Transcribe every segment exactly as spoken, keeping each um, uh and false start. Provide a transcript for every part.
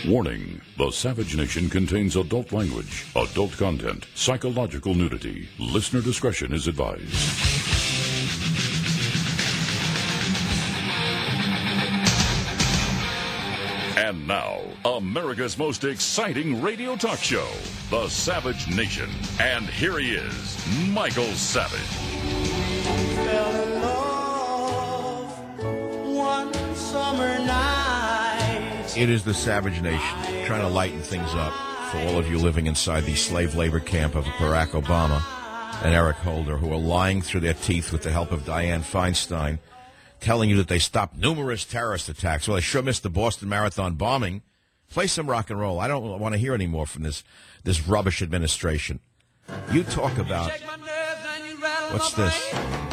Warning, the Savage Nation contains adult language, adult content, psychological nudity. Listener discretion is advised. And now, America's most exciting radio talk show, The Savage Nation. And here he is, Michael Savage. Fell in love one summer night. It is the Savage Nation, trying to lighten things up for all of you living inside the slave labor camp of Barack Obama and Eric Holder, who are lying through their teeth with the help of Dianne Feinstein, telling you that they stopped numerous terrorist attacks. Well, they sure missed the Boston Marathon bombing. Play some rock and roll. I don't want to hear any more from this this rubbish administration. You talk about... What's this?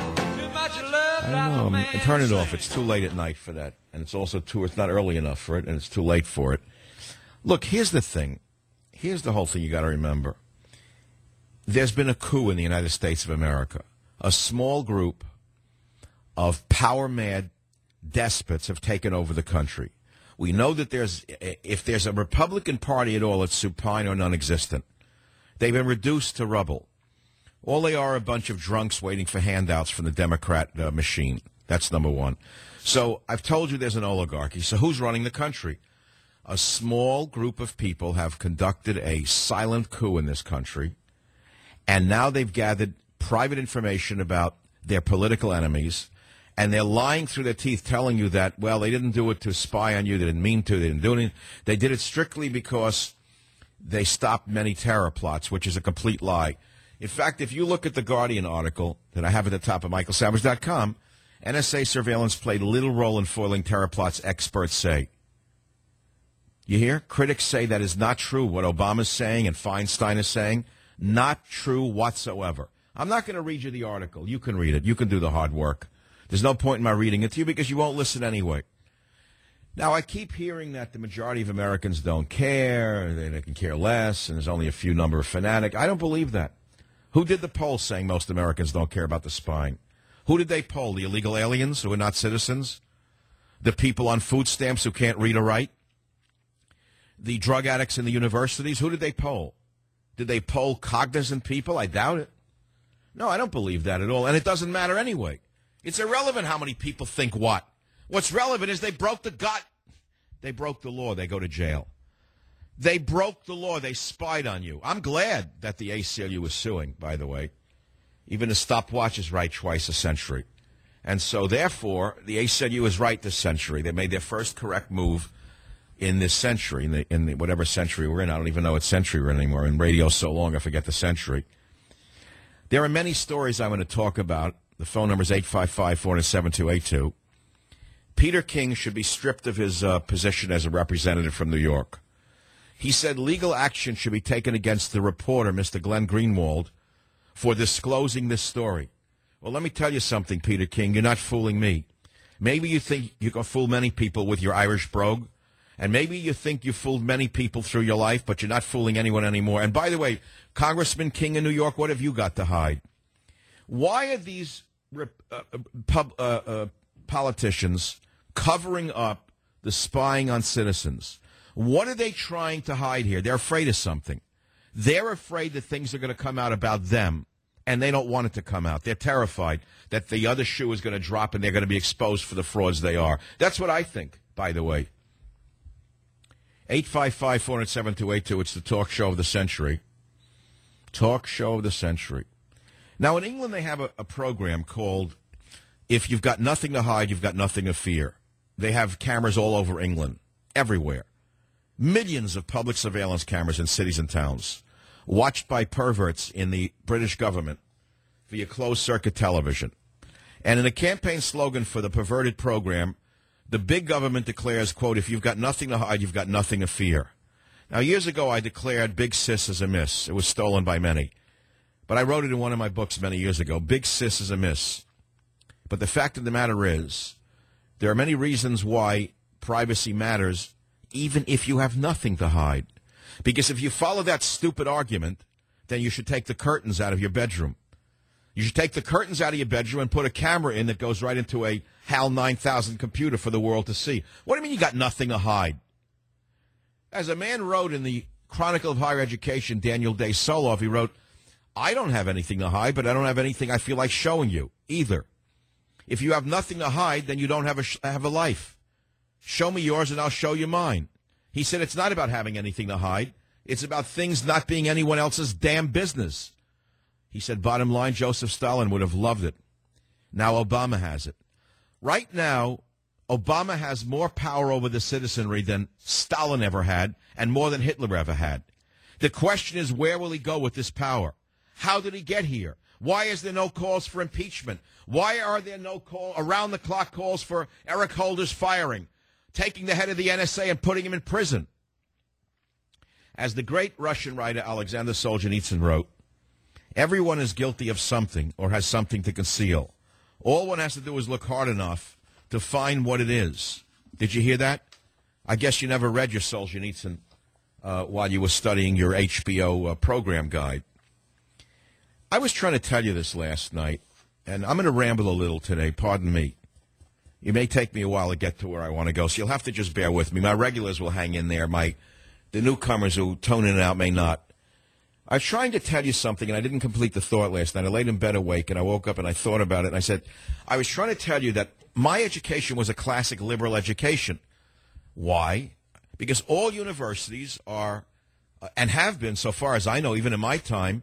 I don't know. Turn it off. It's too late at night for that. And it's also too... It's not early enough for it, and it's too late for it. Look, here's the thing. Here's the whole thing you got to remember. There's been a coup in the United States of America. A small group of power-mad despots have taken over the country. We know that there's, if there's a Republican Party at all, it's supine or non-existent. They've been reduced to rubble. All they are a bunch of drunks waiting for handouts from the Democrat uh, machine. That's number one. So I've told you there's an oligarchy. So who's running the country? A small group of people have conducted a silent coup in this country, and now they've gathered private information about their political enemies. And they're lying through their teeth telling you that, well, they didn't do it to spy on you. They didn't mean to. They didn't do anything. They did it strictly because they stopped many terror plots, which is a complete lie. In fact, if you look at the Guardian article that I have at the top of Michael Savage dot com, N S A surveillance played little role in foiling terror plots, experts say. You hear? Critics say that is not true, what Obama's saying and Feinstein is saying. Not true whatsoever. I'm not going to read you the article. You can read it. You can do the hard work. There's no point in my reading it to you because you won't listen anyway. Now, I keep hearing that the majority of Americans don't care, they, they can care less, and there's only a few number of fanatics. I don't believe that. Who did the poll saying most Americans don't care about the spying? Who did they poll? The illegal aliens who are not citizens? The people on food stamps who can't read or write? The drug addicts in the universities? Who did they poll? Did they poll cognizant people? I doubt it. No, I don't believe that at all, and it doesn't matter anyway. It's irrelevant how many people think what. What's relevant is they broke the gut. They broke the law. They go to jail. They broke the law. They spied on you. I'm glad that the A C L U is suing, by the way. Even a stopwatch is right twice a century. And so, therefore, the A C L U is right this century. They made their first correct move in this century, in, the, in the, whatever century we're in. I don't even know what century we're in anymore. In radio so long, I forget the century. There are many stories I'm going to talk about. The phone number is eight five five, four zero seven, two eight two. Peter King should be stripped of his uh, position as a representative from New York. He said legal action should be taken against the reporter, Mister Glenn Greenwald, for disclosing this story. Well, let me tell you something, Peter King. You're not fooling me. Maybe you think you can fool many people with your Irish brogue, and maybe you think you fooled many people through your life, but you're not fooling anyone anymore. And by the way, Congressman King in New York, what have you got to hide? Why are these uh, pub, uh, uh, politicians covering up the spying on citizens? What are they trying to hide here? They're afraid of something. They're afraid that things are going to come out about them, and they don't want it to come out. They're terrified that the other shoe is going to drop and they're going to be exposed for the frauds they are. That's what I think, by the way. eight five five, four zero seven, two eight two. It's the talk show of the century. Talk show of the century. Now, in England, they have a, a program called If You've Got Nothing to Hide, You've Got Nothing to Fear. They have cameras all over England, everywhere. Millions of public surveillance cameras in cities and towns, watched by perverts in the British government via closed-circuit television. And in a campaign slogan for the perverted program, the big government declares, quote, if you've got nothing to hide, you've got nothing to fear. Now, years ago, I declared Big Sis is a miss. It was stolen by many. But I wrote it in one of my books many years ago. Big Sis is a miss. But the fact of the matter is, there are many reasons why privacy matters, even if you have nothing to hide. Because if you follow that stupid argument, then you should take the curtains out of your bedroom. You should take the curtains out of your bedroom and put a camera in that goes right into a HAL nine thousand computer for the world to see. What do you mean you got nothing to hide? As a man wrote in the Chronicle of Higher Education, Daniel Day Soloff, he wrote, I don't have anything to hide, but I don't have anything I feel like showing you either. If you have nothing to hide, then you don't have a, sh- have a life. Show me yours and I'll show you mine. He said it's not about having anything to hide. It's about things not being anyone else's damn business. He said, bottom line, Joseph Stalin would have loved it. Now Obama has it. Right now, Obama has more power over the citizenry than Stalin ever had and more than Hitler ever had. The question is, where will he go with this power? How did he get here? Why is there no calls for impeachment? Why are there no call around-the-clock calls for Eric Holder's firing, taking the head of the N S A and putting him in prison? As the great Russian writer Alexander Solzhenitsyn wrote, everyone is guilty of something or has something to conceal. All one has to do is look hard enough to find what it is. Did you hear that? I guess you never read your Solzhenitsyn uh, while you were studying your H B O uh, program guide. I was trying to tell you this last night, and I'm going to ramble a little today. Pardon me. It may take me a while to get to where I want to go, so you'll have to just bear with me. My regulars will hang in there. My the newcomers who tone in and out may not. I was trying to tell you something, and I didn't complete the thought last night. I laid in bed awake, and I woke up, and I thought about it, and I said, I was trying to tell you that my education was a classic liberal education. Why? Because all universities are, uh, and have been, so far as I know, even in my time,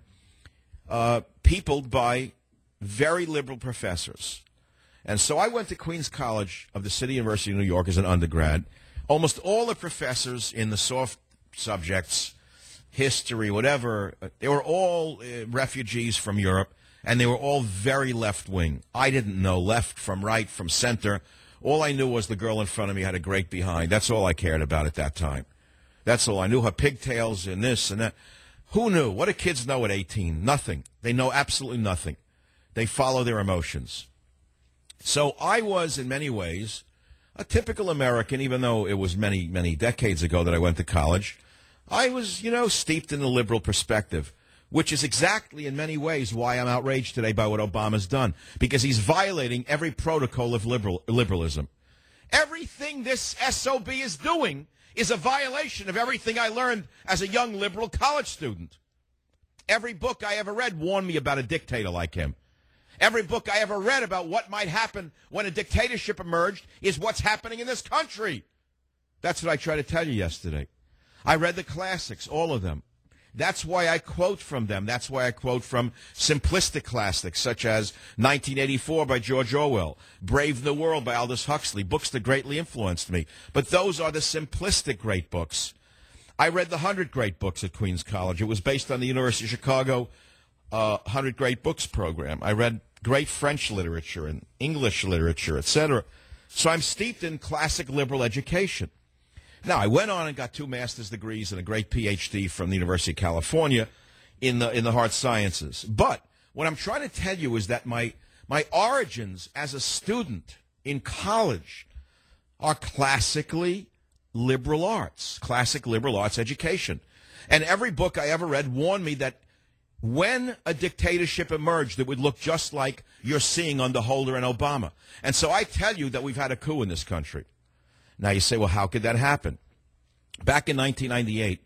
uh, peopled by very liberal professors. And so I went to Queens College of the City University of New York as an undergrad. Almost all the professors in the soft subjects, history, whatever, they were all uh, refugees from Europe, and they were all very left-wing. I didn't know left from right, from center. All I knew was the girl in front of me had a great behind. That's all I cared about at that time. That's all I knew, her pigtails and this and that. Who knew? What do kids know at eighteen? Nothing. They know absolutely nothing. They follow their emotions. So I was, in many ways, a typical American, even though it was many, many decades ago that I went to college. I was, you know, steeped in the liberal perspective, which is exactly, in many ways, why I'm outraged today by what Obama's done, because he's violating every protocol of liberal, liberalism. Everything this S O B is doing is a violation of everything I learned as a young liberal college student. Every book I ever read warned me about a dictator like him. Every book I ever read about what might happen when a dictatorship emerged is what's happening in this country. That's what I tried to tell you yesterday. I read the classics, all of them. That's why I quote from them. That's why I quote from simplistic classics such as nineteen eighty-four by George Orwell, Brave New World by Aldous Huxley, books that greatly influenced me. But those are the simplistic great books. I read the one hundred Great Books at Queens College. It was based on the University of Chicago uh, one hundred Great Books program. I read great French literature and English literature, et cetera. So I'm steeped in classic liberal education. Now, I went on and got two master's degrees and a great P H D from the University of California in the in the hard sciences. But what I'm trying to tell you is that my my origins as a student in college are classically liberal arts, classic liberal arts education. And every book I ever read warned me that when a dictatorship emerged, it would look just like you're seeing under Holder and Obama. And so I tell you that we've had a coup in this country. Now you say, well, how could that happen? Back in nineteen ninety-eight,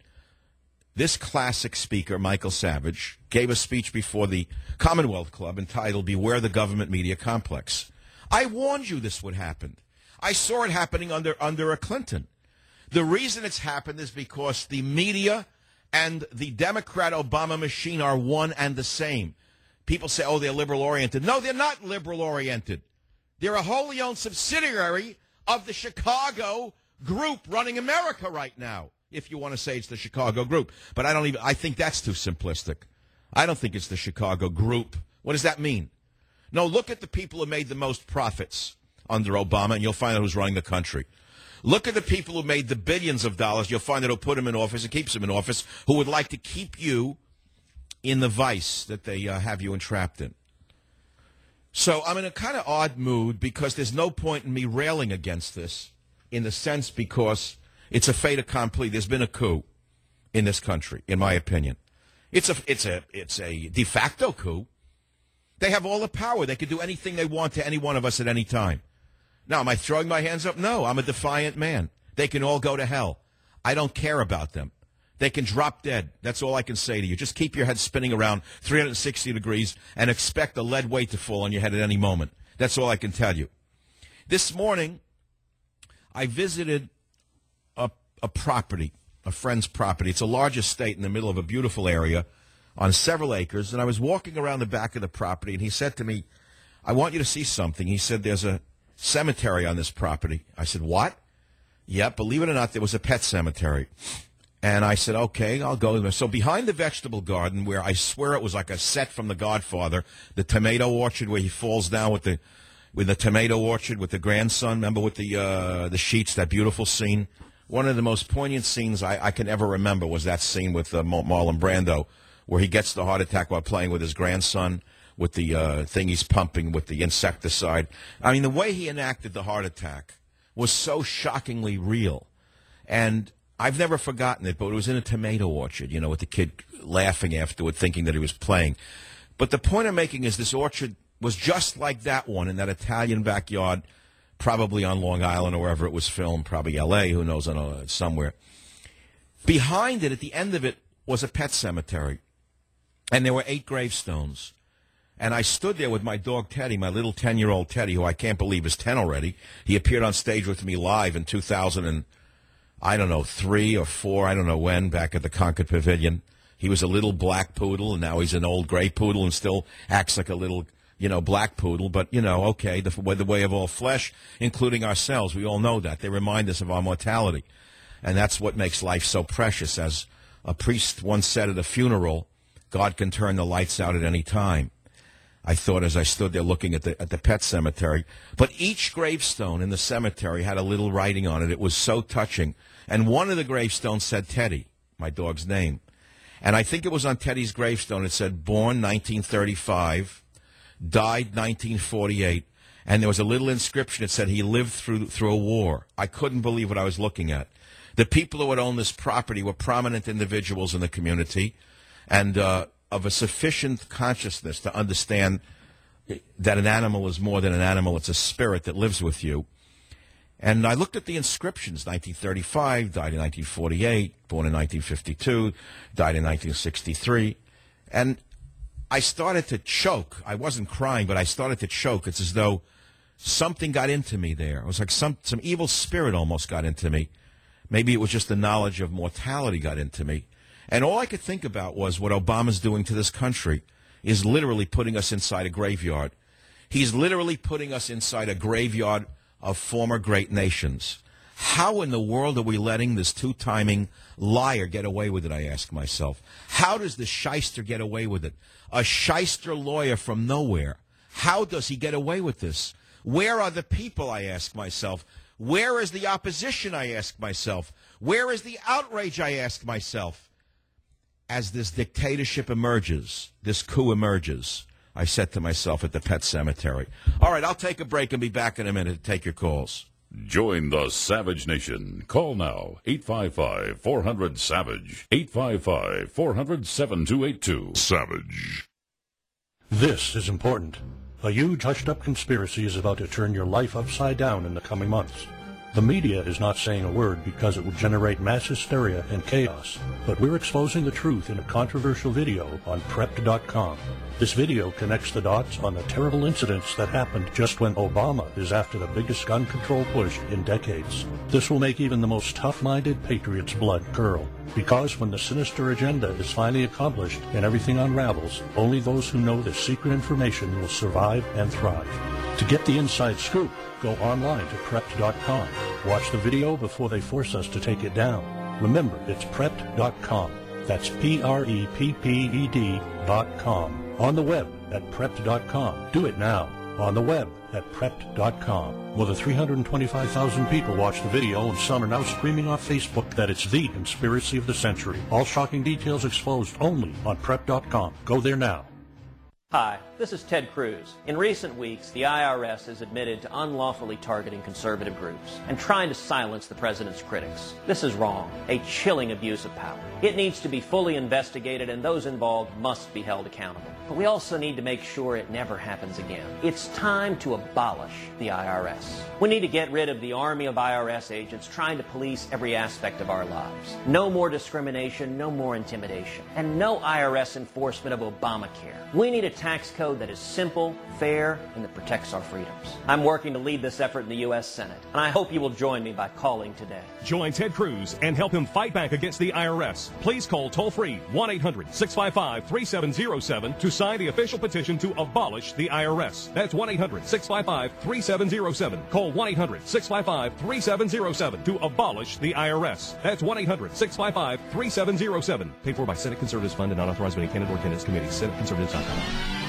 this classic speaker, Michael Savage, gave a speech before the Commonwealth Club entitled Beware the Government Media Complex. I warned you this would happen. I saw it happening under, under a Clinton. The reason it's happened is because the media and the Democrat Obama machine are one and the same. People say, oh, they're liberal-oriented. No, they're not liberal-oriented. They're a wholly owned subsidiary of the Chicago group running America right now, if you want to say it's the Chicago group. But I don't even, I think that's too simplistic. I don't think it's the Chicago group. What does that mean? No, look at the people who made the most profits under Obama, and you'll find out who's running the country. Look at the people who made the billions of dollars. You'll find out who put him in office and keeps him in office, who would like to keep you in the vice that they uh, have you entrapped in. So I'm in a kind of odd mood because there's no point in me railing against this in the sense because it's a fait accompli. There's been a coup in this country, in my opinion. It's a, it's a, it's a de facto coup. They have all the power. They can do anything they want to any one of us at any time. Now, am I throwing my hands up? No, I'm a defiant man. They can all go to hell. I don't care about them. They can drop dead. That's all I can say to you. Just keep your head spinning around three hundred sixty degrees and expect a lead weight to fall on your head at any moment. That's all I can tell you. This morning, I visited a, a property, a friend's property. It's a large estate in the middle of a beautiful area on several acres, and I was walking around the back of the property, and he said to me, I want you to see something. He said, there's a cemetery on this property. I said, what? Yeah, believe it or not, there was a pet cemetery. And I said, okay, I'll go there. So behind the vegetable garden, where I swear it was like a set from The Godfather, the tomato orchard where he falls down with the with the tomato orchard with the grandson, remember with the uh, the sheets, that beautiful scene? One of the most poignant scenes I, I can ever remember was that scene with uh, Marlon Brando, where he gets the heart attack while playing with his grandson with the uh, thing he's pumping with the insecticide. I mean, the way he enacted the heart attack was so shockingly real. And I've never forgotten it, but it was in a tomato orchard, you know, with the kid laughing afterward, thinking that he was playing. But the point I'm making is this orchard was just like that one in that Italian backyard, probably on Long Island or wherever it was filmed, probably L A, who knows, I don't know, somewhere. Behind it, at the end of it, was a pet cemetery. And there were eight gravestones. And I stood there with my dog Teddy, my little ten-year-old Teddy, who I can't believe is ten already. He appeared on stage with me live in two thousand and I don't know, three or four, I don't know when, back at the Concord Pavilion. He was a little black poodle, and now he's an old gray poodle and still acts like a little, you know, black poodle. But, you know, okay, the, the way of all flesh, including ourselves. We all know that. They remind us of our mortality. And that's what makes life so precious. As a priest once said at a funeral, God can turn the lights out at any time. I thought as I stood there looking at the at the pet cemetery. But each gravestone in the cemetery had a little writing on it. It was so touching. And one of the gravestones said Teddy, my dog's name. And I think it was on Teddy's gravestone. It said born nineteen thirty-five, died nineteen forty-eight. And there was a little inscription that said he lived through through a war. I couldn't believe what I was looking at. The people who had owned this property were prominent individuals in the community. And uh of a sufficient consciousness to understand that an animal is more than an animal. It's a spirit that lives with you. And I looked at the inscriptions, nineteen thirty-five, died in nineteen forty-eight, born in nineteen fifty-two, died in nineteen sixty-three. And I started to choke. I wasn't crying, but I started to choke. It's as though something got into me there. It was like some, some evil spirit almost got into me. Maybe it was just the knowledge of mortality got into me. And all I could think about was what Obama's doing to this country is literally putting us inside a graveyard. He's literally putting us inside a graveyard of former great nations. How in the world are we letting this two-timing liar get away with it, I ask myself. How does the shyster get away with it? A shyster lawyer from nowhere. How does he get away with this? Where are the people, I ask myself. Where is the opposition, I ask myself. Where is the outrage, I ask myself. As this dictatorship emerges, this coup emerges, I said to myself at the pet cemetery. All right, I'll take a break and be back in a minute to take your calls. Join the Savage Nation. Call now, eight five five, four hundred, SAVAGE, eight five five, four hundred, seven two eight two. Savage. This is important. A huge hushed-up conspiracy is about to turn your life upside down in the coming months. The media is not saying a word because it would generate mass hysteria and chaos, but we're exposing the truth in a controversial video on prepped dot com. This video connects the dots on the terrible incidents that happened just when Obama is after the biggest gun control push in decades. This will make even the most tough-minded patriot's blood curl, because when the sinister agenda is finally accomplished and everything unravels, only those who know this secret information will survive and thrive. To get the inside scoop, go online to prepped dot com. Watch the video before they force us to take it down. Remember, it's prepped dot com. That's P R E P P E D dot com. On the web at prepped dot com. Do it now. On the web at prepped dot com. More than three hundred twenty-five thousand people watched the video, and some are now screaming off Facebook that it's the conspiracy of the century. All shocking details exposed only on prepped dot com. Go there now. Hi, this is Ted Cruz. In recent weeks, the I R S has admitted to unlawfully targeting conservative groups and trying to silence the president's critics. This is wrong, a chilling abuse of power. It needs to be fully investigated, and those involved must be held accountable. But we also need to make sure it never happens again. It's time to abolish the I R S. We need to get rid of the army of I R S agents trying to police every aspect of our lives. No more discrimination, no more intimidation, and no I R S enforcement of Obamacare. We need a tax code that is simple, fair, and that protects our freedoms. I'm working to lead this effort in the U S Senate, and I hope you will join me by calling today. Join Ted Cruz and help him fight back against the I R S. Please call toll-free one eight hundred six five five three seven zero seven to sign the official petition to abolish the I R S. That's one eight hundred six five five three seven zero seven. Call one eight hundred six five five three seven zero seven to abolish the I R S. That's one eight hundred six five five three seven zero seven. Paid for by Senate Conservatives Fund and not authorized by any candidate or candidates committee. Senate Conservatives dot com.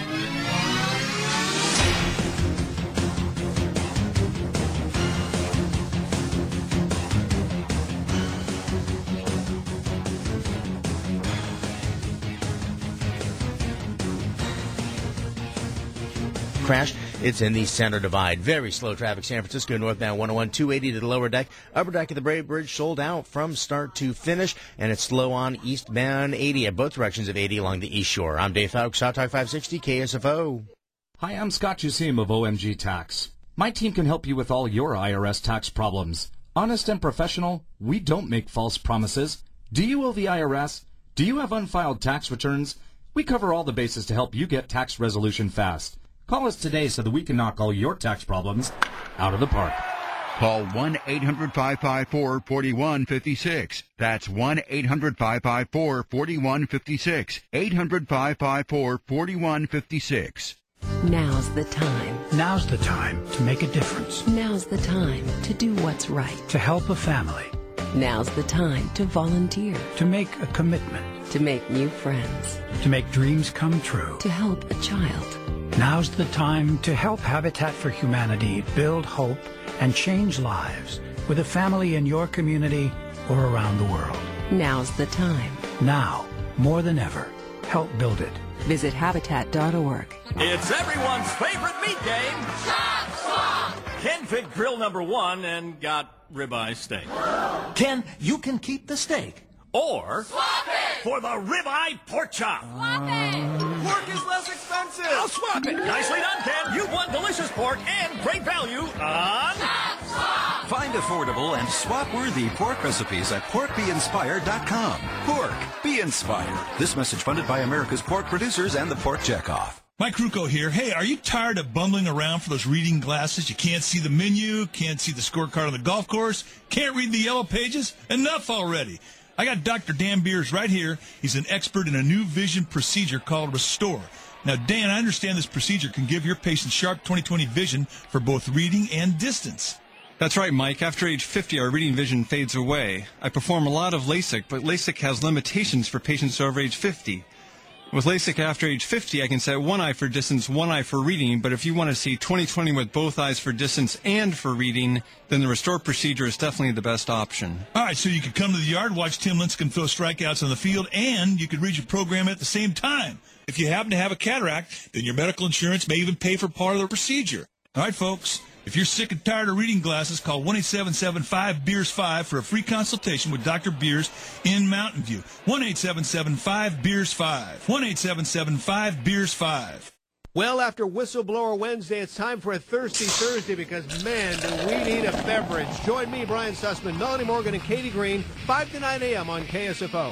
Crash. It's in the center divide. Very slow traffic. San Francisco northbound one oh one, two eighty to the lower deck. Upper deck of the Brave Bridge sold out from start to finish, and it's slow on eastbound eighty at both directions of eighty along the east shore. I'm Dave Fowler, South Talk five sixty K S F O. Hi, I'm Scott Jusim of O M G Tax. My team can help you with all your I R S tax problems. Honest and professional, we don't make false promises. Do you owe the I R S? Do you have unfiled tax returns? We cover all the bases to help you get tax resolution fast. Call us today so that we can knock all your tax problems out of the park. Call one eight hundred five five four four one five six. That's one eight hundred five five four four one five six. eight hundred five five four four one five six. Now's the time. Now's the time to make a difference. Now's the time to do what's right. To help a family. Now's the time to volunteer. To make a commitment. To make new friends. To make dreams come true. To help a child. Now's the time to help Habitat for Humanity build hope and change lives with a family in your community or around the world. Now's the time. Now, more than ever, help build it. Visit Habitat dot org. It's everyone's favorite meat game. Chop Swap! Ken picked grill number one and got ribeye steak. Ken, you can keep the steak. Or swap it for the ribeye pork chop. Swap it. Pork is less expensive. I'll swap it. Nicely done, Ken. You won delicious pork and great value on Chop Swap. Find affordable and swap-worthy pork recipes at pork be inspired dot com. Pork, be inspired. This message funded by America's pork producers and the Pork Checkoff. Mike Kruko here. Hey, are you tired of bumbling around for those reading glasses? You can't see the menu, can't see the scorecard on the golf course, can't read the yellow pages? Enough already. I got Doctor Dan Beers right here. He's an expert in a new vision procedure called Restore. Now, Dan, I understand this procedure can give your patient sharp twenty twenty vision for both reading and distance. That's right, Mike. After age fifty, our reading vision fades away. I perform a lot of LASIK, but LASIK has limitations for patients over age fifty. With LASIK after age fifty, I can set one eye for distance, one eye for reading, but if you want to see twenty twenty with both eyes for distance and for reading, then the Restore procedure is definitely the best option. All right, so you could come to the yard, watch Tim Lincecum throw strikeouts on the field, and you could read your program at the same time. If you happen to have a cataract, then your medical insurance may even pay for part of the procedure. All right, folks. If you're sick and tired of reading glasses, call one eight seven seven five Beers five for a free consultation with Doctor Beers in Mountain View. one eight seven seven five Beers five. one eight seven seven five Beers five. Well, after Whistleblower Wednesday, it's time for a Thirsty Thursday because, man, do we need a beverage. Join me, Brian Sussman, Melanie Morgan, and Katie Green, five to nine a.m. on K S F O.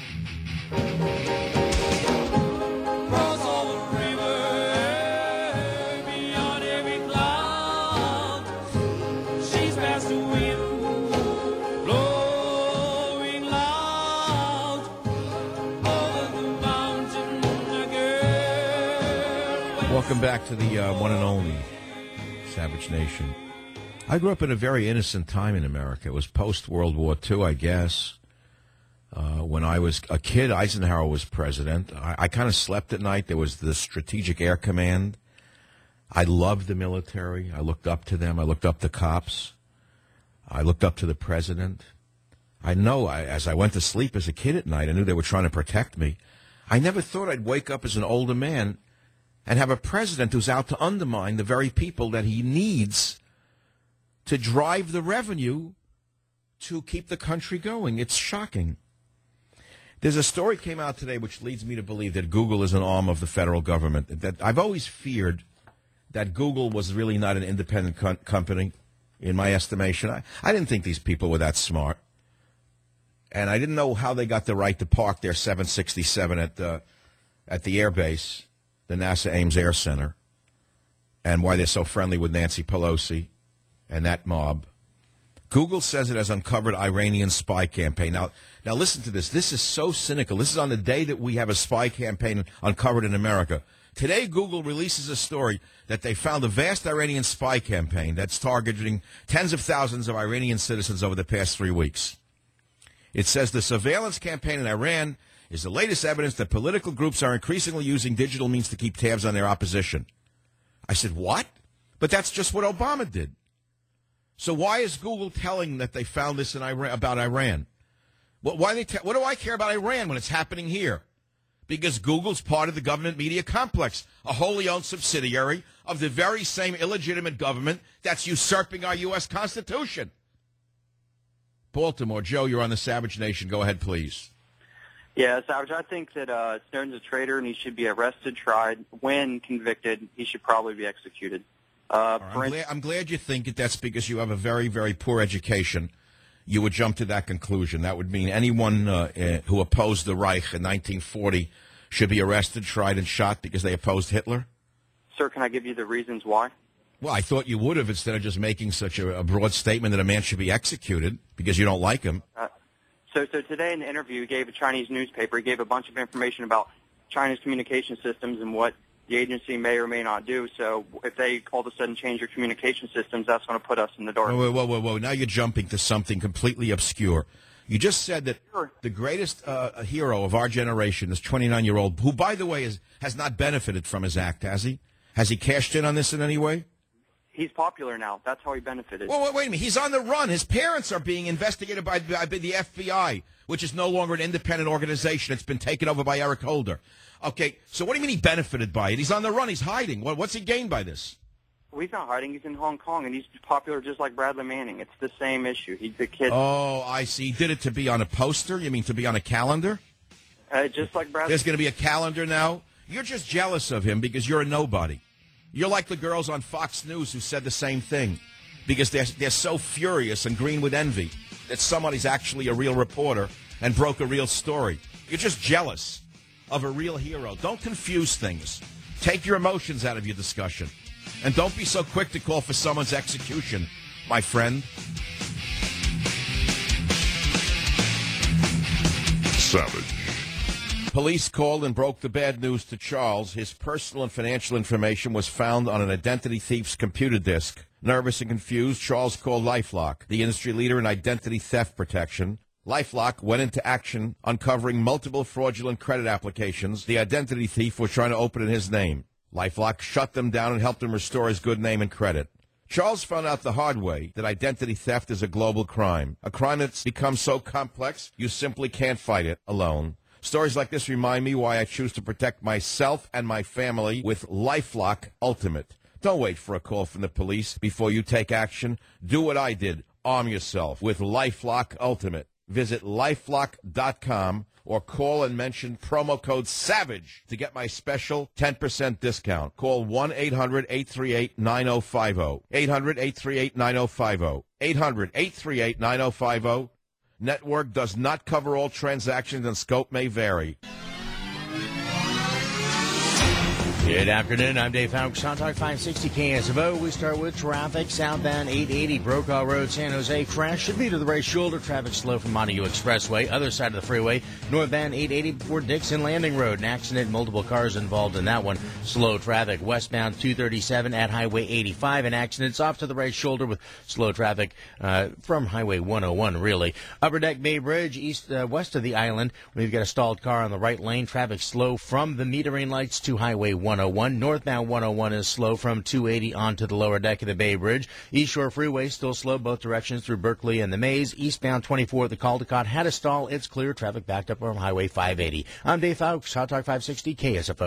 Welcome back to the uh, one and only Savage Nation. I grew up in a very innocent time in America. It was post-World War Two, I guess. Uh, when I was a kid, Eisenhower was president. I, I kind of slept at night. There was the Strategic Air Command. I loved the military. I looked up to them. I looked up to cops. I looked up to the president. I know I, as I went to sleep as a kid at night, I knew they were trying to protect me. I never thought I'd wake up as an older man and have a president who's out to undermine the very people that he needs to drive the revenue to keep the country going. It's shocking. There's a story came out today which leads me to believe that Google is an arm of the federal government. That I've always feared that Google was really not an independent co- company, in my estimation. I, I didn't think these people were that smart. And I didn't know how they got the right to park their seven sixty-seven at the, at the air base, the NASA Ames Air Center, and why they're so friendly with Nancy Pelosi and that mob. Google says it has uncovered Iranian spy campaign. Now, now listen to this. This is so cynical. This is on the day that we have a spy campaign uncovered in America. Today, Google releases a story that they found a vast Iranian spy campaign that's targeting tens of thousands of Iranian citizens over the past three weeks. It says the surveillance campaign in Iran is the latest evidence that political groups are increasingly using digital means to keep tabs on their opposition. I said, what? But that's just what Obama did. So why is Google telling that they found this in Iran, about Iran? What, why they te- what do I care about Iran when it's happening here? Because Google's part of the government media complex, a wholly owned subsidiary of the very same illegitimate government that's usurping our U S Constitution. Baltimore, Joe, you're on the Savage Nation. Go ahead, please. Yeah, Savage, I think that uh, Snowden's a traitor and he should be arrested, tried. When convicted, he should probably be executed. Uh, right, I'm, glad, I'm glad you think it. That's because you have a very, very poor education. You would jump to that conclusion. That would mean anyone uh, uh, who opposed the Reich in nineteen forty should be arrested, tried, and shot because they opposed Hitler? Sir, can I give you the reasons why? Well, I thought you would have, instead of just making such a, a broad statement that a man should be executed because you don't like him. Uh, so, so today in the interview, he gave a Chinese newspaper. He gave a bunch of information about China's communication systems and what the agency may or may not do. So if they all of a sudden change their communication systems, that's going to put us in the dark. Whoa, whoa, whoa, whoa. Now you're jumping to something completely obscure. You just said that sure. the greatest uh, hero of our generation, this twenty-nine-year-old, who, by the way, is, has not benefited from his act, has he? Has he cashed in on this in any way? He's popular now. That's how he benefited. Well, wait, wait a minute. He's on the run. His parents are being investigated by, by the F B I, which is no longer an independent organization. It's been taken over by Eric Holder. Okay, so what do you mean he benefited by it? He's on the run. He's hiding. What, what's he gained by this? Well, he's not hiding. He's in Hong Kong, and he's popular just like Bradley Manning. It's the same issue. He's the kid. Oh, I see. He did it to be on a poster? You mean to be on a calendar? Uh, just like Bradley. There's going to be a calendar now? You're just jealous of him because you're a nobody. You're like the girls on Fox News who said the same thing because they're, they're so furious and green with envy that somebody's actually a real reporter and broke a real story. You're just jealous of a real hero. Don't confuse things. Take your emotions out of your discussion. And don't be so quick to call for someone's execution, my friend. Savage. Police called and broke the bad news to Charles. His personal and financial information was found on an identity thief's computer disk. Nervous and confused, Charles called LifeLock, the industry leader in identity theft protection. LifeLock went into action, uncovering multiple fraudulent credit applications the identity thief was trying to open in his name. LifeLock shut them down and helped him restore his good name and credit. Charles found out the hard way that identity theft is a global crime, a crime that's become so complex you simply can't fight it alone. Stories like this remind me why I choose to protect myself and my family with LifeLock Ultimate. Don't wait for a call from the police before you take action. Do what I did. Arm yourself with LifeLock Ultimate. Visit lifelock dot com or call and mention promo code SAVAGE to get my special ten percent discount. Call one eight hundred eight three eight nine zero five zero. eight hundred eight three eight nine zero five zero. eight hundred eight three eight nine zero five zero. Network does not cover all transactions and scope may vary. Good afternoon. I'm Dave Fowler, Hot Talk five sixty K S F O. We start with traffic. Southbound eight eighty Brokaw Road, San Jose. Crash should be to the right shoulder. Traffic slow from Montague Expressway. Other side of the freeway. Northbound eight eighty before Dixon Landing Road. An accident. Multiple cars involved in that one. Slow traffic. Westbound two thirty-seven at Highway eighty-five. An accident's off to the right shoulder with slow traffic uh, from Highway one oh one, really. Upper Deck Bay Bridge, east uh, west of the island. We've got a stalled car on the right lane. Traffic slow from the metering lights to Highway one oh one. Northbound one oh one is slow from two eighty onto the lower deck of the Bay Bridge. East Shore Freeway still slow both directions through Berkeley and the Maze. Eastbound twenty-four at the Caldecott had a stall. It's clear. Traffic backed up on Highway five eighty. I'm Dave Fowler, Hot Talk five sixty K S F O.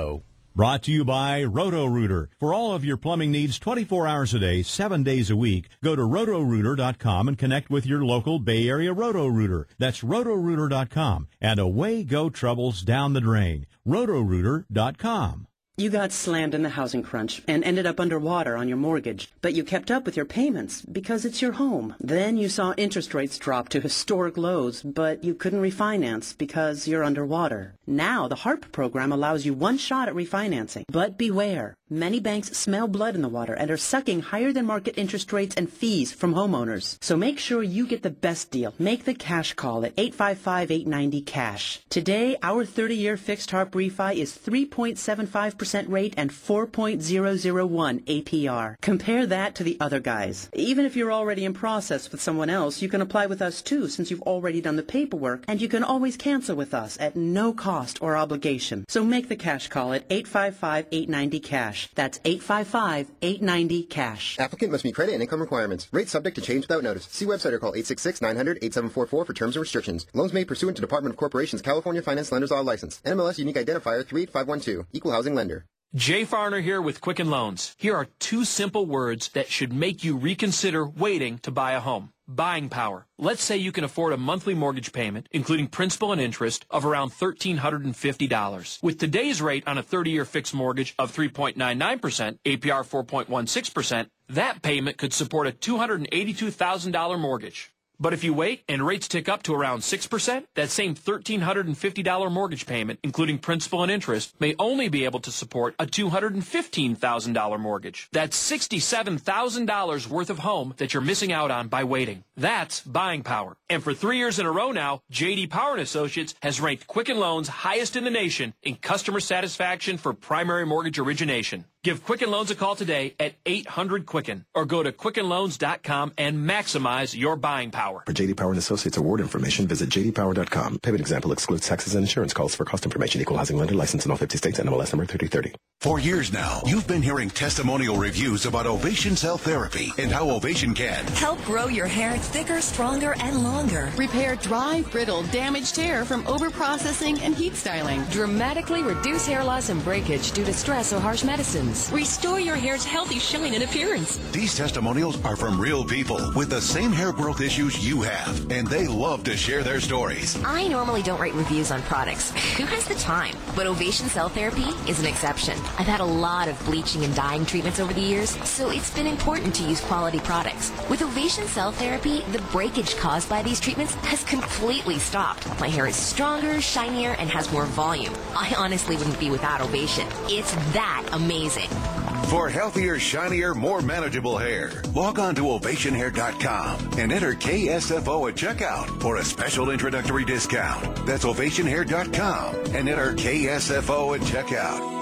Brought to you by Roto-Rooter. For all of your plumbing needs twenty-four hours a day, seven days a week, go to roto rooter dot com and connect with your local Bay Area Roto-Rooter. That's roto rooter dot com. And away go troubles down the drain. roto rooter dot com. You got slammed in the housing crunch and ended up underwater on your mortgage, but you kept up with your payments because it's your home. Then you saw interest rates drop to historic lows, but you couldn't refinance because you're underwater. Now the HARP program allows you one shot at refinancing. But beware. Many banks smell blood in the water and are sucking higher than market interest rates and fees from homeowners. So make sure you get the best deal. Make the cash call at eight five five, eight nine zero, cash. Today, our thirty-year fixed HARP refi is three point seven five percent rate and four point zero zero one A P R. Compare that to the other guys. Even if you're already in process with someone else, you can apply with us too since you've already done the paperwork, and you can always cancel with us at no cost or obligation. So make the cash call at eight five five, eight nine zero, cash. That's eight five five, eight nine zero, cash. Applicant must meet credit and income requirements. Rates subject to change without notice. See website or call eight six six, nine hundred, eight seven four four for terms and restrictions. Loans made pursuant to Department of Corporations California Finance Lenders Law License. N M L S Unique Identifier three eight five one two. Equal Housing Lender. Jay Farner here with Quicken Loans. Here are two simple words that should make you reconsider waiting to buy a home. Buying power. Let's say you can afford a monthly mortgage payment, including principal and interest, of around one thousand three hundred fifty dollars. With today's rate on a thirty-year fixed mortgage of three point nine nine percent, A P R four point one six percent, that payment could support a two hundred eighty-two thousand dollars mortgage. But if you wait and rates tick up to around six percent, that same one thousand three hundred fifty dollars mortgage payment, including principal and interest, may only be able to support a two hundred fifteen thousand dollars mortgage. That's sixty-seven thousand dollars worth of home that you're missing out on by waiting. That's buying power. And for three years in a row now, J D Power and Associates has ranked Quicken Loans highest in the nation in customer satisfaction for primary mortgage origination. Give Quicken Loans a call today at eight hundred Quicken or go to quicken loans dot com and maximize your buying power. For J D Power and Associates award information, visit j d power dot com. Payment example excludes taxes and insurance calls. For cost information, equal housing lender, license in all fifty states, N M L S number thirty thirty. For years now, you've been hearing testimonial reviews about Ovation Cell Therapy and how Ovation can help grow your hair thicker, stronger, and longer. Repair dry, brittle, damaged hair from overprocessing and heat styling. Dramatically reduce hair loss and breakage due to stress or harsh medicines. Restore your hair's healthy shine and appearance. These testimonials are from real people with the same hair growth issues you have, and they love to share their stories. I normally don't write reviews on products. Who has the time? But Ovation Cell Therapy is an exception. I've had a lot of bleaching and dyeing treatments over the years, so it's been important to use quality products. With Ovation Cell Therapy, the breakage caused by these treatments has completely stopped. My hair is stronger, shinier, and has more volume. I honestly wouldn't be without Ovation. It's that amazing. For healthier, shinier, more manageable hair, log on to ovation hair dot com and enter K S F O at checkout for a special introductory discount. That's ovation hair dot com and enter K S F O at checkout.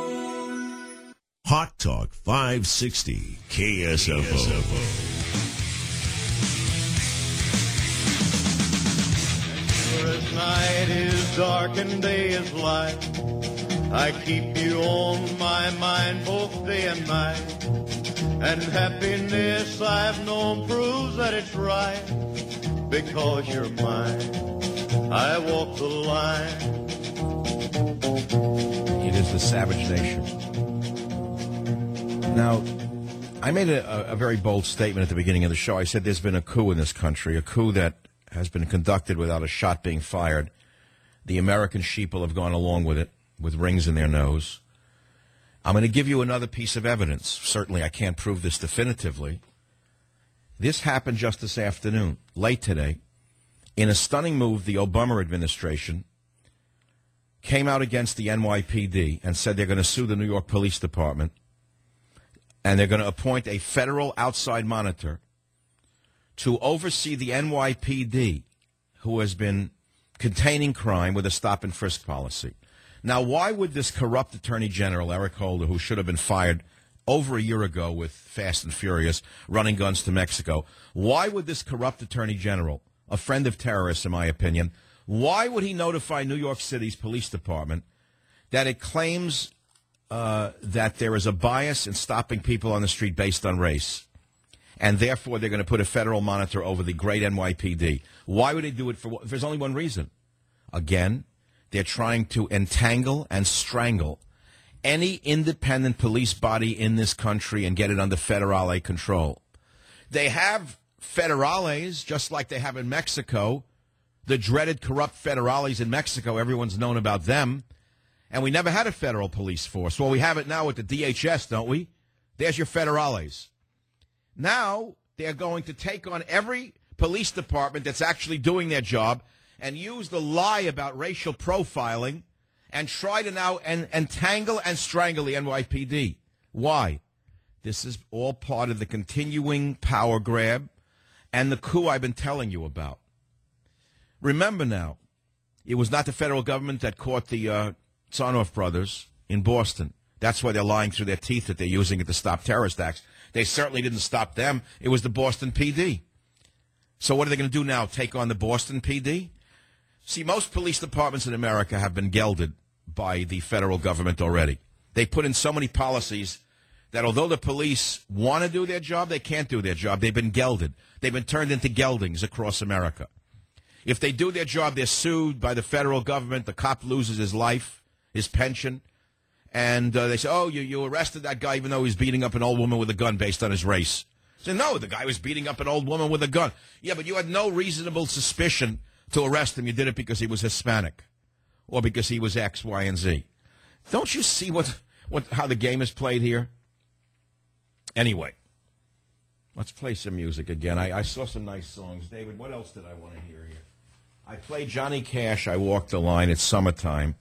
Hot Talk five sixty K S F O. As night is dark and day is light, I keep you on my mind both day and night. And happiness I've known proves that it's right, because you're mine. I walk the line. It is the Savage Nation. Now, I made a, a very bold statement at the beginning of the show. I said there's been a coup in this country, a coup that has been conducted without a shot being fired. The American sheeple have gone along with it, with rings in their nose. I'm going to give you another piece of evidence. Certainly, I can't prove this definitively. This happened just this afternoon, late today. In a stunning move, the Obama administration came out against the N Y P D and said they're going to sue the New York Police Department, and they're going to appoint a federal outside monitor to oversee the N Y P D, who has been containing crime with a stop-and-frisk policy. Now, why would this corrupt Attorney General, Eric Holder, who should have been fired over a year ago with Fast and Furious, running guns to Mexico, why would this corrupt Attorney General, a friend of terrorists in my opinion, why would he notify New York City's police department that it claims uh, that there is a bias in stopping people on the street based on race, and therefore they're going to put a federal monitor over the great N Y P D? Why would they do it for? There's only one reason. Again, they're trying to entangle and strangle any independent police body in this country and get it under federale control. They have federales, just like they have in Mexico, the dreaded corrupt federales in Mexico. Everyone's known about them. And we never had a federal police force. Well, we have it now with the D H S, don't we? There's your federales. Now they're going to take on every police department that's actually doing their job and use the lie about racial profiling and try to now en- entangle and strangle the N Y P D. Why? This is all part of the continuing power grab and the coup I've been telling you about. Remember now, it was not the federal government that caught the uh, Sarnoff brothers in Boston. That's why they're lying through their teeth that they're using it to stop terrorist acts. They certainly didn't stop them. It was the Boston P D. So what are they going to do now, take on the Boston P D? See, most police departments in America have been gelded by the federal government already. They put in so many policies that although the police want to do their job, they can't do their job. They've been gelded. They've been turned into geldings across America. If they do their job, they're sued by the federal government. The cop loses his life, his pension. And uh, they say, oh, you, you arrested that guy even though he's beating up an old woman with a gun based on his race. Say, no, the guy was beating up an old woman with a gun. Yeah, but you had no reasonable suspicion to arrest him. You did it because he was Hispanic or because he was X, Y, and Z. Don't you see what, what how the game is played here? Anyway, let's play some music again. I, I saw some nice songs. David, what else did I want to hear here? I played Johnny Cash, I Walked the Line. It's summertime.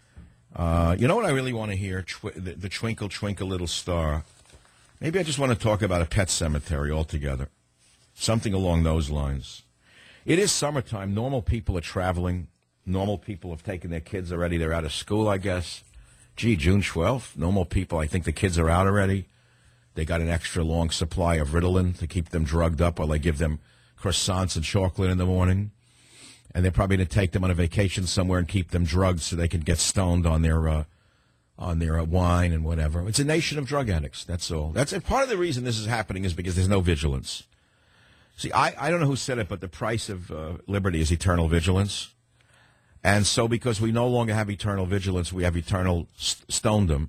Uh, you know what I really want to hear? Twi- the, the Twinkle, Twinkle, Little Star. Maybe I just want to talk about a pet cemetery altogether. Something along those lines. It is summertime. Normal people are traveling. Normal people have taken their kids already. They're out of school, I guess. Gee, June twelfth. Normal people, I think the kids are out already. They got an extra long supply of Ritalin to keep them drugged up while they give them croissants and chocolate in the morning. And they're probably going to take them on a vacation somewhere and keep them drugged so they can get stoned on their uh, on their uh, wine and whatever. It's a nation of drug addicts. That's all. That's and part of the reason this is happening is because there's no vigilance. See, I, I don't know who said it, but the price of uh, liberty is eternal vigilance. And so because we no longer have eternal vigilance, we have eternal st- stonedom,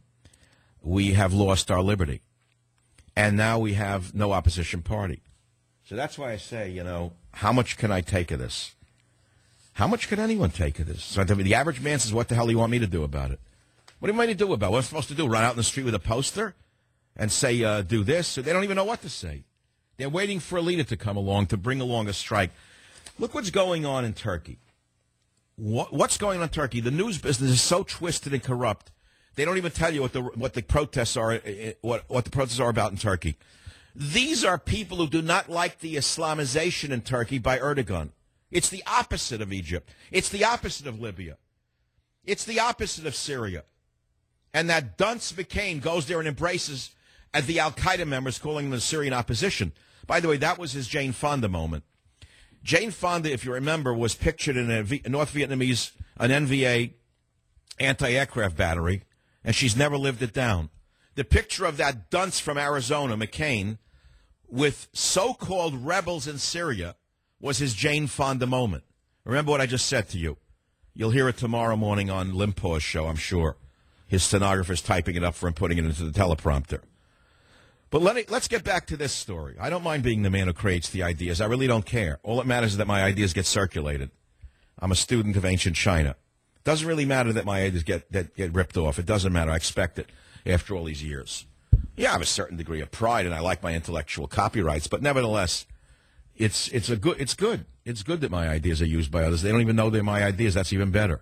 we have lost our liberty. And now we have no opposition party. So that's why I say, you know, how much can I take of this? How much can anyone take of this? So the average man says, what the hell do you want me to do about it? What do you want me to do about it? What am I supposed to do? Run out in the street with a poster and say, uh, do this? So they don't even know what to say. They're waiting for a leader to come along to bring along a strike. Look what's going on in Turkey. What, what's going on in Turkey? The news business is so twisted and corrupt. They don't even tell you what the what the protests are what what the protests are about in Turkey. These are people who do not like the Islamization in Turkey by Erdogan. It's the opposite of Egypt. It's the opposite of Libya. It's the opposite of Syria. And that dunce McCain goes there and embraces at the Al-Qaeda members, calling them the Syrian opposition. By the way, that was his Jane Fonda moment. Jane Fonda, if you remember, was pictured in a v- North Vietnamese, an N V A anti-aircraft battery, and she's never lived it down. The picture of that dunce from Arizona, McCain, with so-called rebels in Syria was his Jane Fonda moment. Remember what I just said to you. You'll hear it tomorrow morning on Limpau's show, I'm sure. His stenographer's typing it up for him, putting it into the teleprompter. But let it, let's get back to this story. I don't mind being the man who creates the ideas. I really don't care. All that matters is that my ideas get circulated. I'm a student of ancient China. Doesn't really matter that my ideas get, that get ripped off. It doesn't matter. I expect it after all these years. Yeah, I have a certain degree of pride, and I like my intellectual copyrights, but nevertheless, it's it's a good it's good. It's good that my ideas are used by others. They don't even know they're my ideas. That's even better.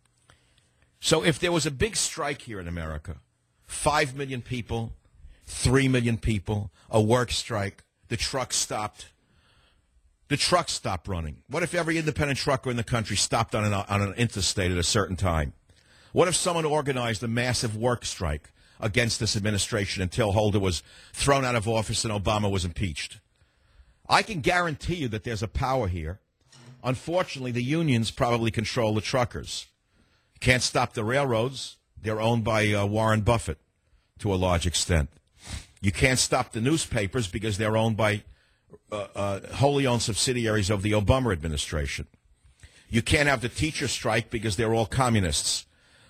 So if there was a big strike here in America, five million people, three million people, a work strike, the truck stopped. The trucks stopped running. What if every independent trucker in the country stopped on an, on an interstate at a certain time? What if someone organized a massive work strike against this administration until Holder was thrown out of office and Obama was impeached? I can guarantee you that there's a power here. Unfortunately, the unions probably control the truckers. Can't stop the railroads. They're owned by uh, Warren Buffett to a large extent. You can't stop the newspapers because they're owned by uh, uh, wholly owned subsidiaries of the Obama administration. You can't have the teacher strike because they're all communists.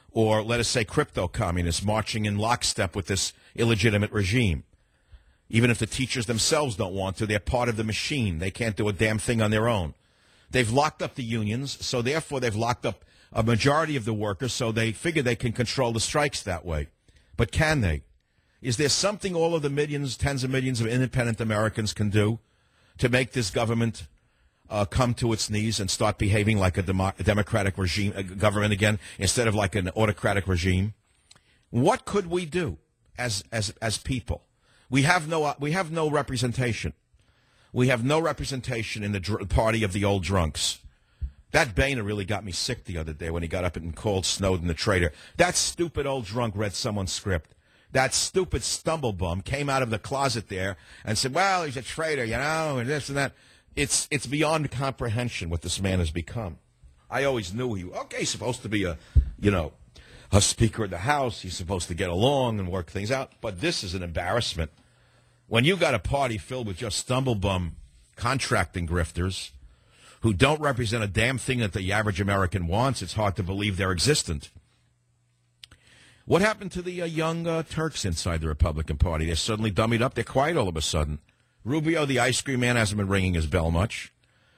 or let us say crypto-communists marching in lockstep with this illegitimate regime. Even if the teachers themselves don't want to, they're part of the machine. They can't do a damn thing on their own. They've locked up the unions, so therefore they've locked up a majority of the workers, so they figure they can control the strikes that way. But can they? Is there something all of the millions, tens of millions of independent Americans can do to make this government uh, come to its knees and start behaving like a, demo- a democratic regime, a government again, instead of like an autocratic regime? What could we do as as as people? We have no we have no representation. We have no representation in the dr- party of the old drunks. That Boehner really got me sick the other day when he got up and called Snowden the traitor. That stupid old drunk read someone's script. That stupid stumblebum came out of the closet there and said, well, he's a traitor, you know, and this and that. It's it's beyond comprehension what this man has become. I always knew he, okay, he's supposed to be a, you know, a Speaker of the House. He's supposed to get along and work things out. But this is an embarrassment. When you got a party filled with just stumblebum contracting grifters who don't represent a damn thing that the average American wants, it's hard to believe they're existent. What happened to the uh, young uh, Turks inside the Republican Party? They're suddenly dummied up. They're quiet all of a sudden. Rubio, the ice cream man, hasn't been ringing his bell much.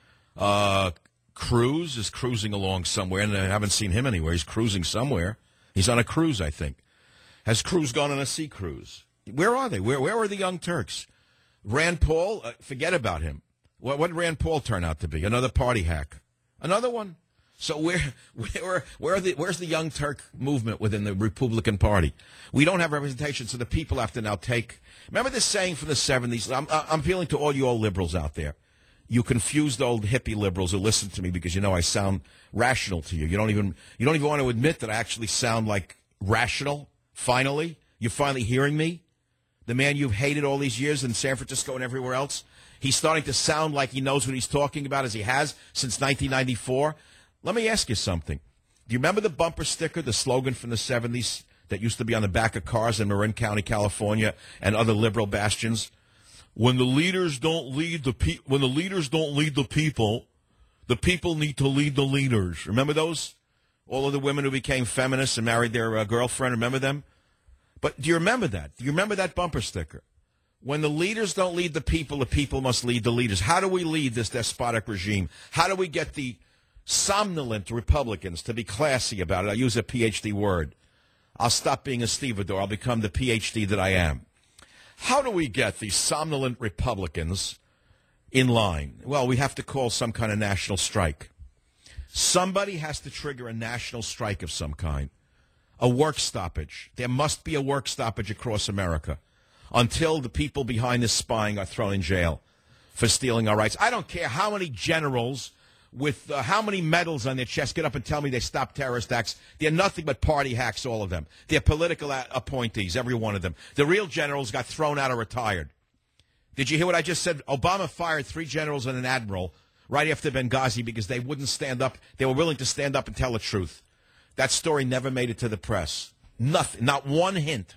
Uh, Cruz is cruising along somewhere, and I haven't seen him anywhere. He's cruising somewhere. He's on a cruise, I think. Has Cruz gone on a sea cruise? Where are they? Where where are the young Turks? Rand Paul, uh, forget about him. What, what did Rand Paul turn out to be? Another party hack. Another one? So where where where are the, where's the Young Turk movement within the Republican Party? We don't have representation, so the people have to now take. Remember this saying from the seventies? I'm, I'm appealing to all you old liberals out there. You confused old hippie liberals who listen to me because you know I sound rational to you. You don't even you don't even want to admit that I actually sound like rational. Finally, you're finally hearing me. The man you've hated all these years in San Francisco and everywhere else. He's starting to sound like he knows what he's talking about, as he has since nineteen ninety-four. Let me ask you something. Do you remember the bumper sticker, the slogan from the seventies that used to be on the back of cars in Marin County, California, and other liberal bastions? When the leaders don't lead the pe- when the leaders don't lead the people, the people need to lead the leaders. Remember those? All of the women who became feminists and married their uh, girlfriend. Remember them? But do you remember that? Do you remember that bumper sticker? When the leaders don't lead the people, the people must lead the leaders. How do we lead this despotic regime? How do we get the somnolent Republicans to be classy about it? I use a P H D word. I'll stop being a stevedore. I'll become the P H D that I am. How do we get these somnolent Republicans in line? Well, we have to call some kind of national strike. Somebody has to trigger a national strike of some kind. A work stoppage. There must be a work stoppage across America until the people behind this spying are thrown in jail for stealing our rights. I don't care how many generals with uh, how many medals on their chest get up and tell me they stopped terrorist acts. They're nothing but party hacks, all of them. They're political a- appointees, every one of them. The real generals got thrown out or retired. Did you hear what I just said? Obama fired three generals and an admiral right after Benghazi because they wouldn't stand up. They were willing to stand up and tell the truth. That story never made it to the press. Nothing, not one hint.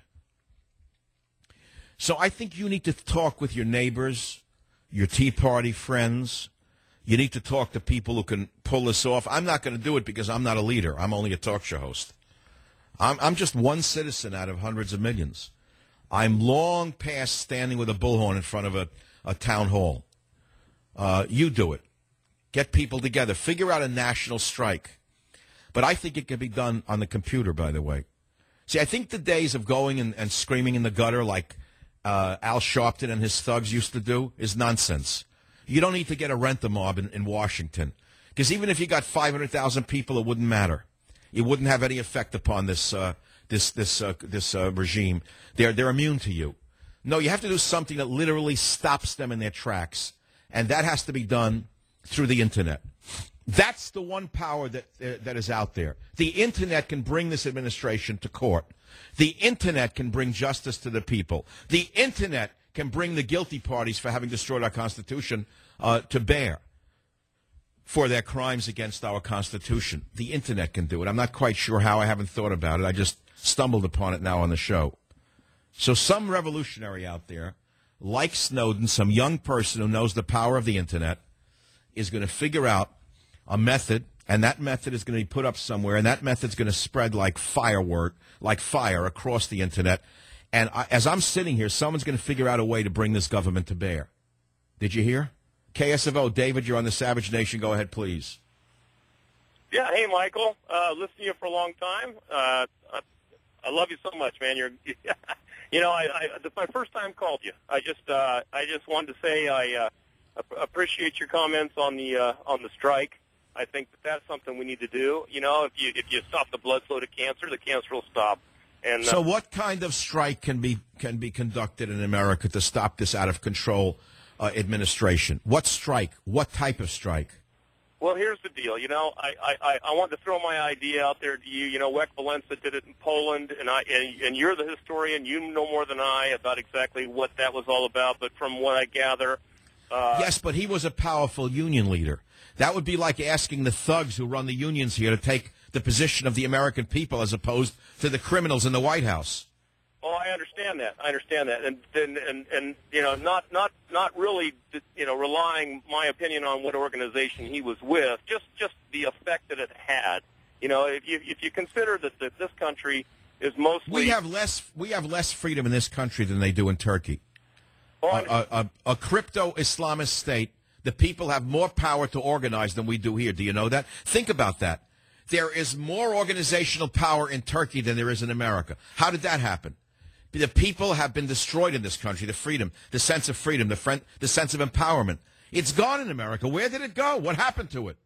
So I think you need to talk with your neighbors, your Tea Party friends. You need to talk to people who can pull this off. I'm not going to do it because I'm not a leader. I'm only a talk show host. I'm, I'm just one citizen out of hundreds of millions. I'm long past standing with a bullhorn in front of a, a town hall. Uh, you do it. Get people together. Figure out a national strike. But I think it can be done on the computer, by the way. See, I think the days of going and, and screaming in the gutter like uh, Al Sharpton and his thugs used to do is nonsense. You don't need to get a rent-a-mob in, in Washington. Because even if you got five hundred thousand people, it wouldn't matter. It wouldn't have any effect upon this uh, this this uh, this uh, regime. They're they're immune to you. No, you have to do something that literally stops them in their tracks, and that has to be done through the Internet. That's the one power that uh, that is out there. The Internet can bring this administration to court. The Internet can bring justice to the people. The Internet can bring the guilty parties for having destroyed our Constitution uh, to bear for their crimes against our Constitution. The Internet can do it. I'm not quite sure how. I haven't thought about it. I just stumbled upon it now on the show. So some revolutionary out there, like Snowden, some young person who knows the power of the Internet, is going to figure out a method, and that method is going to be put up somewhere, and that method's going to spread like firework, like fire across the Internet. And I, as I'm sitting here, someone's going to figure out a way to bring this government to bear. Did you hear? K S F O, David, you're on the Savage Nation. Go ahead, please. Yeah, hey, Michael. Uh, listened to you for a long time. Uh, I, I love you so much, man. You're, you know, I, I, this is my first time called you. I just, uh, I just wanted to say I uh, appreciate your comments on the uh, on the strike. I think that that's something we need to do. You know, if you if you stop the blood flow to cancer, the cancer will stop. And uh, so, what kind of strike can be can be conducted in America to stop this out of control uh, administration? What strike? What type of strike? Well, here's the deal. You know, I, I, I want to throw my idea out there to you. You know, Lech Walesa did it in Poland, and I and, and you're the historian. You know more than I about exactly what that was all about. But from what I gather, uh, yes, but he was a powerful union leader. That would be like asking the thugs who run the unions here to take the position of the American people as opposed to the criminals in the White House. Oh, I understand that. I understand that, and and and, and you know, not not not really, you know, relying my opinion on what organization he was with, just just the effect that it had. You know, if you if you consider that, that this country is mostly we have less we have less freedom in this country than they do in Turkey. Oh, a, a, a, a crypto Islamist state. The people have more power to organize than we do here. Do you know that? Think about that. There is more organizational power in Turkey than there is in America. How did that happen? The people have been destroyed in this country, the freedom, the sense of freedom, the, friend, the sense of empowerment. It's gone in America. Where did it go? What happened to it?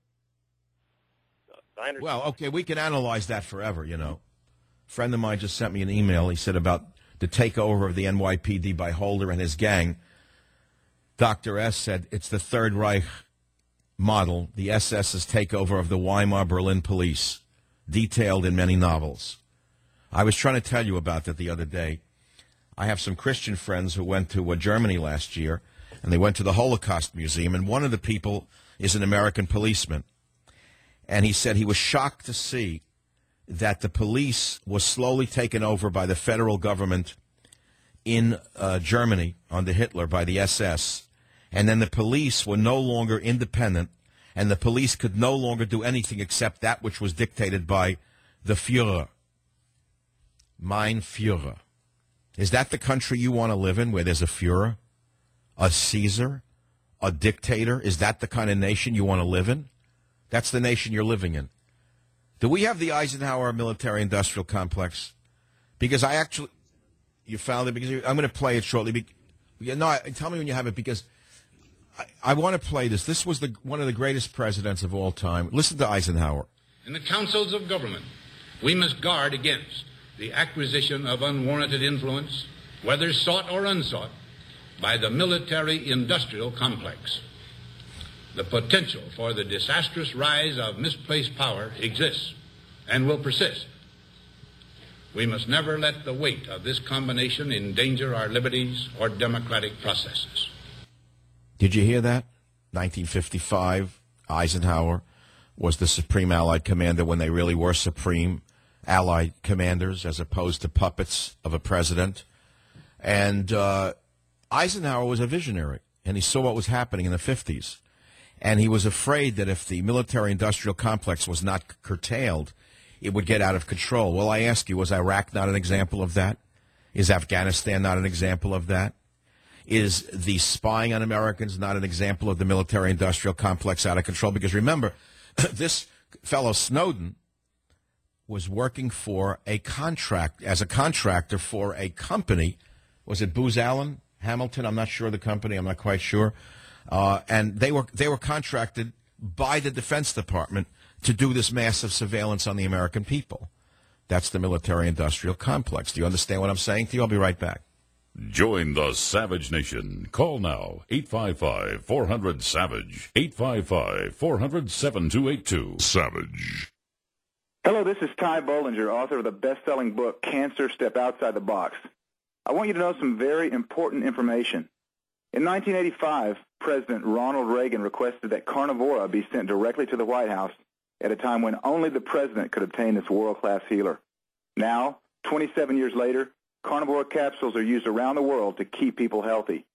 Well, okay, we can analyze that forever, you know. A friend of mine just sent me an email. He said about the takeover of the N Y P D by Holder and his gang. Doctor S said it's the Third Reich model, the S S's takeover of the Weimar Berlin police, detailed in many novels. I was trying to tell you about that the other day. I have some Christian friends who went to uh, Germany last year, and they went to the Holocaust Museum, and one of the people is an American policeman. And he said he was shocked to see that the police was slowly taken over by the federal government in uh, Germany under Hitler by the S S, and then the police were no longer independent, and the police could no longer do anything except that which was dictated by the Führer. Mein Führer. Is that the country you want to live in, where there's a Führer, a Caesar, a dictator? Is that the kind of nation you want to live in? That's the nation you're living in. Do we have the Eisenhower military-industrial complex? Because I actually... You found it? Because I'm going to play it shortly. Be, no, tell me when you have it, because I, I want to play this. This was the one of the greatest presidents of all time. Listen to Eisenhower. In the councils of government, we must guard against the acquisition of unwarranted influence, whether sought or unsought, by the military-industrial complex. The potential for the disastrous rise of misplaced power exists and will persist. We must never let the weight of this combination endanger our liberties or democratic processes. Did you hear that? nineteen fifty-five, Eisenhower was the Supreme Allied Commander when they really were Supreme Allied Commanders as opposed to puppets of a president. And uh, Eisenhower was a visionary, and he saw what was happening in the fifties. And he was afraid that if the military-industrial complex was not curtailed, it would get out of control. Well, I ask you, was Iraq not an example of that? Is Afghanistan not an example of that? Is the spying on Americans not an example of the military-industrial complex out of control? Because remember, this fellow Snowden was working for a contract, as a contractor for a company. Was it Booz Allen Hamilton? I'm not sure of the company. I'm not quite sure. Uh, and they were they were contracted by the Defense Department to do this massive surveillance on the American people. That's the military-industrial complex. Do you understand what I'm saying to you? I'll be right back. Join the Savage Nation. Call now, eight five five, four hundred, SAVAGE, eight five five, four hundred, seven two eight two. Savage. Hello, this is Ty Bollinger, author of the best-selling book, Cancer, Step Outside the Box. I want you to know some very important information. In nineteen eighty-five, President Ronald Reagan requested that Carnivora be sent directly to the White House at a time when only the president could obtain this world-class healer. Now, twenty-seven years later, Carnivora capsules are used around the world to keep people healthy.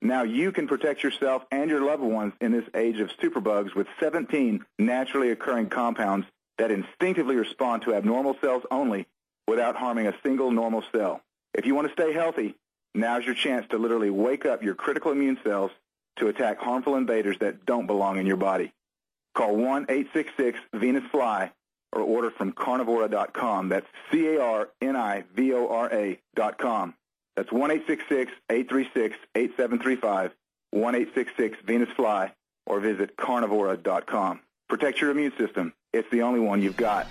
Now you can protect yourself and your loved ones in this age of superbugs with seventeen naturally occurring compounds that instinctively respond to abnormal cells only without harming a single normal cell. If you want to stay healthy, now's your chance to literally wake up your critical immune cells to attack harmful invaders that don't belong in your body. Call one eight six six Venus Fly or order from carnivora dot com. That's C A R N I V O R A dot com. That's one eight six six, eight three six, eight seven three five, one eight six six Venus Fly, or visit carnivora dot com. Protect your immune system. It's the only one you've got.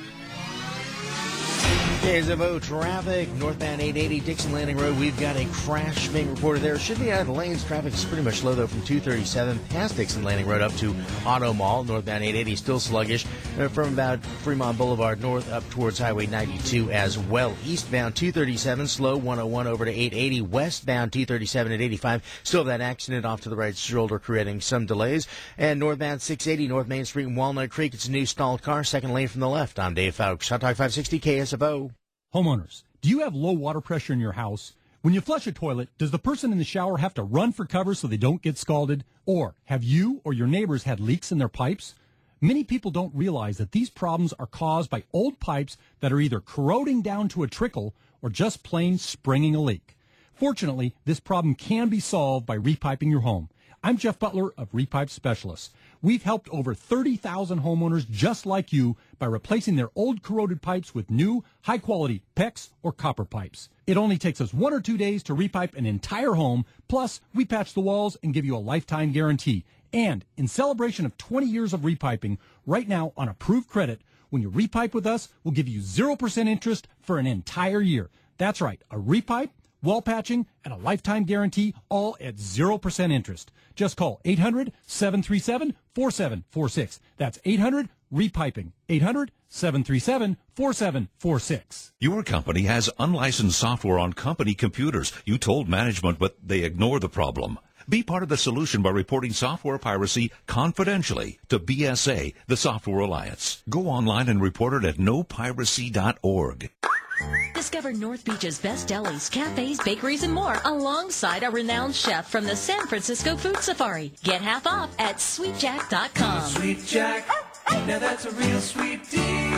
K S F O traffic, northbound eight eighty Dixon Landing Road. We've got a crash being reported there. Should be out of the lanes. Traffic is pretty much slow, though, from two thirty-seven past Dixon Landing Road up to Auto Mall. Northbound eight eighty still sluggish. Uh, from about Fremont Boulevard north up towards Highway ninety-two as well. Eastbound two thirty-seven, slow one oh one over to eight eighty. Westbound two thirty-seven at eighty-five. Still that accident off to the right shoulder creating some delays. And northbound six eighty North Main Street in Walnut Creek. It's a new stalled car, second lane from the left. I'm Dave Fowkes. Hot Talk five sixty K S F O. Homeowners, do you have low water pressure in your house? When you flush a toilet, does the person in the shower have to run for cover so they don't get scalded? Or have you or your neighbors had leaks in their pipes? Many people don't realize that these problems are caused by old pipes that are either corroding down to a trickle or just plain springing a leak. Fortunately, this problem can be solved by repiping your home. I'm Jeff Butler of Repipe Specialists. We've helped over thirty thousand homeowners just like you by replacing their old corroded pipes with new, high-quality PEX or copper pipes. It only takes us one or two days to repipe an entire home, plus we patch the walls and give you a lifetime guarantee. And in celebration of twenty years of repiping, right now on approved credit, when you repipe with us, we'll give you zero percent interest for an entire year. That's right, a repipe, wall patching, and a lifetime guarantee, all at zero percent interest. Just call eight hundred, seven three seven, four seven four six. That's eight hundred, repiping. eight hundred, seven three seven, four seven four six. Your company has unlicensed software on company computers. You told management, but they ignore the problem. Be part of the solution by reporting software piracy confidentially to B S A, the Software Alliance. Go online and report it at no piracy dot org. Discover North Beach's best delis, cafes, bakeries, and more alongside a renowned chef from the San Francisco Food Safari. Get half off at sweet jack dot com. Sweet Jack, now that's a real sweet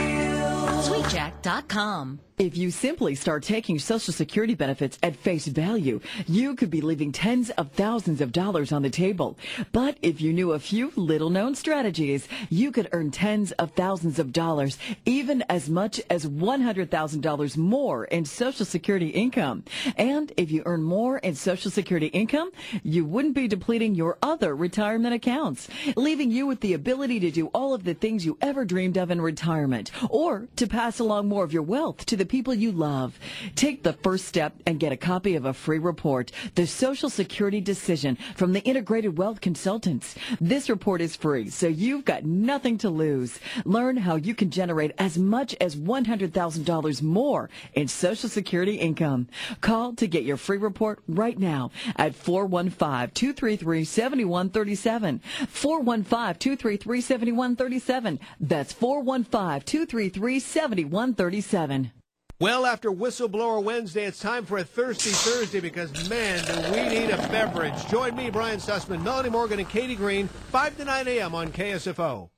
deal. sweet jack dot com. If you simply start taking Social Security benefits at face value, you could be leaving tens of thousands of dollars on the table. But if you knew a few little-known strategies, you could earn tens of thousands of dollars, even as much as one hundred thousand dollars more in Social Security income. And if you earn more in Social Security income, you wouldn't be depleting your other retirement accounts, leaving you with the ability to do all of the things you ever dreamed of in retirement, or to pass along more of your wealth to the people you love. Take the first step and get a copy of a free report, The Social Security Decision from the Integrated Wealth Consultants. This report is free, so you've got nothing to lose. Learn how you can generate as much as one hundred thousand dollars more in Social Security income. Call to get your free report right now at four one five, two three three, seven one three seven. four one five, two three three, seven one three seven. That's four one five, two three three, seven one three seven. Well, after Whistleblower Wednesday, it's time for a Thirsty Thursday because, man, do we need a beverage. Join me, Brian Sussman, Melanie Morgan, and Katie Green, five to nine a.m. on K S F O.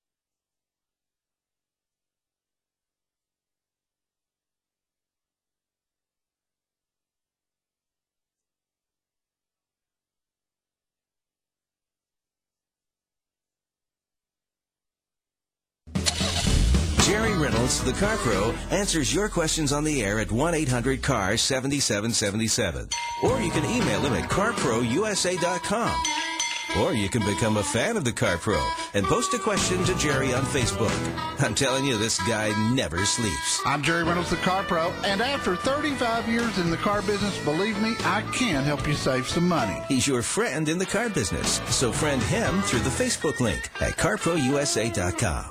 Jerry Reynolds, the Car Pro, answers your questions on the air at one eight hundred C A R seven seven seven seven. Or you can email him at car pro u s a dot com. Or you can become a fan of the Car Pro and post a question to Jerry on Facebook. I'm telling you, this guy never sleeps. I'm Jerry Reynolds, the Car Pro, and after thirty-five years in the car business, believe me, I can help you save some money. He's your friend in the car business, so friend him through the Facebook link at car pro u s a dot com.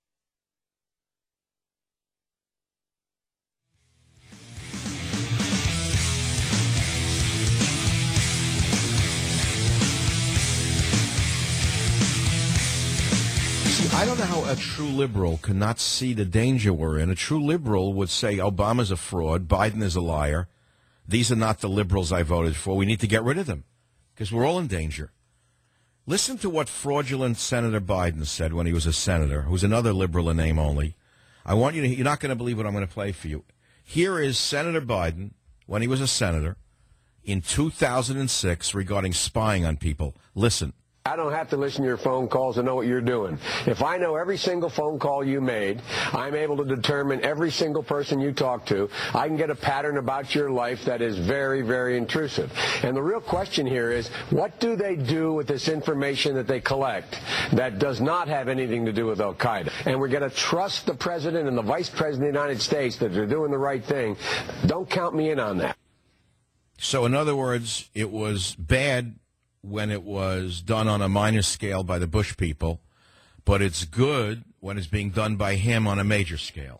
I don't know how a true liberal cannot see the danger we're in. A true liberal would say Obama's a fraud, Biden is a liar. These are not the liberals I voted for. We need to get rid of them. because we're all in danger. Listen to what fraudulent Senator Biden said when he was a senator, who's another liberal in name only. I want you to, you're not going to believe what I'm going to play for you. Here is Senator Biden when he was a senator in two thousand six regarding spying on people. Listen. I don't have to listen to your phone calls and know what you're doing. If I know every single phone call you made, I'm able to determine every single person you talk to. I can get a pattern about your life that is very, very intrusive. And the real question here is, what do they do with this information that they collect that does not have anything to do with Al-Qaeda? And we're going to trust the president and the vice president of the United States that they're doing the right thing. Don't count me in on that. So in other words, it was bad when it was done on a minor scale by the Bush people, but it's good when it's being done by him on a major scale.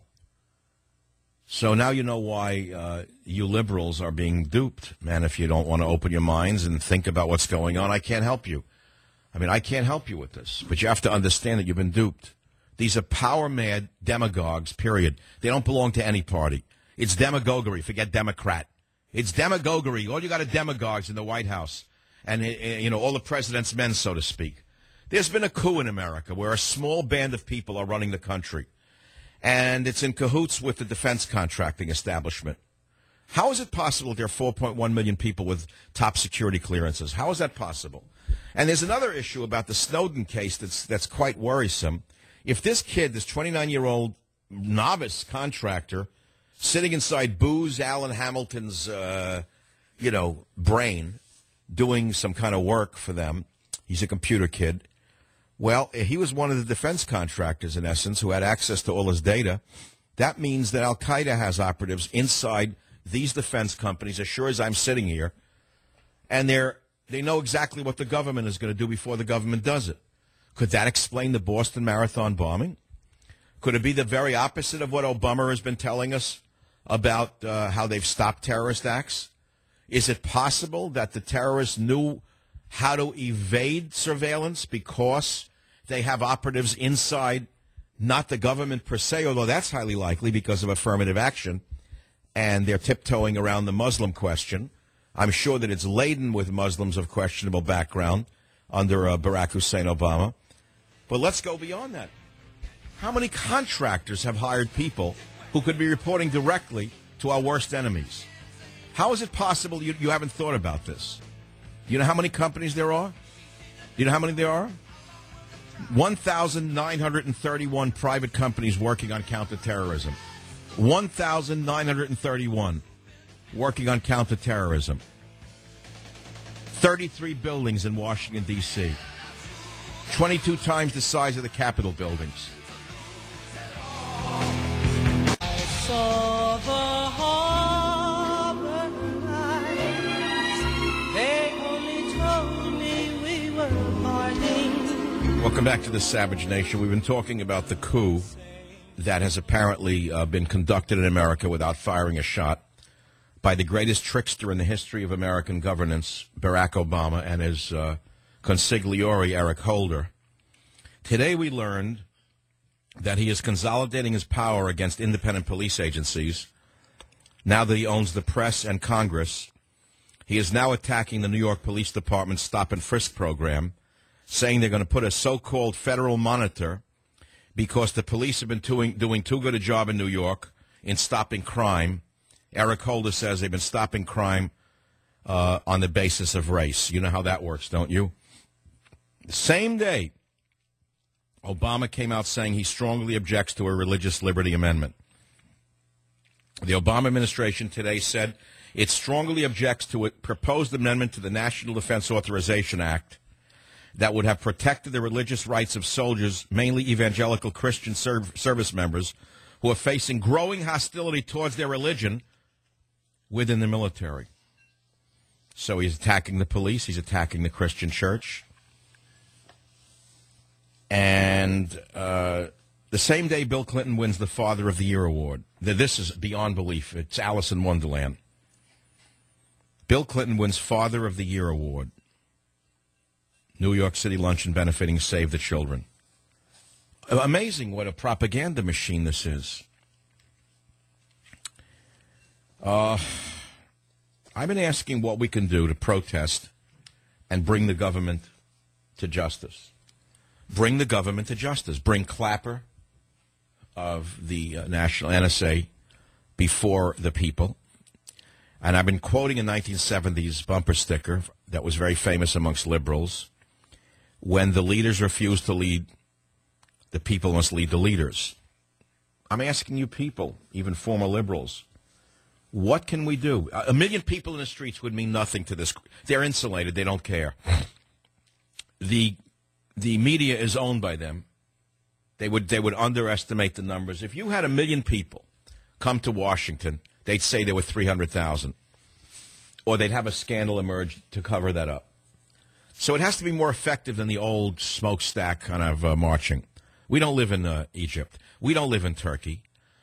So now you know why uh, you liberals are being duped, man. If you don't want to open your minds and think about what's going on, I can't help you. I mean, I can't help you with this, but you have to understand that you've been duped. These are power-mad demagogues, period. They don't belong to any party. It's demagoguery. Forget Democrat. It's demagoguery. All you got are demagogues in the White House. And, you know, all the president's men, so to speak. There's been a coup in America where a small band of people are running the country. And it's in cahoots with the defense contracting establishment. How is it possible there are four point one million people with top security clearances? How is that possible? And there's another issue about the Snowden case that's that's quite worrisome. If this kid, this twenty-nine-year-old novice contractor, sitting inside Booz Allen Hamilton's, uh, you know, brain, doing some kind of work for them. He's a computer kid. Well, he was one of the defense contractors, in essence, who had access to all his data. That means that Al-Qaeda has operatives inside these defense companies, as sure as I'm sitting here, and they're, they know exactly what the government is going to do before the government does it. Could that explain the Boston Marathon bombing? Could it be the very opposite of what Obama has been telling us about uh, how they've stopped terrorist acts? Is it possible that the terrorists knew how to evade surveillance because they have operatives inside, not the government per se, although that's highly likely because of affirmative action, and they're tiptoeing around the Muslim question? I'm sure that it's laden with Muslims of questionable background under uh, Barack Hussein Obama. But let's go beyond that. How many contractors have hired people who could be reporting directly to our worst enemies? How is it possible you, you haven't thought about this? You know how many companies there are? You know how many there are? one thousand nine hundred thirty-one private companies working on counterterrorism. one thousand nine hundred thirty-one working on counterterrorism. thirty-three buildings in Washington, D C twenty-two times the size of the Capitol buildings. I saw the harbor lights. They only told me we were parting. Welcome back to the Savage Nation. We've been talking about the coup that has apparently uh, been conducted in America without firing a shot by the greatest trickster in the history of American governance, Barack Obama, and his uh, consigliere, Eric Holder. Today we learned that he is consolidating his power against independent police agencies. Now that he owns the press and Congress, he is now attacking the New York Police Department's stop and frisk program, saying they're going to put a so-called federal monitor because the police have been doing, doing too good a job in New York in stopping crime. Eric Holder says they've been stopping crime uh, on the basis of race. You know how that works, don't you? The same day, Obama came out saying he strongly objects to a religious liberty amendment. The Obama administration today said it strongly objects to a proposed amendment to the National Defense Authorization Act that would have protected the religious rights of soldiers, mainly evangelical Christian serv- service members, who are facing growing hostility towards their religion within the military. So he's attacking the police. He's attacking the Christian church. And uh, the same day Bill Clinton wins the Father of the Year award. This is beyond belief. It's Alice in Wonderland. Bill Clinton wins Father of the Year award. New York City luncheon benefiting Save the Children. Amazing what a propaganda machine this is. Uh, I've been asking what we can do to protest and bring the government to justice. Bring the government to justice. Bring Clapper of the uh, National N S A before the people. And I've been quoting a nineteen seventies bumper sticker that was very famous amongst liberals. When the leaders refuse to lead, the people must lead the leaders. I'm asking you people, even former liberals, what can we do? A million people in the streets would mean nothing to this. They're insulated. They don't care. The the media is owned by them. They would they would underestimate the numbers. If you had a million people come to Washington, they'd say there were three hundred thousand. Or they'd have a scandal emerge to cover that up. So it has to be more effective than the old smokestack kind of uh, marching. We don't live in uh, Egypt. We don't live in Turkey.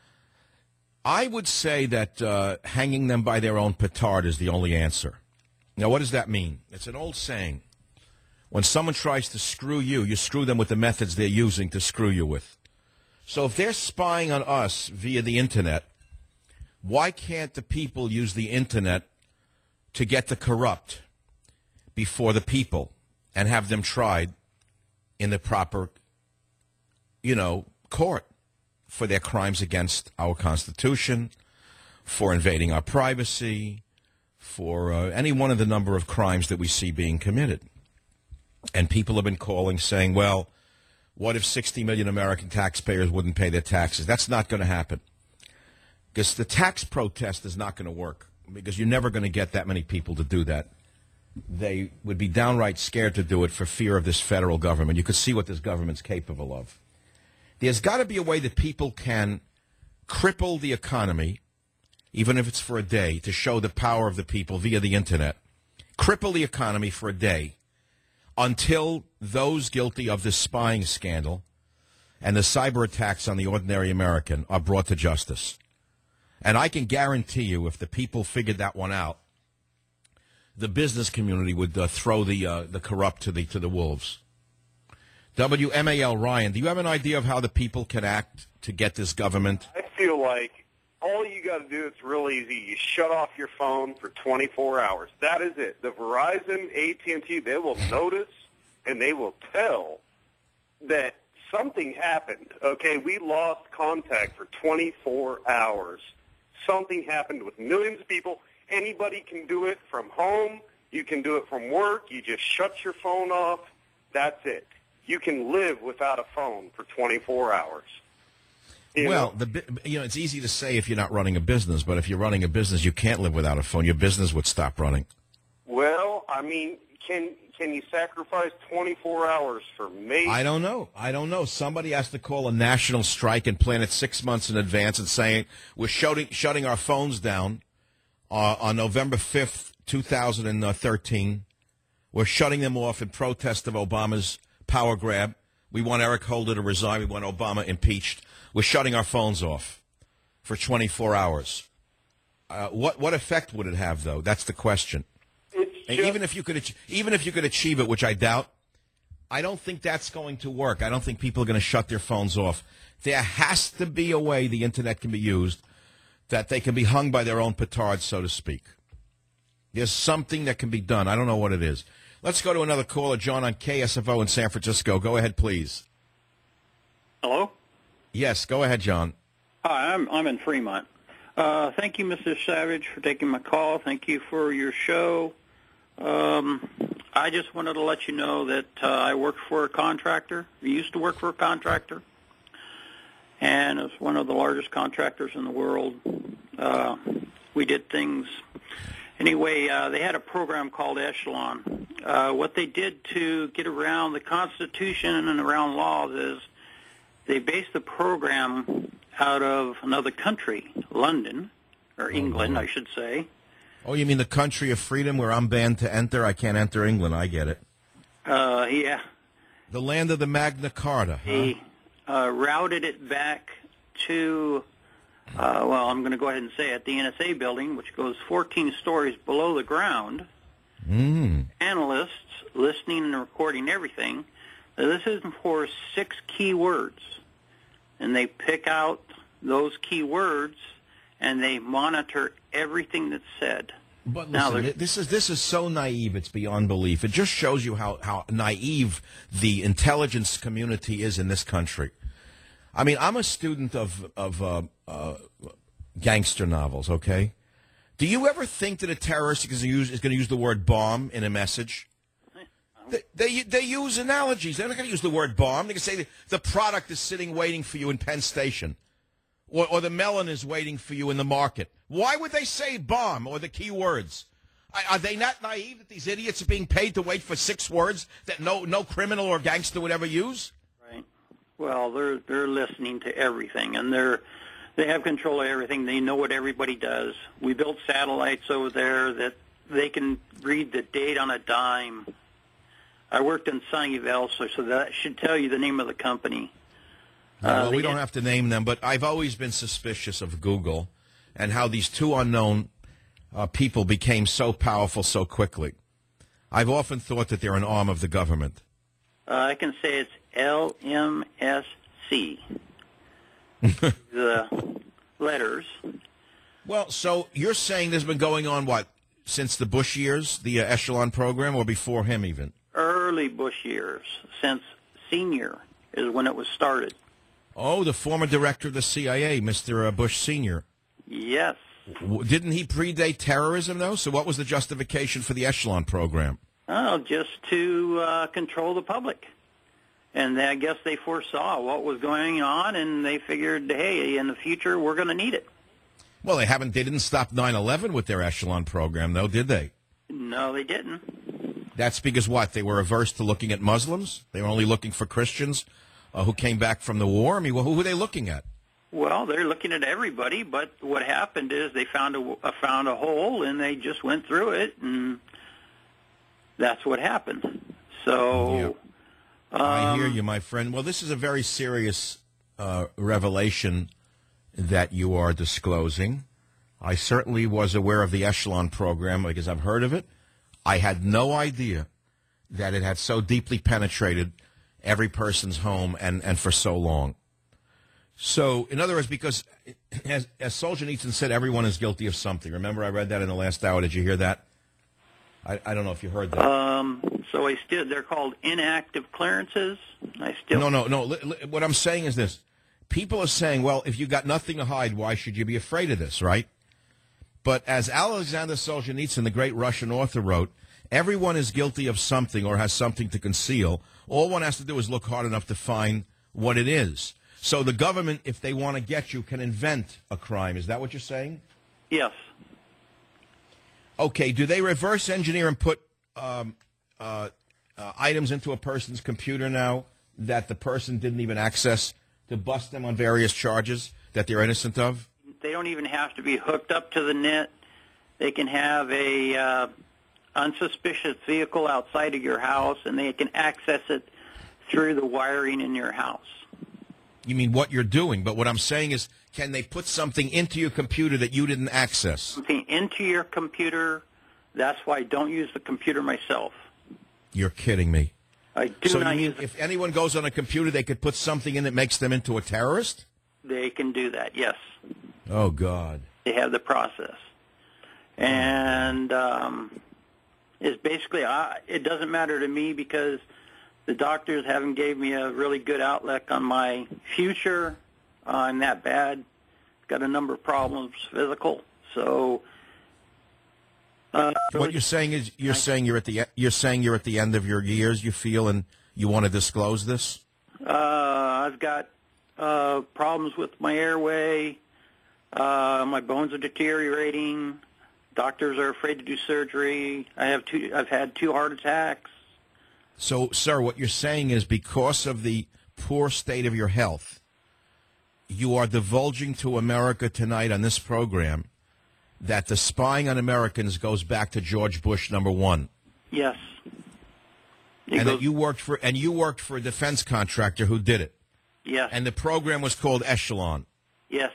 I would say that uh, hanging them by their own petard is the only answer. Now, what does that mean? It's an old saying. When someone tries to screw you, you screw them with the methods they're using to screw you with. So if they're spying on us via the Internet, why can't the people use the Internet to get the corrupt before the people and have them tried in the proper, you know, court for their crimes against our Constitution, for invading our privacy, for uh, any one of the number of crimes that we see being committed? And people have been calling saying, well, what if sixty million American taxpayers wouldn't pay their taxes? That's not going to happen. Because the tax protest is not going to work, because you're never going to get that many people to do that. They would be downright scared to do it for fear of this federal government. You could see what this government's capable of. There's got to be a way that people can cripple the economy, even if it's for a day, to show the power of the people via the Internet. Cripple the economy for a day until those guilty of this spying scandal and the cyber attacks on the ordinary American are brought to justice. And I can guarantee you, if the people figured that one out, the business community would uh, throw the uh, the corrupt to the to the wolves. W M A L Ryan, do you have an idea of how the people can act to get this government? I feel like all you got to do, it's real easy. You shut off your phone for twenty-four hours. That is it. The Verizon, A T and T, they will notice and they will tell that something happened. Okay, we lost contact for twenty-four hours. Something happened with millions of people. Anybody can do it from home. You can do it from work. You just shut your phone off. That's it. You can live without a phone for twenty-four hours. You well, know? the you know it's easy to say if you're not running a business, but if you're running a business, you can't live without a phone. Your business would stop running. Well, I mean, can can you sacrifice twenty-four hours for me? I don't know. I don't know. Somebody has to call a national strike and plan it six months in advance and saying we're shutting shutting our phones down uh, on November fifth, two thousand thirteen. We're shutting them off in protest of Obama's power grab. We want Eric Holder to resign. We want Obama impeached. We're shutting our phones off for twenty-four hours. Uh, what what effect would it have, though? That's the question. And even if you could, even if you could achieve it, which I doubt, I don't think that's going to work. I don't think people are going to shut their phones off. There has to be a way the Internet can be used that they can be hung by their own petard, so to speak. There's something that can be done. I don't know what it is. Let's go to another caller, John, on K S F O in San Francisco. Go ahead, please. Hello? Yes, go ahead, John. Hi, I'm I'm in Fremont. Uh, thank you, Mister Savage, for taking my call. Thank you for your show. Um, I just wanted to let you know that uh, I worked for a contractor. I used to work for a contractor, and it's one of the largest contractors in the world. Uh, we did things. Anyway, uh, they had a program called Echelon. Uh, what they did to get around the Constitution and around laws is they based the program out of another country, London, or England, I should say. Oh, you mean the country of freedom where I'm banned to enter? I can't enter England. I get it. Uh, yeah. The land of the Magna Carta. Huh? They uh, routed it back to, uh, well, I'm going to go ahead and say it, the N S A building, which goes fourteen stories below the ground. Mm. Analysts listening and recording everything. Now, this is for six key words, and they pick out those key words, and they monitor everything that's said. But Now listen, there's- this is this is so naive, it's beyond belief. It just shows you how, how naive the intelligence community is in this country. I mean, I'm a student of, of uh, uh, gangster novels, okay? Do you ever think that a terrorist is going to use, is going to use the word bomb in a message? They, they, they use analogies. They're not going to use the word bomb. They can say the, the product is sitting waiting for you in Penn Station. Or, or the melon is waiting for you in the market. Why would they say bomb or the key words? Are, are they not naive that these idiots are being paid to wait for six words that no no criminal or gangster would ever use? Right. Well, they're they're listening to everything, and they're they have control of everything. They know what everybody does. We built satellites over there that they can read the date on a dime. I worked in Sunnyvale, so so that should tell you the name of the company. Uh, well, we they- don't have to name them, but I've always been suspicious of Google and how these two unknown uh, people became so powerful so quickly. I've often thought that they're an arm of the government. Uh, I can say it's L M S C. The letters. Well, so you're saying this has been going on, what, since the Bush years, the uh, Echelon program, or before him even? Early Bush years, since senior is when it was started. Oh, the former director of the C I A, Mister Uh, Bush Senior Yes. W- Didn't he predate terrorism, though? So what was the justification for the Echelon program? Oh, just to uh, control the public. And I guess they foresaw what was going on, and they figured, hey, in the future, we're going to need it. Well, they haven't. They didn't stop nine eleven with their Echelon program, though, did they? No, they didn't. That's because what? They were averse to looking at Muslims? They were only looking for Christians uh, who came back from the war? I mean, well, who were they looking at? Well, they're looking at everybody, but what happened is they found a, uh, found a hole, and they just went through it, and that's what happened. So... I hear you, my friend. Well, this is a very serious uh, revelation that you are disclosing. I certainly was aware of the Echelon program because I've heard of it. I had no idea that it had so deeply penetrated every person's home and, and for so long. So, in other words, because as, as Solzhenitsyn said, everyone is guilty of something. Remember, I read that in the last hour. Did you hear that? I, I don't know if you heard that. Um, so I still, they're called inactive clearances. I still No, no, no. Li- li- what I'm saying is this. People are saying, well, if you got nothing to hide, why should you be afraid of this, right? But as Alexander Solzhenitsyn, the great Russian author, wrote, everyone is guilty of something or has something to conceal. All one has to do is look hard enough to find what it is. So the government, if they want to get you, can invent a crime. Is that what you're saying? Yes. Okay, do they reverse engineer and put um, uh, uh, items into a person's computer now that the person didn't even access to bust them on various charges that they're innocent of? They don't even have to be hooked up to the net. They can have a uh, unsuspicious vehicle outside of your house, and they can access it through the wiring in your house. You mean what you're doing, but what I'm saying is, can they put something into your computer that you didn't access? Something into your computer. That's why I don't use the computer myself. You're kidding me. I do so not you mean use if anyone goes on a computer, they could put something in that makes them into a terrorist? They can do that, yes. Oh, God. They have the process. And um, it's basically, I, it doesn't matter to me because the doctors haven't gave me a really good outlook on my future. Uh, I'm that bad. Got a number of problems, physical. So, uh, What you're saying is you're saying you're at the you're saying you're at the end of your years, you feel, and you want to disclose this? uh, I've got uh, problems with my airway. Uh, my bones are deteriorating. Doctors are afraid to do surgery. I have two. I've had two heart attacks. So, sir, what you're saying is because of the poor state of your health, you are divulging to America tonight on this program that the spying on Americans goes back to George Bush, number one. Yes. It and goes- that you worked for and you worked for a defense contractor who did it. Yes. And the program was called Echelon. Yes.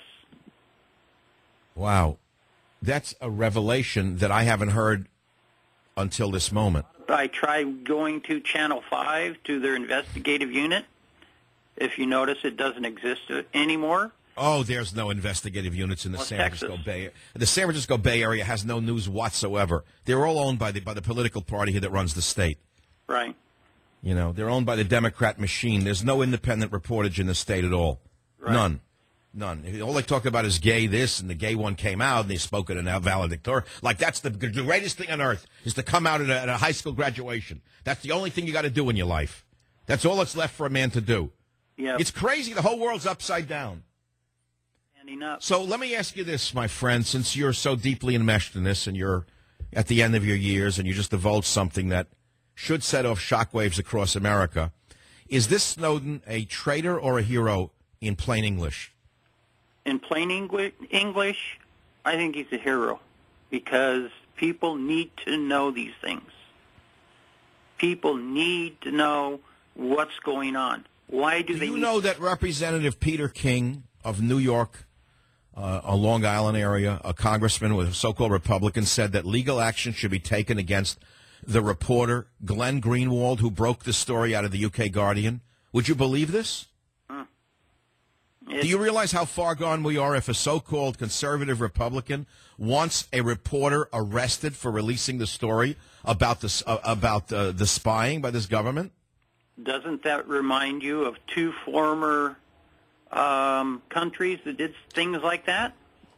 Wow. That's a revelation that I haven't heard until this moment. I tried going to Channel five to their investigative unit. If you notice, it doesn't exist anymore. Oh, there's no investigative units in the Well, San Texas. Francisco Bay Area. The San Francisco Bay Area has no news whatsoever. They're all owned by the by the political party that runs the state. Right. You know, they're owned by the Democrat machine. There's no independent reportage in the state at all. Right. None. None. All they talk about is gay this, and the gay one came out, and they spoke at a valedictorian. Like, that's the greatest thing on earth, is to come out at a, at a high school graduation. That's the only thing you got to do in your life. That's all that's left for a man to do. Yeah. It's crazy. The whole world's upside down. Standing up. So let me ask you this, my friend, since you're so deeply enmeshed in this, and you're at the end of your years, and you just divulged something that should set off shockwaves across America. Is this Snowden a traitor or a hero in plain English? In plain Engli- English, I think he's a hero because people need to know these things. People need to know what's going on. Why do, Do they you need know that Representative Peter King of New York, uh, a Long Island area, a congressman with a so-called Republican, said that legal action should be taken against the reporter Glenn Greenwald, who broke the story out of the U K Guardian? Would you believe this? Huh. Do you realize how far gone we are if a so-called conservative Republican wants a reporter arrested for releasing the story about the, uh, about uh, the spying by this government? Doesn't that remind you of two former um, countries that did things like that?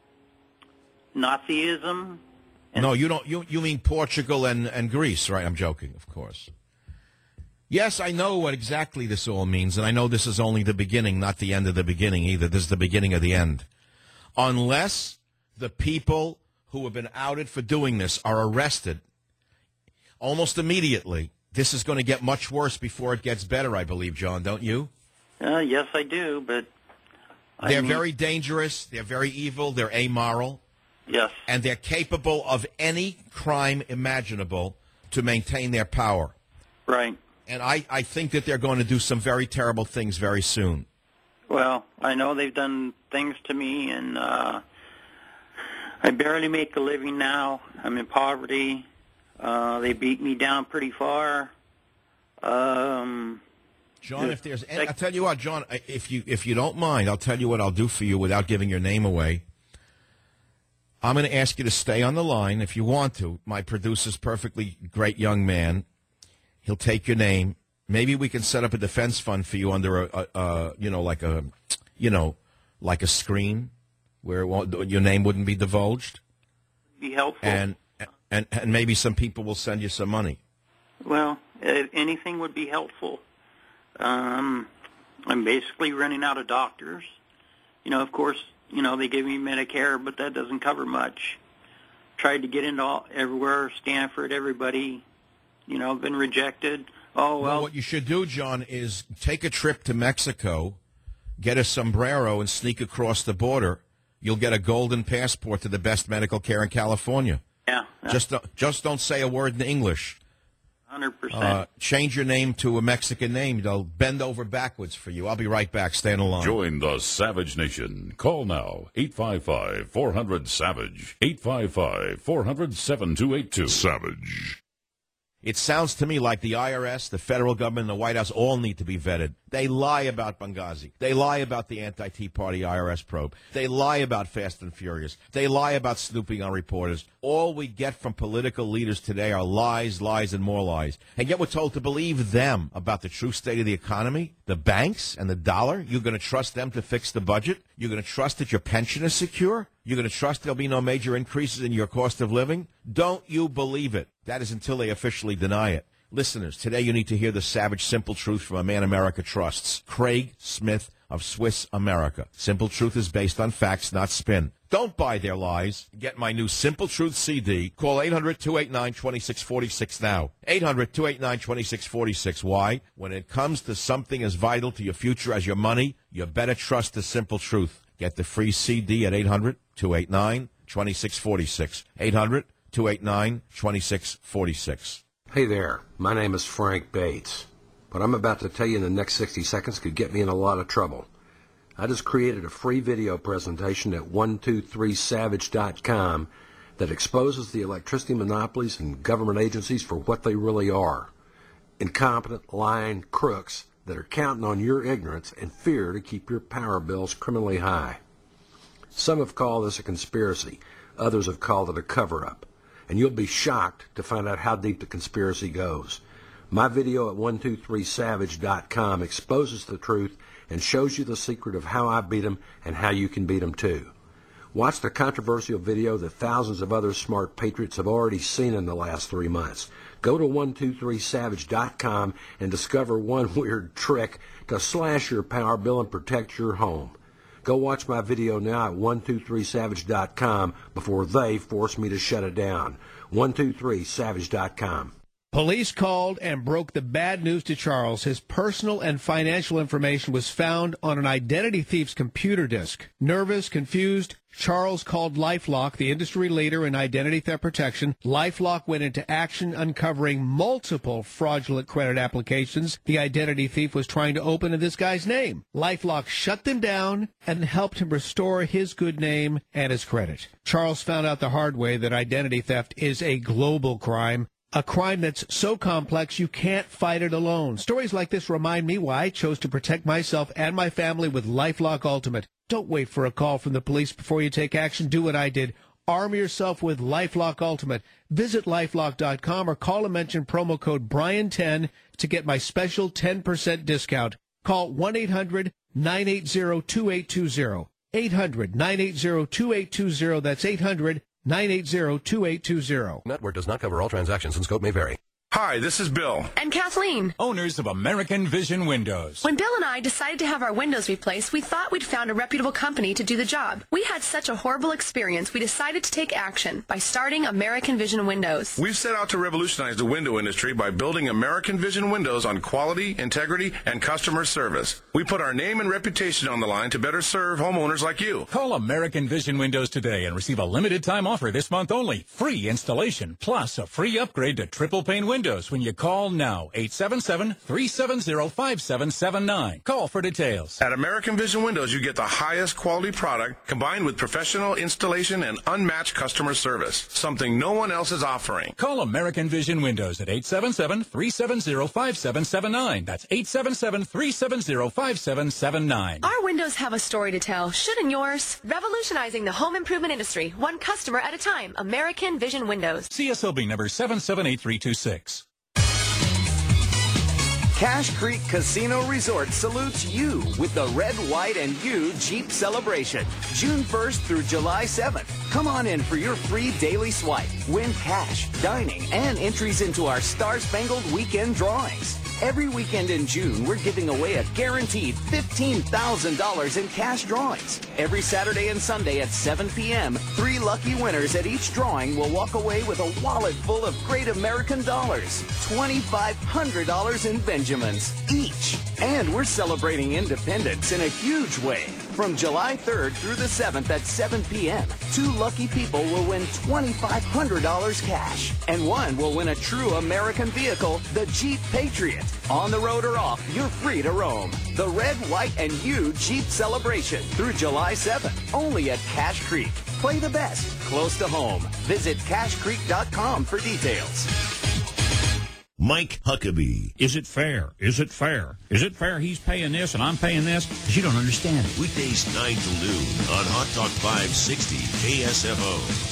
Nazism. No, you don't. You you mean Portugal and, and Greece, right? I'm joking, of course. Yes, I know what exactly this all means, and I know this is only the beginning, not the end of the beginning either. This is the beginning of the end. Unless the people who have been outed for doing this are arrested almost immediately, this is going to get much worse before it gets better, I believe, John, don't you? Uh, yes, I do, but... I They're mean, very dangerous. They're very evil. They're amoral. Yes. And they're capable of any crime imaginable to maintain their power. Right. And I, I think that they're going to do some very terrible things very soon. Well, I know they've done things to me, and uh, I barely make a living now. I'm in poverty. Uh, they beat me down pretty far. Um, John, if there's any, I'll tell you what, John, if you if you don't mind, I'll tell you what I'll do for you without giving your name away. I'm going to ask you to stay on the line if you want to. My producer's perfectly great young man. He'll take your name. Maybe we can set up a defense fund for you under a, a, a you know, like a, you know, like a screen where it won't, your name wouldn't be divulged. Be helpful. And, and and maybe some people will send you some money. Well, uh, anything would be helpful. Um, I'm basically running out of doctors. You know, of course, you know, they give me Medicare, but that doesn't cover much. Tried to get into all, everywhere, Stanford, everybody, you know, been rejected. Oh, well. Well, what you should do, John, is take a trip to Mexico, get a sombrero, and sneak across the border. You'll get a golden passport to the best medical care in California. Yeah. Just, don't- just don't say a word in English. one hundred percent. Uh, change your name to a Mexican name. They'll bend over backwards for you. I'll be right back. Stay on the line. Join the Savage Nation. Call now. eight five five, four hundred, SAVAGE. eight five five, four hundred, seven two eight two. Savage. It sounds to me like the I R S, the federal government, and the White House all need to be vetted. They lie about Benghazi. They lie about the anti-Tea Party I R S probe. They lie about Fast and Furious. They lie about snooping on reporters. All we get from political leaders today are lies, lies, and more lies. And yet we're told to believe them about the true state of the economy, the banks, and the dollar. You're going to trust them to fix the budget? You're going to trust that your pension is secure? You're going to trust there'll be no major increases in your cost of living? Don't you believe it? That is until they officially deny it. Listeners, today you need to hear the savage, simple truth from a man America trusts, Craig Smith of Swiss America. Simple truth is based on facts, not spin. Don't buy their lies. Get my new Simple Truth C D. Call eight hundred, two eight nine, two six four six now. eight hundred, two eight nine, two six four six. Why? When it comes to something as vital to your future as your money, you better trust the simple truth. Get the free C D at eight hundred, two eight nine, two six four six. eight hundred, two eight nine, two six four six. Hey there, my name is Frank Bates. What I'm about to tell you in the next sixty seconds could get me in a lot of trouble. I just created a free video presentation at one two three savage dot com that exposes the electricity monopolies and government agencies for what they really are. Incompetent, lying crooks that are counting on your ignorance and fear to keep your power bills criminally high. Some have called this a conspiracy. Others have called it a cover-up. And you'll be shocked to find out how deep the conspiracy goes. My video at one two three savage dot com exposes the truth and shows you the secret of how I beat them and how you can beat them too. Watch the controversial video that thousands of other smart patriots have already seen in the last three months. Go to one two three savage dot com and discover one weird trick to slash your power bill and protect your home. Go watch my video now at one two three savage dot com before they force me to shut it down. one two three savage dot com. Police called and broke the bad news to Charles. His personal and financial information was found on an identity thief's computer disk. Nervous, confused, Charles called LifeLock, the industry leader in identity theft protection. LifeLock went into action, uncovering multiple fraudulent credit applications the identity thief was trying to open in this guy's name. LifeLock shut them down and helped him restore his good name and his credit. Charles found out the hard way that identity theft is a global crime. A crime that's so complex you can't fight it alone. Stories like this remind me why I chose to protect myself and my family with LifeLock Ultimate. Don't wait for a call from the police before you take action. Do what I did. Arm yourself with LifeLock Ultimate. Visit lifelock dot com or call and mention promo code Brian ten to get my special ten percent discount. Call one eight hundred nine eight zero two eight two zero. eight hundred nine eight zero two eight two zero. That's eight hundred nine eight zero two eight two zero. Network does not cover all transactions and scope may vary. Hi, this is Bill. And Kathleen. Owners of American Vision Windows. When Bill and I decided to have our windows replaced, we thought we'd found a reputable company to do the job. We had such a horrible experience, we decided to take action by starting American Vision Windows. We've set out to revolutionize the window industry by building American Vision Windows on quality, integrity, and customer service. We put our name and reputation on the line to better serve homeowners like you. Call American Vision Windows today and receive a limited time offer this month only. Free installation, plus a free upgrade to triple pane windows when you call now. eight seven seven, three seven zero, five seven seven nine. Call for details. At American Vision Windows, you get the highest quality product combined with professional installation and unmatched customer service, something no one else is offering. Call American Vision Windows at eight seven seven, three seven zero, five seven seven nine. That's eight seven seven, three seven zero, five seven seven nine. Our windows have a story to tell. Shouldn't yours? Revolutionizing the home improvement industry, one customer at a time. American Vision Windows. C S L B number seven seven eight three two six. Cache Creek Casino Resort salutes you with the Red, White, and You Jeep Celebration, June first through July seventh. Come on in for your free daily swipe. Win cash, dining, and entries into our Star-Spangled Weekend drawings. Every weekend in June, we're giving away a guaranteed fifteen thousand dollars in cash drawings. Every Saturday and Sunday at seven p.m., three lucky winners at each drawing will walk away with a wallet full of great American dollars, twenty-five hundred dollars in Benjamins each. And we're celebrating independence in a huge way. From July third through the seventh at seven p.m., two lucky people will win twenty-five hundred dollars cash, and one will win a true American vehicle, the Jeep Patriot. On the road or off, you're free to roam. The Red, White, and You Jeep Celebration through July seventh, only at Cache Creek. Play the best, close to home. Visit cache creek dot com for details. Mike Huckabee. Is it fair? Is it fair? Is it fair he's paying this and I'm paying this? Because you don't understand it. Weekdays nine to noon on Hot Talk five sixty K S F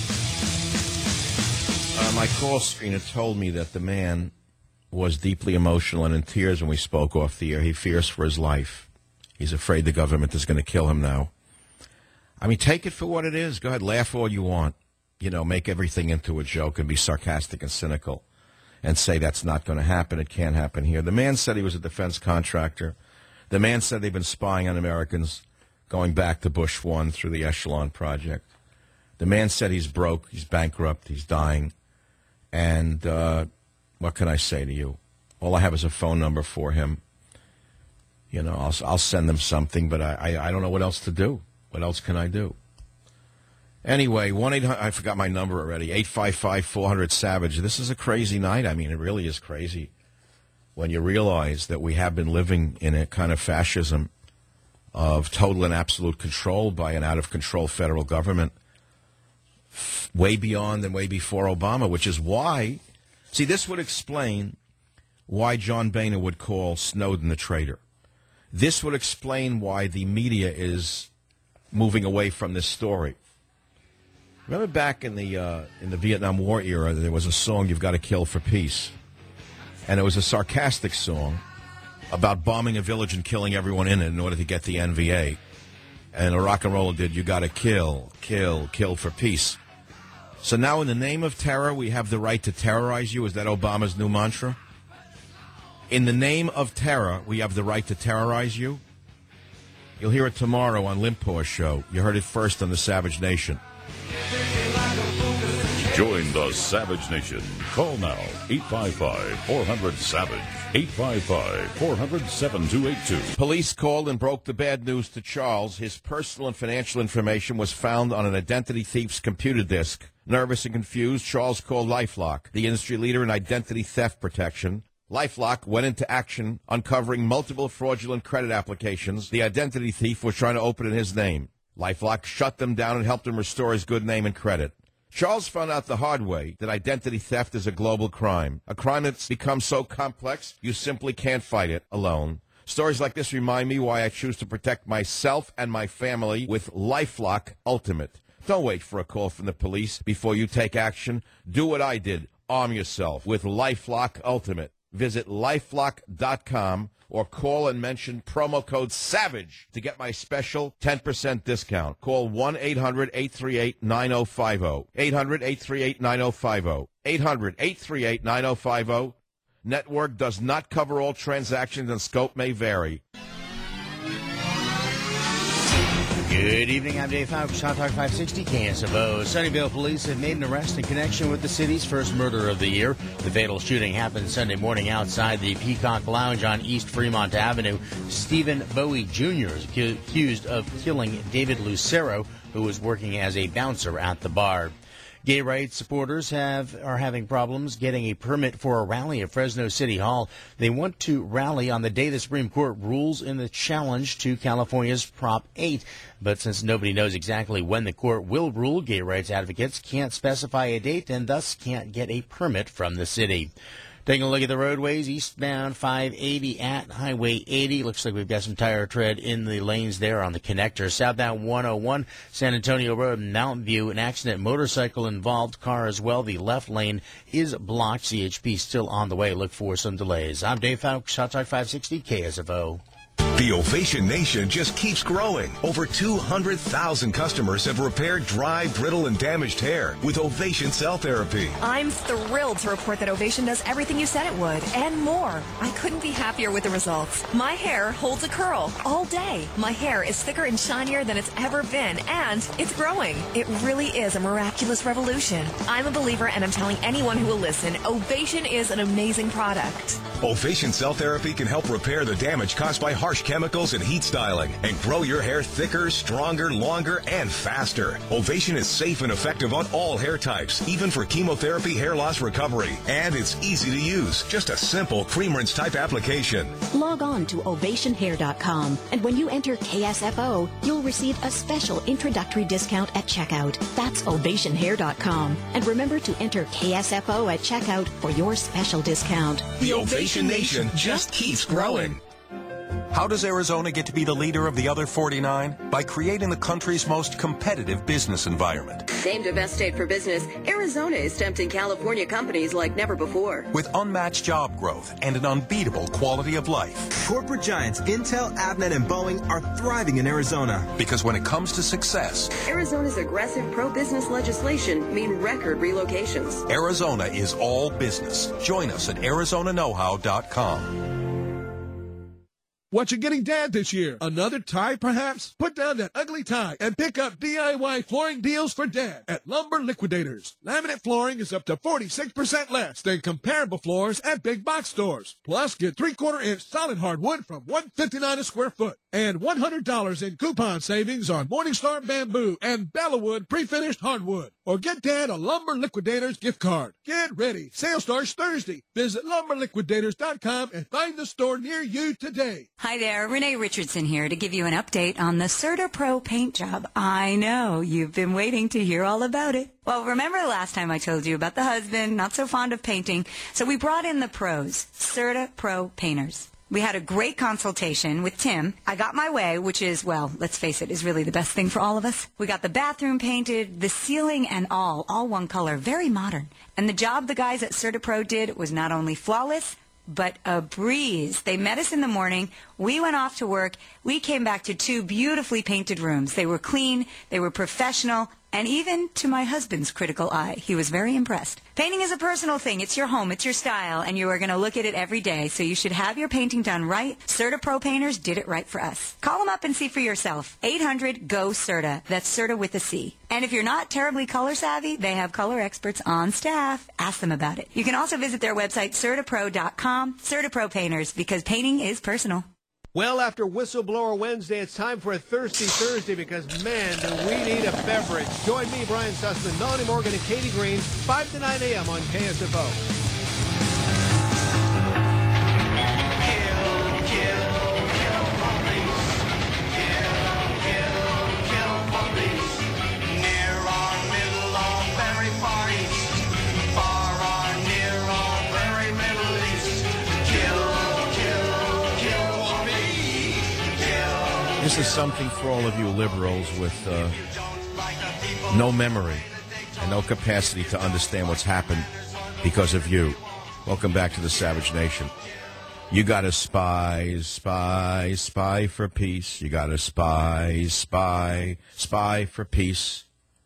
O. Uh, my call screener told me that the man was deeply emotional and in tears when we spoke off the air. He fears for his life. He's afraid the government is going to kill him now. I mean, take it for what it is. Go ahead, laugh all you want. You know, make everything into a joke and be sarcastic and cynical and say that's not going to happen. It can't happen here. The man said he was a defense contractor. The man said they've been spying on Americans going back to Bush one through the Echelon Project. The man said he's broke, he's bankrupt, he's dying. And uh, what can I say to you? All I have is a phone number for him. You know, I'll, I'll send him something, but I, I, I don't know what else to do. What else can I do? Anyway, one eight hundred, I forgot my number already, eight five five, four hundred, SAVAGE. This is a crazy night. I mean, it really is crazy when you realize that we have been living in a kind of fascism of total and absolute control by an out-of-control federal government way beyond and way before Obama, which is why, see, this would explain why John Boehner would call Snowden a traitor. This would explain why the media is moving away from this story. Remember back in the uh, in the Vietnam War era, there was a song, You've Got to Kill for Peace. And it was a sarcastic song about bombing a village and killing everyone in it in order to get the N V A. And a rock and roller did, you got to kill, kill, kill for peace. So now in the name of terror, we have the right to terrorize you. Is that Obama's new mantra? In the name of terror, we have the right to terrorize you. You'll hear it tomorrow on Limpaw's show. You heard it first on the Savage Nation. Join the Savage Nation. Call now, eight five five, four hundred, SAVAGE, eight five five, four hundred, seven two eight two. Police called and broke the bad news to Charles. His personal and financial information was found on an identity thief's computer disk. Nervous and confused, Charles called LifeLock, the industry leader in identity theft protection. LifeLock went into action, uncovering multiple fraudulent credit applications the identity thief was trying to open in his name. LifeLock shut them down and helped him restore his good name and credit. Charles found out the hard way that identity theft is a global crime, a crime that's become so complex you simply can't fight it alone. Stories like this remind me why I choose to protect myself and my family with LifeLock Ultimate. Don't wait for a call from the police before you take action. Do what I did. Arm yourself with LifeLock Ultimate. Visit lifelock dot com or call and mention promo code SAVAGE to get my special ten percent discount. Call one eight hundred, eight three eight, nine oh five oh. eight hundred, eight three eight, nine oh five oh. eight hundred, eight three eight, nine oh five oh. Network does not cover all transactions and scope may vary. Good evening, I'm Dave Fowler, Hot Talk five sixty K S F O. Sunnyvale police have made an arrest in connection with the city's first murder of the year. The fatal shooting happened Sunday morning outside the Peacock Lounge on East Fremont Avenue. Stephen Bowie Junior is accused of killing David Lucero, who was working as a bouncer at the bar. Gay rights supporters have are having problems getting a permit for a rally at Fresno City Hall. They want to rally on the day the Supreme Court rules in the challenge to California's Prop eight. But since nobody knows exactly when the court will rule, gay rights advocates can't specify a date and thus can't get a permit from the city. Taking a look at the roadways, eastbound five eighty at Highway eighty. Looks like we've got some tire tread in the lanes there on the connector. Southbound one oh one, San Antonio Road, Mountain View. An accident, motorcycle involved, car as well. The left lane is blocked. C H P still on the way. Look for some delays. I'm Dave Fowler, Hot Talk five sixty K S F O. The Ovation Nation just keeps growing. Over two hundred thousand customers have repaired dry, brittle, and damaged hair with Ovation Cell Therapy. I'm thrilled to report that Ovation does everything you said it would, and more. I couldn't be happier with the results. My hair holds a curl all day. My hair is thicker and shinier than it's ever been, and it's growing. It really is a miraculous revolution. I'm a believer, and I'm telling anyone who will listen, Ovation is an amazing product. Ovation Cell Therapy can help repair the damage caused by harsh chemicals and heat styling and grow your hair thicker, stronger, longer, and faster. Ovation is safe and effective on all hair types, even for chemotherapy hair loss recovery. And it's easy to use, just a simple cream rinse type application. Log on to ovation hair dot com, and when you enter K S F O, you'll receive a special introductory discount at checkout. That's ovation hair dot com. And remember to enter K S F O at checkout for your special discount. The Ovation Nation just keeps growing. How does Arizona get to be the leader of the other forty-nine? By creating the country's most competitive business environment. Named a best state for business, Arizona is tempting California companies like never before. With unmatched job growth and an unbeatable quality of life. Corporate giants Intel, Avnet, and Boeing are thriving in Arizona. Because when it comes to success, Arizona's aggressive pro-business legislation mean record relocations. Arizona is all business. Join us at arizona know how dot com. What you getting, Dad, this year? Another tie, perhaps? Put down that ugly tie and pick up D I Y flooring deals for Dad at Lumber Liquidators. Laminate flooring is up to forty-six percent less than comparable floors at big box stores. Plus, get three-quarter inch solid hardwood from one hundred fifty-nine dollars a square foot and one hundred dollars in coupon savings on Morningstar Bamboo and Bellawood pre-finished hardwood. Or get Dad a Lumber Liquidators gift card. Get ready. Sale starts Thursday. Visit lumber liquidators dot com and find the store near you today. Hi there, Renee Richardson here to give you an update on the CertaPro paint job. I know, you've been waiting to hear all about it. Well, remember the last time I told you about the husband, not so fond of painting, so we brought in the pros, CertaPro painters. We had a great consultation with Tim. I got my way, which is, well, let's face it, is really the best thing for all of us. We got the bathroom painted, the ceiling and all, all one color, very modern. And the job the guys at CertaPro did was not only flawless, but a breeze. They met us in the morning. We went off to work. We came back to two beautifully painted rooms. They were clean, they were professional, and even to my husband's critical eye, he was very impressed. Painting is a personal thing. It's your home, it's your style, and you are going to look at it every day, so you should have your painting done right. CertaPro Painters did it right for us. Call them up and see for yourself. eight hundred, G O, CERTA. That's CERTA with a C. And if you're not terribly color savvy, they have color experts on staff. Ask them about it. You can also visit their website, certa pro dot com. CertaPro Painters, because painting is personal. Well, after Whistleblower Wednesday, it's time for a Thirsty Thursday because, man, do we need a beverage. Join me, Brian Sussman, Melanie Morgan, and Katie Green, five to nine a.m. on K S F O. This is something for all of you liberals with uh, no memory and no capacity to understand what's happened because of you. Welcome back to the Savage Nation. You got to spy, spy, spy for peace. You got to spy, spy, spy for peace.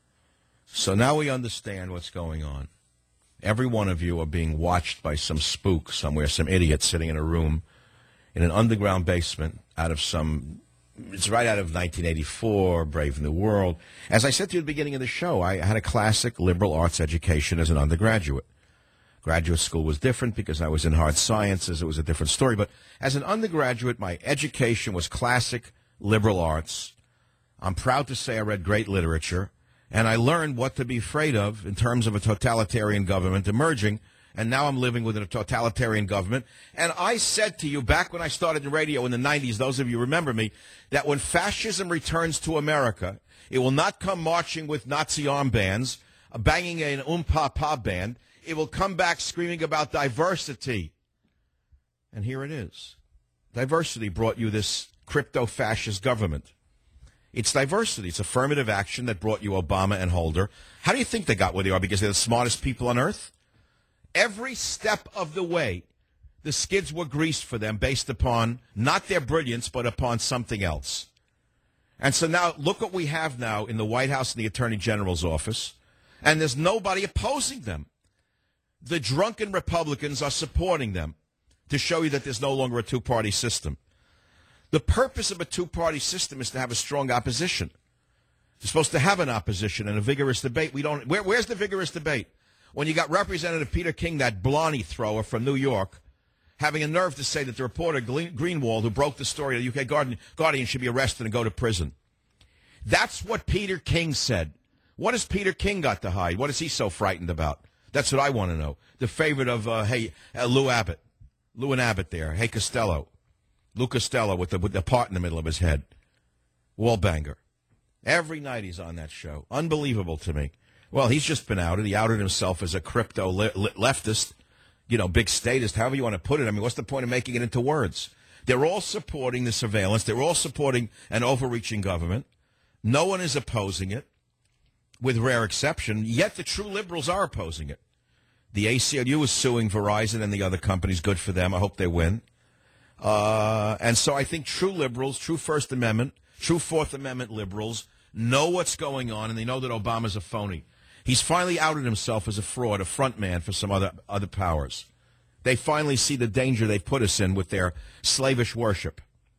So now we understand what's going on. Every one of you are being watched by some spook somewhere, some idiot sitting in a room in an underground basement out of some... It's right out of nineteen eighty-four, Brave New World. As I said to you at the beginning of the show, I had a classic liberal arts education as an undergraduate. Graduate school was different because I was in hard sciences. It was a different story. But as an undergraduate, my education was classic liberal arts. I'm proud to say I read great literature, and I learned what to be afraid of in terms of a totalitarian government emerging. And now I'm living within a totalitarian government. And I said to you back when I started in radio in the nineties, those of you remember me, that when fascism returns to America, it will not come marching with Nazi armbands, uh, banging an um-pa-pa band. It will come back screaming about diversity. And here it is. Diversity brought you this crypto-fascist government. It's diversity. It's affirmative action that brought you Obama and Holder. How do you think they got where they are? Because they're the smartest people on earth? Every step of the way, the skids were greased for them based upon not their brilliance, but upon something else. And so now look what we have now in the White House and the Attorney General's office, and there's nobody opposing them. The drunken Republicans are supporting them to show you that there's no longer a two-party system. The purpose of a two-party system is to have a strong opposition. You're supposed to have an opposition and a vigorous debate. We don't. Where, where's the vigorous debate? When you got Representative Peter King, that Blonnie thrower from New York, having a nerve to say that the reporter Greenwald, who broke the story of the U K Guardian, Guardian, should be arrested and go to prison. That's what Peter King said. What has Peter King got to hide? What is he so frightened about? That's what I want to know. The favorite of, uh, hey, uh, Lou Abbott. Lou and Abbott there. Hey, Costello. Lou Costello with the, with the part in the middle of his head. Wallbanger. Every night he's on that show. Unbelievable to me. Well, he's just been outed. He outed himself as a crypto le- le- leftist, you know, big statist, however you want to put it. I mean, what's the point of making it into words? They're all supporting the surveillance. They're all supporting an overreaching government. No one is opposing it, with rare exception, yet the true liberals are opposing it. The A C L U is suing Verizon and the other companies. Good for them. I hope they win. Uh, and so I think true liberals, true First Amendment, true Fourth Amendment liberals know what's going on, and they know that Obama's a phony. He's finally outed himself as a fraud, a front man for some other other powers. They finally see the danger they've put us in with their slavish worship.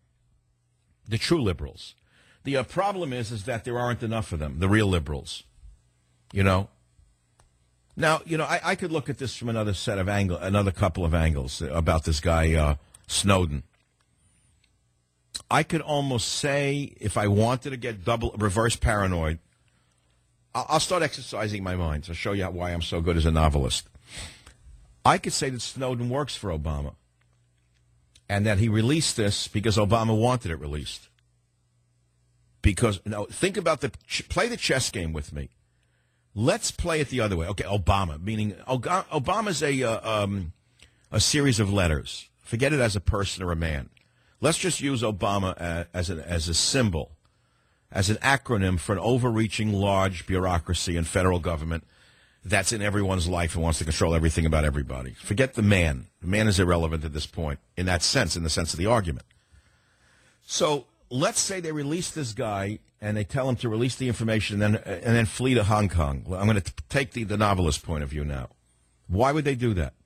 The true liberals. The uh, problem is, is that there aren't enough of them, the real liberals. You know? Now, you know, I, I could look at this from another set of angle, another couple of angles about this guy, uh, Snowden. I could almost say, if I wanted to get double reverse paranoid, I'll start exercising my mind to show you why I'm so good as a novelist. I could say that Snowden works for Obama and that he released this because Obama wanted it released. Because, now, think about the, play the chess game with me. Let's play it the other way. Okay, Obama, meaning Obama's a, uh, um, a series of letters. Forget it as a person or a man. Let's just use Obama as, as, an, as a symbol, as an acronym for an overreaching, large bureaucracy and federal government that's in everyone's life and wants to control everything about everybody. Forget the man. The man is irrelevant at this point, in that sense, in the sense of the argument. So let's say they release this guy and they tell him to release the information and then, and then flee to Hong Kong. I'm going to take the, the novelist point of view now. Why would they do that?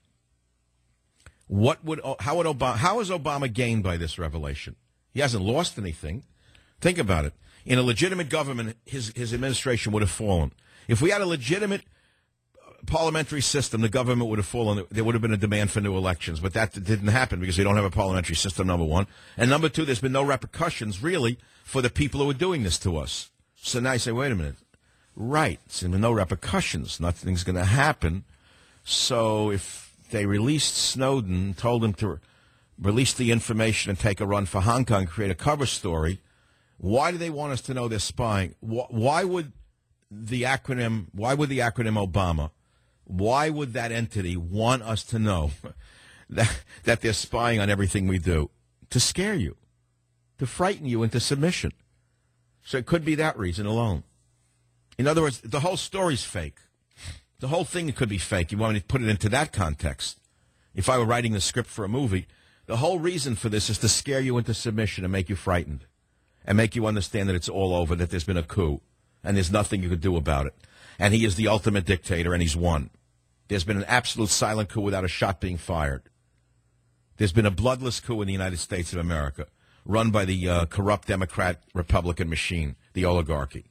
What would how would Obama how has Obama gained by this revelation? He hasn't lost anything. Think about it. In a legitimate government, his his administration would have fallen. If we had a legitimate parliamentary system, the government would have fallen. There would have been a demand for new elections, but that didn't happen because we don't have a parliamentary system, number one. And number two, there's been no repercussions, really, for the people who are doing this to us. So now you say, wait a minute. Right. So no repercussions. Nothing's going to happen. So if they released Snowden, told him to re- release the information and take a run for Hong Kong, create a cover story, why do they want us to know they're spying? Why would the acronym, why would the acronym Obama, why would that entity want us to know that, that they're spying on everything we do? To scare you, to frighten you into submission. So it could be that reason alone. In other words, the whole story's fake. The whole thing could be fake. You want me to put it into that context. If I were writing the script for a movie, the whole reason for this is to scare you into submission and make you frightened and make you understand that it's all over, that there's been a coup, and there's nothing you could do about it. And he is the ultimate dictator, and he's won. There's been an absolute silent coup without a shot being fired. There's been a bloodless coup in the United States of America, run by the uh, corrupt Democrat-Republican machine, the oligarchy.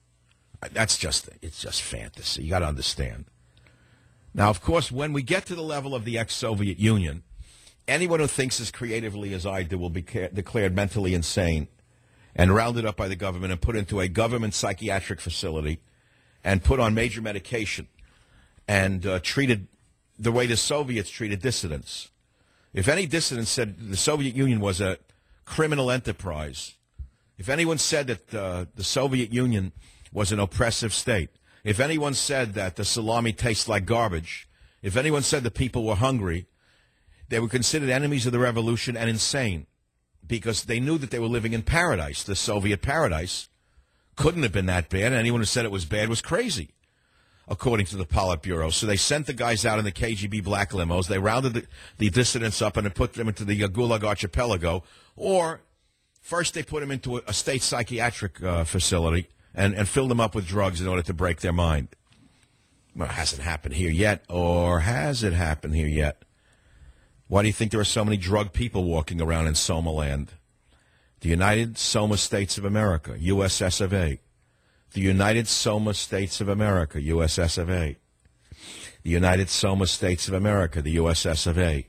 That's just, it's just fantasy. You got to understand. Now, of course, when we get to the level of the ex-Soviet Union, anyone who thinks as creatively as I do will be ca- declared mentally insane and rounded up by the government and put into a government psychiatric facility and put on major medication and uh, treated the way the Soviets treated dissidents. If any dissident said the Soviet Union was a criminal enterprise, if anyone said that uh, the Soviet Union was an oppressive state, if anyone said that the salami tastes like garbage, if anyone said the people were hungry, they were considered enemies of the revolution and insane because they knew that they were living in paradise. The Soviet paradise couldn't have been that bad. Anyone who said it was bad was crazy, according to the Politburo. So they sent the guys out in the K G B black limos. They rounded the, the dissidents up and then put them into the uh, Gulag Archipelago. Or first they put them into a, a state psychiatric uh, facility and, and filled them up with drugs in order to break their mind. Well, it hasn't happened here yet. Or has it happened here yet? Why do you think there are so many drug people walking around in Somaland? The United Soma States of America, U S S of A. The United Soma States of America, U S S of A. The United Soma States of America, the U S S of A.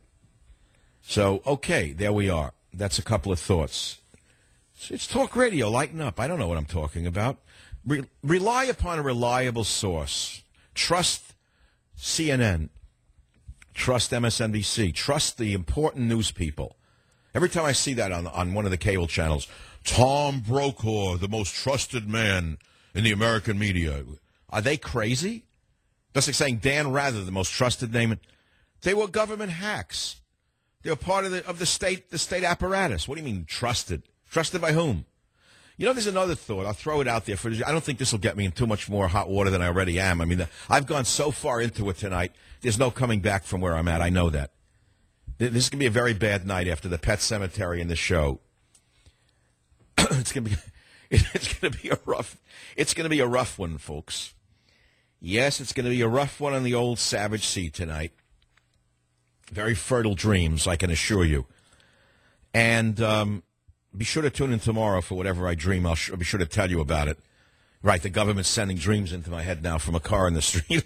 So, okay, there we are. That's a couple of thoughts. It's talk radio. Lighten up. I don't know what I'm talking about. Re- rely upon a reliable source. Trust C N N. Trust M S N B C. Trust the important news people. Every time I see that on on one of the cable channels, Tom Brokaw, the most trusted man in the American media. Are they crazy? That's like saying Dan Rather, the most trusted name. They were government hacks. They were part of the of the state the state apparatus. What do you mean trusted? Trusted by whom? You know, there's another thought. I'll throw it out there. For I don't think this will get me in too much more hot water than I already am. I mean, I've gone so far into it tonight. There's no coming back from where I'm at. I know that. This is going to be a very bad night after the Pet Cemetery and the show. It's going to be, it's going to be a rough, it's going to be a rough one, folks. Yes, it's going to be a rough one on the old Savage Sea tonight. Very fertile dreams, I can assure you. And um, be sure to tune in tomorrow for whatever I dream. I'll, sh- I'll be sure to tell you about it. Right, the government's sending dreams into my head now from a car in the street.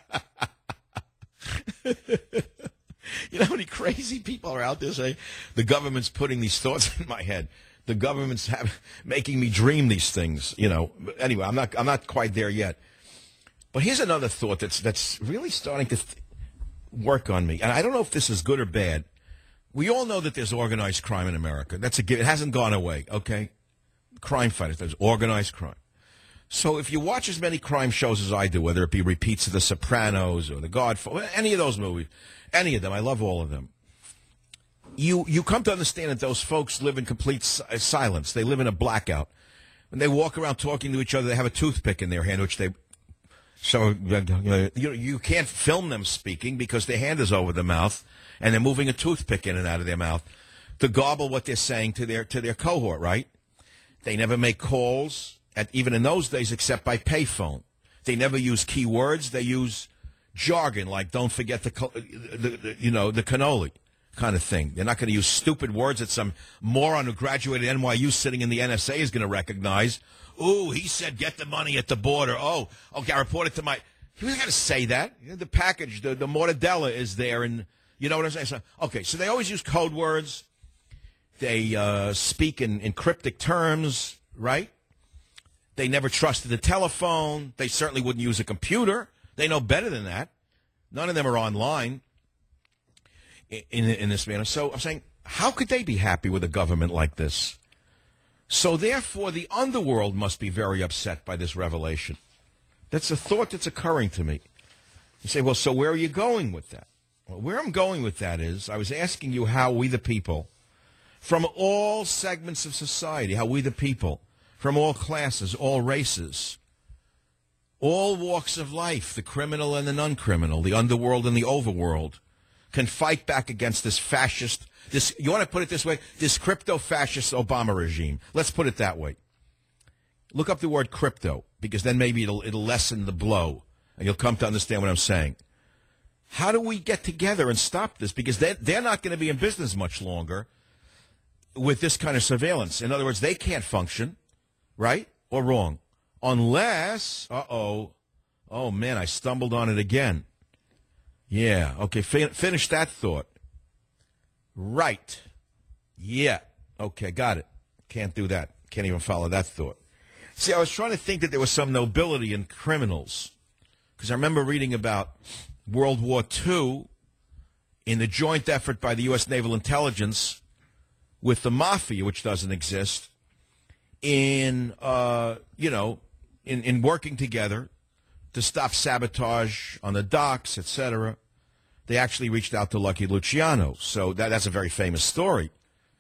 You know how many crazy people are out there saying the government's putting these thoughts in my head. The government's have, making me dream these things. You know. Anyway, I'm not. I'm not quite there yet. But here's another thought that's that's really starting to th- work on me, and I don't know if this is good or bad. We all know that there's organized crime in America. That's a given. It hasn't gone away. Okay, crime fighters. There's organized crime. So if you watch as many crime shows as I do, whether it be repeats of The Sopranos or The Godfather, any of those movies, any of them, I love all of them. you, you come to understand that those folks live in complete si- silence. They live in a blackout. When they walk around talking to each other, they have a toothpick in their hand, which they... So you, you, you can't film them speaking because their hand is over their mouth, and they're moving a toothpick in and out of their mouth to garble what they're saying to their to their cohort, right? They never make calls, at, even in those days, except by payphone. They never use keywords. They use jargon, like don't forget the, the, the you know, the cannoli kind of thing. They're not going to use stupid words that some moron who graduated N Y U sitting in the N S A is going to recognize. Ooh, he said get the money at the border. Oh, okay, I reported to my... He wasn't going to say that. The package, the, the mortadella is there, and you know what I'm saying? So, okay, so they always use code words. They uh, speak in, in cryptic terms, right? They never trusted the telephone. They certainly wouldn't use a computer. They know better than that. None of them are online in, in, in this manner. So I'm saying, how could they be happy with a government like this? So therefore, the underworld must be very upset by this revelation. That's a thought that's occurring to me. You say, well, so where are you going with that? Well, where I'm going with that is, I was asking you how we the people, from all segments of society, how we the people, from all classes, all races, all walks of life, the criminal and the non-criminal, the underworld and the overworld, can fight back against this fascist, this, you want to put it this way, this crypto-fascist Obama regime. Let's put it that way. Look up the word crypto, because then maybe it'll, it'll lessen the blow, and you'll come to understand what I'm saying. How do we get together and stop this? Because they're, they're not going to be in business much longer with this kind of surveillance. In other words, they can't function, right or wrong, unless, uh-oh, oh, man, I stumbled on it again. Yeah, okay, fin- finish that thought. Right. Yeah. Okay, got it. Can't do that. Can't even follow that thought. See, I was trying to think that there was some nobility in criminals, because I remember reading about World War Two in the joint effort by the U S Naval Intelligence with the Mafia, which doesn't exist, in, uh, you know, in, in working together to stop sabotage on the docks, et cetera. They actually reached out to Lucky Luciano, so that, that's a very famous story.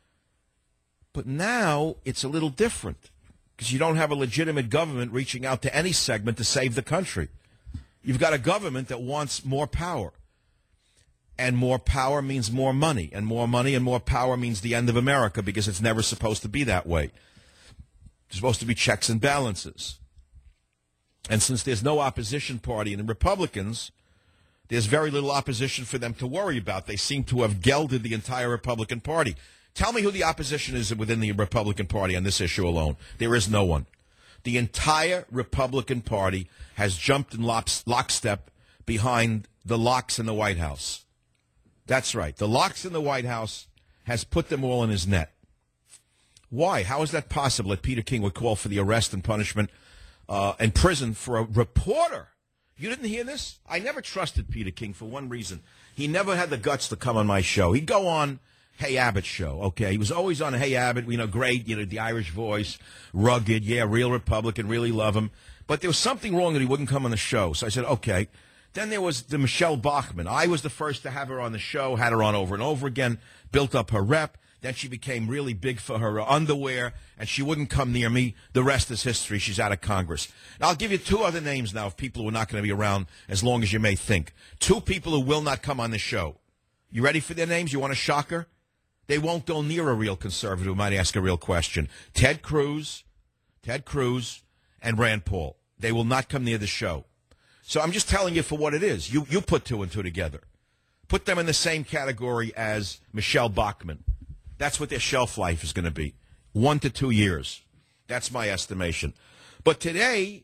But now it's a little different, because you don't have a legitimate government reaching out to any segment to save the country. You've got a government that wants more power, and more power means more money, and more money and more power means the end of America, because it's never supposed to be that way. There's supposed to be checks and balances. And since there's no opposition party in the Republicans, there's very little opposition for them to worry about. They seem to have gelded the entire Republican Party. Tell me who the opposition is within the Republican Party on this issue alone. There is no one. The entire Republican Party has jumped in lockstep behind the locks in the White House. That's right. The locks in the White House has put them all in his net. Why? How is that possible that Peter King would call for the arrest and punishment uh, and prison for a reporter? You didn't hear this? I never trusted Peter King for one reason. He never had the guts to come on my show. He'd go on Hey Abbott's show, okay? He was always on Hey Abbott, you know, great, you know, the Irish voice, rugged, yeah, real Republican, really love him. But there was something wrong that he wouldn't come on the show. So I said, okay. Then there was the Michelle Bachmann. I was the first to have her on the show, had her on over and over again, built up her rep. Then she became really big for her underwear, and she wouldn't come near me. The rest is history. She's out of Congress. Now, I'll give you two other names now of people who are not going to be around as long as you may think. Two people who will not come on the show. You ready for their names? You want a shocker? They won't go near a real conservative who might ask a real question. Ted Cruz, Ted Cruz, and Rand Paul. They will not come near the show. So I'm just telling you for what it is. You, you put two and two together. Put them in the same category as Michelle Bachmann. That's what their shelf life is going to be. One to two years. That's my estimation. But today,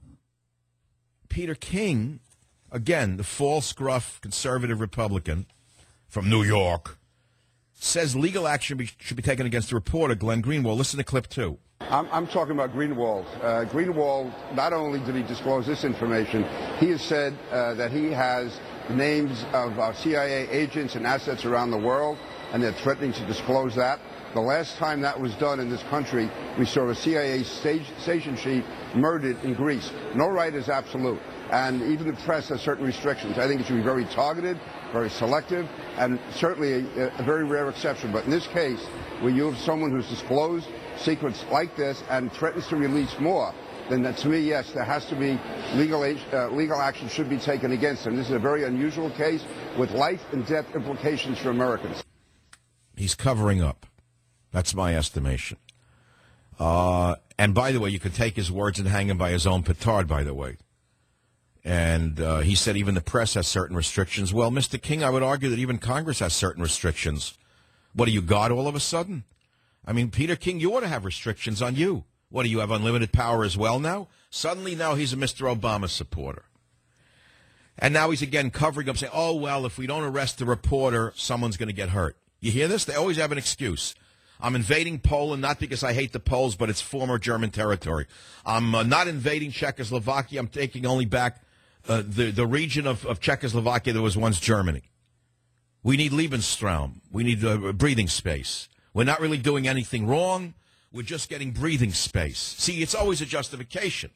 Peter King, again, the false, gruff, conservative Republican from New York, says legal action be, should be taken against the reporter, Glenn Greenwald. Listen to clip two. I'm, I'm talking about Greenwald. Uh, Greenwald, not only did he disclose this information, he has said uh, that he has names of uh, C I A agents and assets around the world, and they're threatening to disclose that. The last time that was done in this country, we saw a C I A stage, station chief murdered in Greece. No right is absolute. and even the press has certain restrictions. I think it should be very targeted, very selective, and certainly a, a very rare exception. But in this case, where you have someone who's disclosed secrets like this and threatens to release more, then that, to me, yes, there has to be legal uh, legal action should be taken against him. This is a very unusual case with life and death implications for Americans. He's covering up. That's my estimation. Uh, and by the way, you could take his words and hang him by his own petard, by the way. And uh, he said even the press has certain restrictions. Well, Mister King, I would argue that even Congress has certain restrictions. What, are you God all of a sudden? I mean, Peter King, you ought to have restrictions on you. What, do you have unlimited power as well now? Suddenly now he's a Mister Obama supporter. And now he's again covering up, saying, oh, well, if we don't arrest the reporter, someone's going to get hurt. You hear this? They always have an excuse. I'm invading Poland, not because I hate the Poles, but it's former German territory. I'm uh, not invading Czechoslovakia. I'm taking only back uh, the, the region of, of Czechoslovakia that was once Germany. We need Lebensraum. We need uh, breathing space. We're not really doing anything wrong. We're just getting breathing space. See, it's always a justification.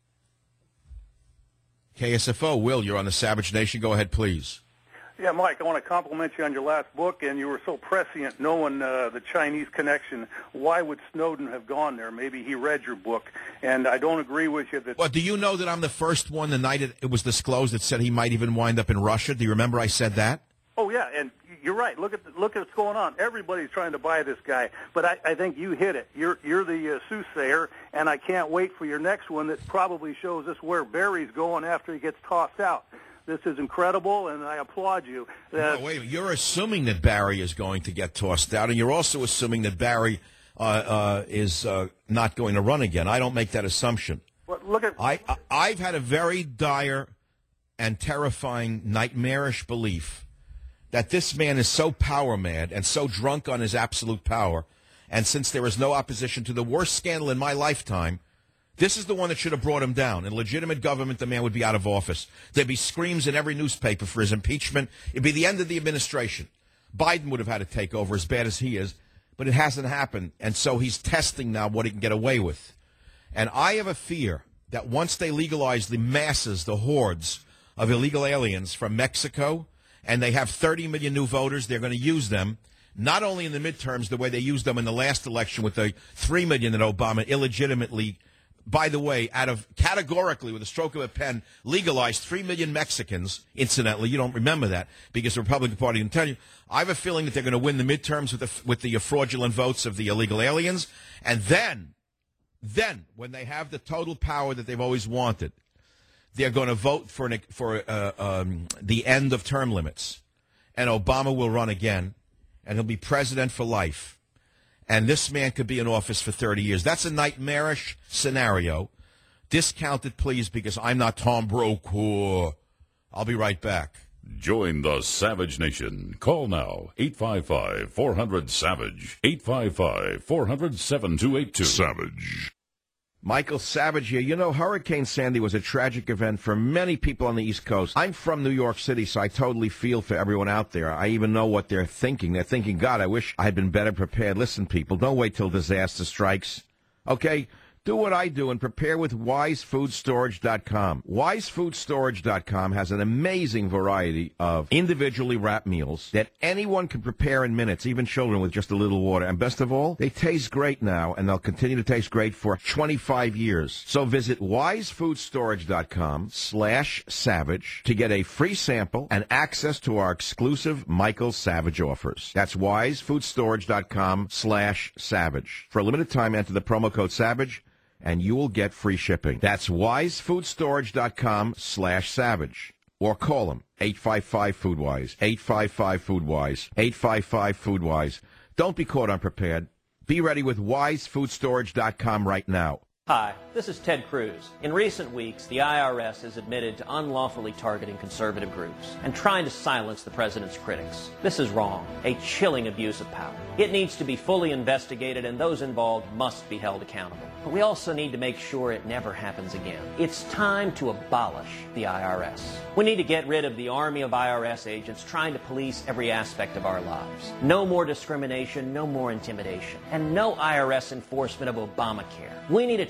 K S F O, Will, you're on the Savage Nation. Go ahead, please. Yeah, Mike, I want to compliment you on your last book, and you were so prescient knowing uh, the Chinese connection. Why would Snowden have gone there? Maybe he read your book, and I don't agree with you that... Well, do you know that I'm the first one the night it, it was disclosed that said he might even wind up in Russia? Do you remember I said that? Oh, yeah, and you're right. Look at look at what's going on. Everybody's trying to buy this guy, but I, I think you hit it. You're you're the uh, soothsayer, and I can't wait for your next one that probably shows us where Barry's going after he gets tossed out. This is incredible, and I applaud you. Uh, no, wait a minute. You're assuming that Barry is going to get tossed out, and you're also assuming that Barry uh, uh, is uh, not going to run again. I don't make that assumption. Well, look at I, I I've had a very dire and terrifying, nightmarish belief that this man is so power mad and so drunk on his absolute power, and since there is no opposition to the worst scandal in my lifetime, this is the one that should have brought him down. In legitimate government, the man would be out of office. There'd be screams in every newspaper for his impeachment. It'd be the end of the administration. Biden would have had to take over, as bad as he is, but it hasn't happened, and so he's testing now what he can get away with. And I have a fear that once they legalize the masses, the hordes of illegal aliens from Mexico, and they have thirty million new voters, they're going to use them, not only in the midterms the way they used them in the last election with the three million that Obama illegitimately, by the way, out of categorically, with a stroke of a pen, legalized three million Mexicans. Incidentally, you don't remember that because the Republican Party didn't tell you. I have a feeling that they're going to win the midterms with the, with the fraudulent votes of the illegal aliens. And then, then, when they have the total power that they've always wanted, they're going to vote for an, for uh, um, the end of term limits. And Obama will run again, and he'll be president for life. And this man could be in office for thirty years. That's a nightmarish scenario. Discount it, please, because I'm not Tom Brokaw. I'll be right back. Join the Savage Nation. Call now, eight five five, four hundred, SAVAGE, eight five five, four hundred, seven two eight two. Savage. Michael Savage here. You know, Hurricane Sandy was a tragic event for many people on the East Coast. I'm from New York City, so I totally feel for everyone out there. I even know what they're thinking. They're thinking, God, I wish I had been better prepared. Listen, people, don't wait till disaster strikes. Okay? Do what I do and prepare with wise food storage dot com. wise food storage dot com has an amazing variety of individually wrapped meals that anyone can prepare in minutes, even children with just a little water. And best of all, they taste great now, and they'll continue to taste great for twenty-five years. So visit wise food storage dot com slash savage to get a free sample and access to our exclusive Michael Savage offers. That's wise food storage dot com slash savage. For a limited time, enter the promo code SAVAGE, and you will get free shipping. That's wise food storage dot com slash savage. Or call them, eight five five, food wise, eight five five, food wise, eight five five, food wise. Don't be caught unprepared. Be ready with wise food storage dot com right now. Hi, this is Ted Cruz. In recent weeks, the I R S has admitted to unlawfully targeting conservative groups and trying to silence the president's critics. This is wrong, a chilling abuse of power. It needs to be fully investigated, and those involved must be held accountable. But we also need to make sure it never happens again. It's time to abolish the I R S. We need to get rid of the army of I R S agents trying to police every aspect of our lives. No more discrimination, no more intimidation, and no I R S enforcement of Obamacare. We need a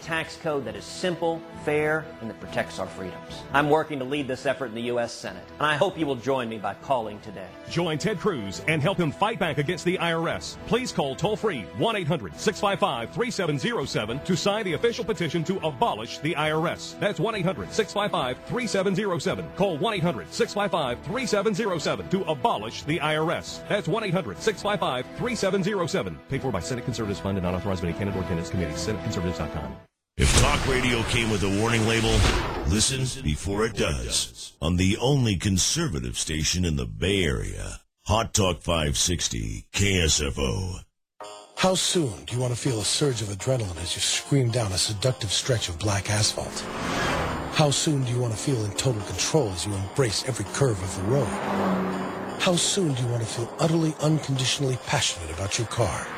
tax code that is simple, fair, and that protects our freedoms. I'm working to lead this effort in the U S Senate, and I hope you will join me by calling today. Join Ted Cruz and help him fight back against the I R S. Please call toll-free one eight hundred six five five three seven zero seven to sign the official petition to abolish the I R S. That's one eight hundred six five five three seven zero seven. Call one eight hundred six five five three seven zero seven to abolish the I R S. That's one eight hundred six five five three seven zero seven. Paid for by Senate Conservatives Fund and not authorized by any candidate or candidates committee. Senate Conservatives dot com. If talk radio came with a warning label, listen before it does. On the only conservative station in the Bay Area, Hot Talk five sixty K S F O. How soon do you want to feel a surge of adrenaline as you scream down a seductive stretch of black asphalt? How soon do you want to feel in total control as you embrace every curve of the road? How soon do you want to feel utterly unconditionally passionate about your car?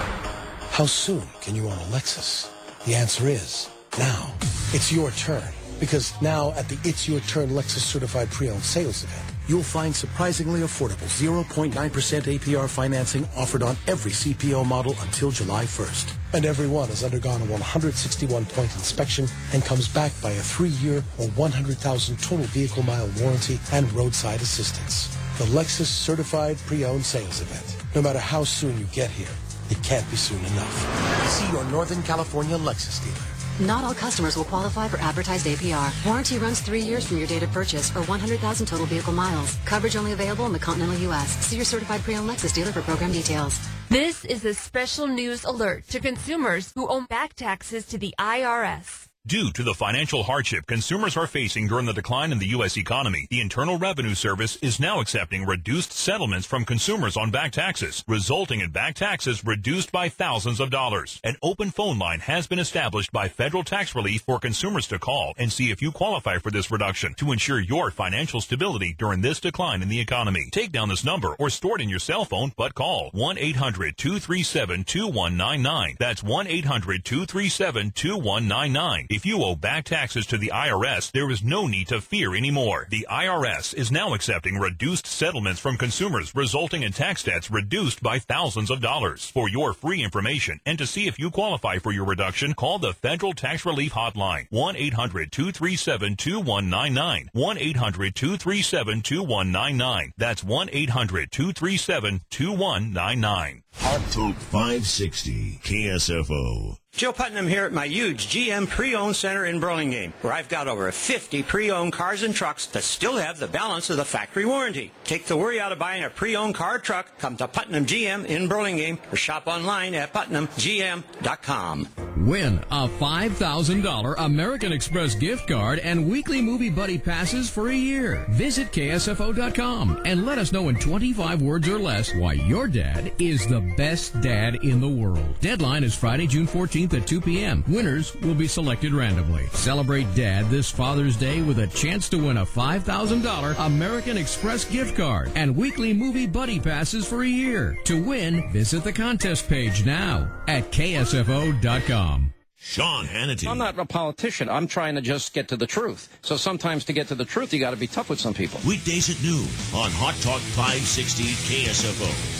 How soon can you own a Lexus? The answer is now. It's your turn, because now at the It's Your Turn Lexus Certified Pre-Owned Sales Event, you'll find surprisingly affordable zero point nine percent A P R financing offered on every C P O model until July first. And every one has undergone a one hundred sixty-one point inspection and comes back by a three-year or one hundred thousand total vehicle mile warranty and roadside assistance. The Lexus Certified Pre-Owned Sales Event. No matter how soon you get here, it can't be soon enough. See your Northern California Lexus dealer. Not all customers will qualify for advertised A P R. Warranty runs three years from your date of purchase or one hundred thousand total vehicle miles. Coverage only available in the continental U S. See your certified pre-owned Lexus dealer for program details. This is a special news alert to consumers who owe back taxes to the I R S. Due to the financial hardship consumers are facing during the decline in the U S economy, the Internal Revenue Service is now accepting reduced settlements from consumers on back taxes, resulting in back taxes reduced by thousands of dollars. An open phone line has been established by Federal Tax Relief for consumers to call and see if you qualify for this reduction to ensure your financial stability during this decline in the economy. Take down this number or store it in your cell phone, but call one eight hundred two three seven two one nine nine. That's one eight hundred two three seven two one nine nine. If you owe back taxes to the I R S, there is no need to fear anymore. The I R S is now accepting reduced settlements from consumers, resulting in tax debts reduced by thousands of dollars. For your free information and to see if you qualify for your reduction, call the Federal Tax Relief Hotline, one eight hundred two three seven two one nine nine, one eight hundred two three seven two one nine nine. That's one eight hundred two three seven two one nine nine. Hot Talk five sixty K S F O. Joe Putnam here at my huge G M Pre-Owned Center in Burlingame, where I've got over fifty pre-owned cars and trucks that still have the balance of the factory warranty. Take the worry out of buying a pre-owned car or truck. Come to Putnam G M in Burlingame or shop online at putnam g m dot com. Win a five thousand dollars American Express gift card and weekly movie buddy passes for a year. Visit K S F O dot com and let us know in twenty-five words or less why your dad is the best dad in the world. Deadline is Friday, June fourteenth at two p.m. Winners will be selected randomly. Celebrate Dad this Father's Day with a chance to win a five thousand dollars American Express gift card and weekly movie buddy passes for a year. To win, visit the contest page now at K S F O dot com. Sean Hannity. I'm not a politician. I'm trying to just get to the truth. So sometimes to get to the truth, you got to be tough with some people. Weekdays at noon on Hot Talk five sixty K S F O.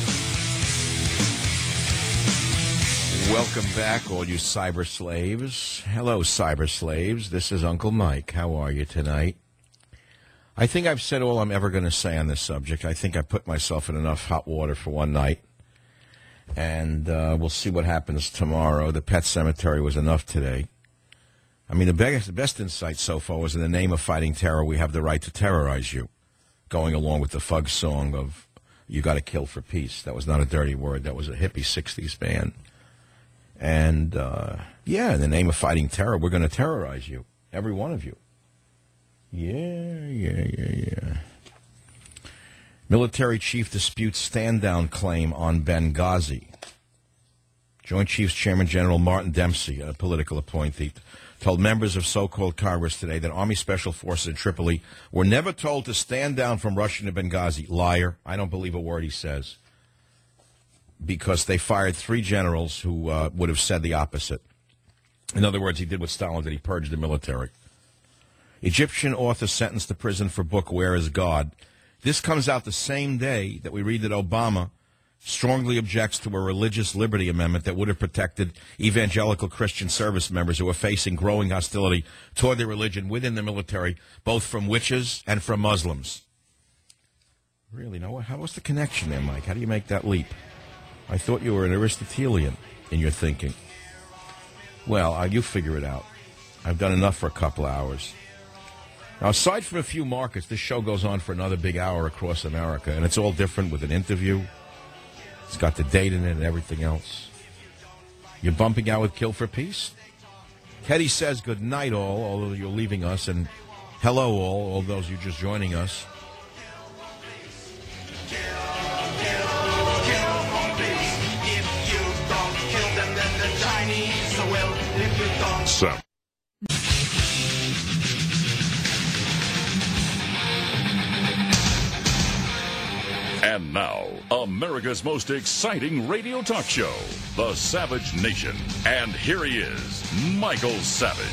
Welcome back, all you cyber slaves. Hello, cyber slaves. This is Uncle Mike. How are you tonight? I think I've said all I'm ever going to say on this subject. I think I put myself in enough hot water for one night. And uh, we'll see what happens tomorrow. The Pet Cemetery was enough today. I mean, the best, the best insight so far was in the name of fighting terror, we have the right to terrorize you. Going along with the Fug song of You Gotta Kill for Peace. That was not a dirty word. That was a hippie sixties band. And, uh, yeah, in the name of fighting terror, we're going to terrorize you. Every one of you. Yeah, yeah, yeah, yeah. Military chief disputes stand-down claim on Benghazi. Joint Chiefs Chairman General Martin Dempsey, a political appointee, told members of so-called Congress today that Army Special Forces in Tripoli were never told to stand down from rushing to Benghazi. Liar. I don't believe a word he says. Because they fired three generals who uh, would have said the opposite. In other words, he did what Stalin did. He purged the military. Egyptian author sentenced to prison for book Where is God? This comes out the same day that we read that Obama strongly objects to a religious liberty amendment that would have protected evangelical Christian service members who are facing growing hostility toward their religion within the military, both from witches and from Muslims. Really, no? How was the connection there, Mike? How do you make that leap? I thought you were an Aristotelian in your thinking. Well, uh, you figure it out. I've done enough for a couple hours. Now, aside from a few markets, this show goes on for another big hour across America, and it's all different with an interview. It's got the date in it and everything else. You're bumping out with Kill for Peace? Teddy says good night, all, although you're leaving us, and hello, all, all those you just joining us. So. And now, America's most exciting radio talk show, The Savage Nation. And here he is, Michael Savage.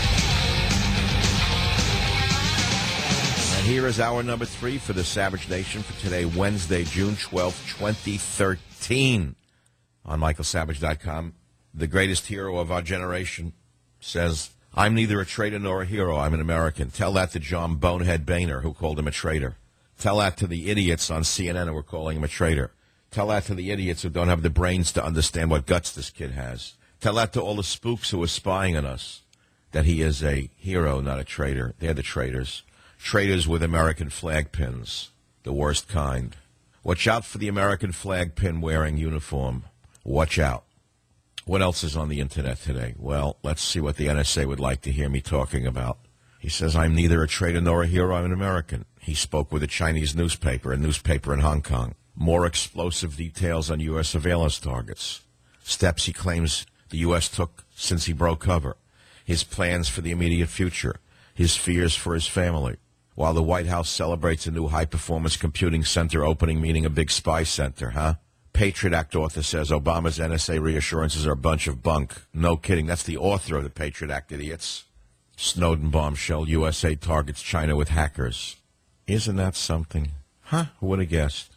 And here is hour number three for The Savage Nation for today, Wednesday, June twelfth, twenty thirteen. On Michael Savage dot com, the greatest hero of our generation says, I'm neither a traitor nor a hero. I'm an American. Tell that to John Bonehead Boehner, who called him a traitor. Tell that to the idiots on C N N who are calling him a traitor. Tell that to the idiots who don't have the brains to understand what guts this kid has. Tell that to all the spooks who are spying on us, that he is a hero, not a traitor. They're the traitors. Traitors with American flag pins, the worst kind. Watch out for the American flag pin wearing uniform. Watch out. What else is on the internet today? Well, let's see what the N S A would like to hear me talking about. He says, I'm neither a traitor nor a hero. I'm an American. He spoke with a Chinese newspaper, a newspaper in Hong Kong. More explosive details on U S surveillance targets. Steps he claims the U S took since he broke cover. His plans for the immediate future. His fears for his family. While the White House celebrates a new high-performance computing center opening, meaning a big spy center, huh? Patriot Act author says Obama's N S A reassurances are a bunch of bunk. No kidding. That's the author of the Patriot Act, idiots. Snowden bombshell. U S A targets China with hackers. Isn't that something? Huh? Who would have guessed?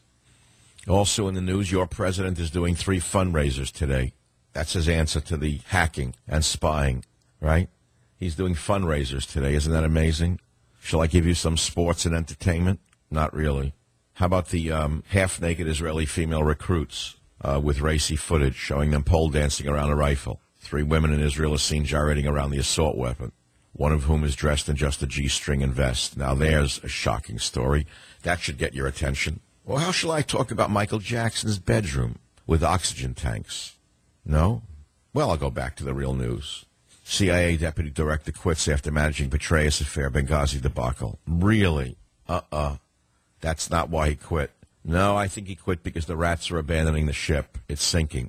Also in the news, your president is doing three fundraisers today. That's his answer to the hacking and spying, right? He's doing fundraisers today. Isn't that amazing? Shall I give you some sports and entertainment? Not really. How about the um, half-naked Israeli female recruits uh, with racy footage showing them pole dancing around a rifle? Three women in Israel are seen gyrating around the assault weapon, one of whom is dressed in just a G-string and vest. Now there's a shocking story. That should get your attention. Well, how shall I talk about Michael Jackson's bedroom with oxygen tanks? No? Well, I'll go back to the real news. C I A deputy director quits after managing Petraeus affair, Benghazi debacle. Really? Uh-uh. That's not why he quit. No, I think he quit because the rats are abandoning the ship. It's sinking.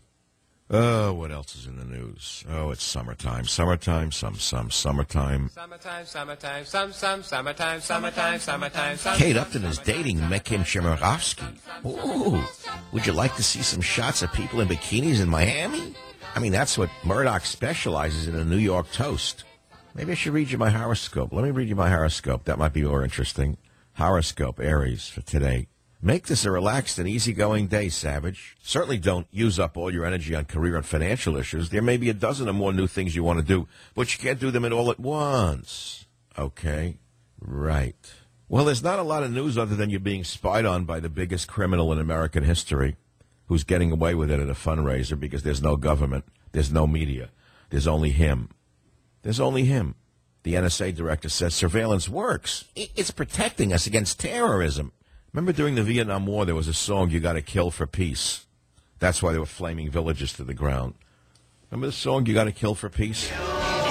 Oh, what else is in the news? Oh, it's summertime. Summertime, some, some, summertime. Summertime, summertime, some, some, summertime, summertime, summertime, summertime. Kate Upton is dating Mekim Chmerkovskiy. Ooh, would you like to see some shots of people in bikinis in Miami? I mean, that's what Murdoch specializes in, a New York toast. Maybe I should read you my horoscope. Let me read you my horoscope. That might be more interesting. Horoscope, Aries, for today. Make this a relaxed and easygoing day, Savage. Certainly don't use up all your energy on career and financial issues. There may be a dozen or more new things you want to do, but you can't do them all at once. Okay? Right. Well, there's not a lot of news other than you're being spied on by the biggest criminal in American history, who's getting away with it at a fundraiser because there's no government, there's no media, there's only him. There's only him. The N S A director says surveillance works. It's protecting us against terrorism. Remember during the Vietnam War, there was a song, You Gotta Kill for Peace. That's why they were flaming villages to the ground. Remember the song, You Gotta Kill for Peace? Kill,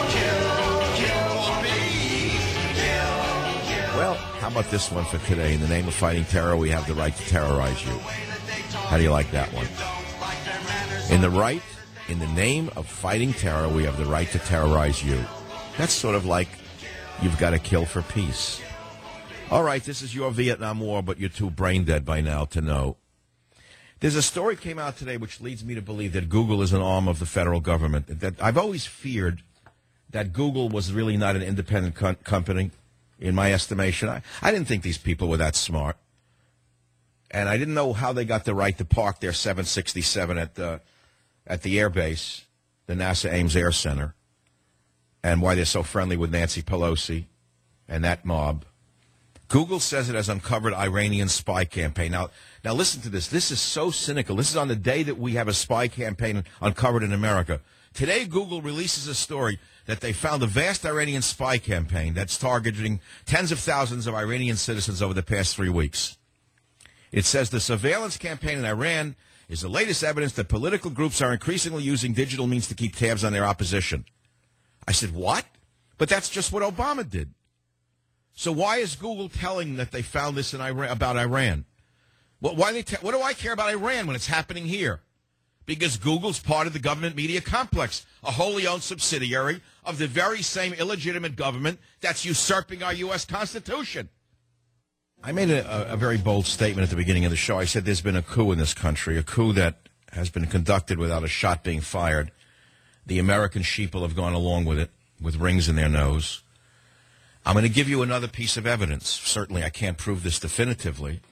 kill, kill me. Kill, kill. Well, how about this one for today? In the name of fighting terror, we have the right to terrorize you. How do you like that one? In the right, in the name of fighting terror, we have the right to terrorize you. That's sort of like you've got to kill for peace. All right, this is your Vietnam War, but you're too brain dead by now to know. There's a story came out today which leads me to believe that Google is an arm of the federal government. That I've always feared that Google was really not an independent co- company, in my estimation. I, I didn't think these people were that smart. And I didn't know how they got the right to park their seven sixty-seven at the, at the air base, the NASA Ames Air Center, and why they're so friendly with Nancy Pelosi and that mob. Google says it has uncovered Iranian spy campaign. Now, now listen to this. This is so cynical. This is on the day that we have a spy campaign uncovered in America. Today, Google releases a story that they found a vast Iranian spy campaign that's targeting tens of thousands of Iranian citizens over the past three weeks. It says the surveillance campaign in Iran is the latest evidence that political groups are increasingly using digital means to keep tabs on their opposition. I said, what? But that's just what Obama did. So why is Google telling that they found this in Iran, about Iran? Well, why they te- what do I care about Iran when it's happening here? Because Google's part of the government media complex, a wholly owned subsidiary of the very same illegitimate government that's usurping our U S Constitution. I made a, a very bold statement at the beginning of the show. I said there's been a coup in this country, a coup that has been conducted without a shot being fired. The American sheeple have gone along with it, with rings in their nose. I'm going to give you another piece of evidence. Certainly, I can't prove this definitively.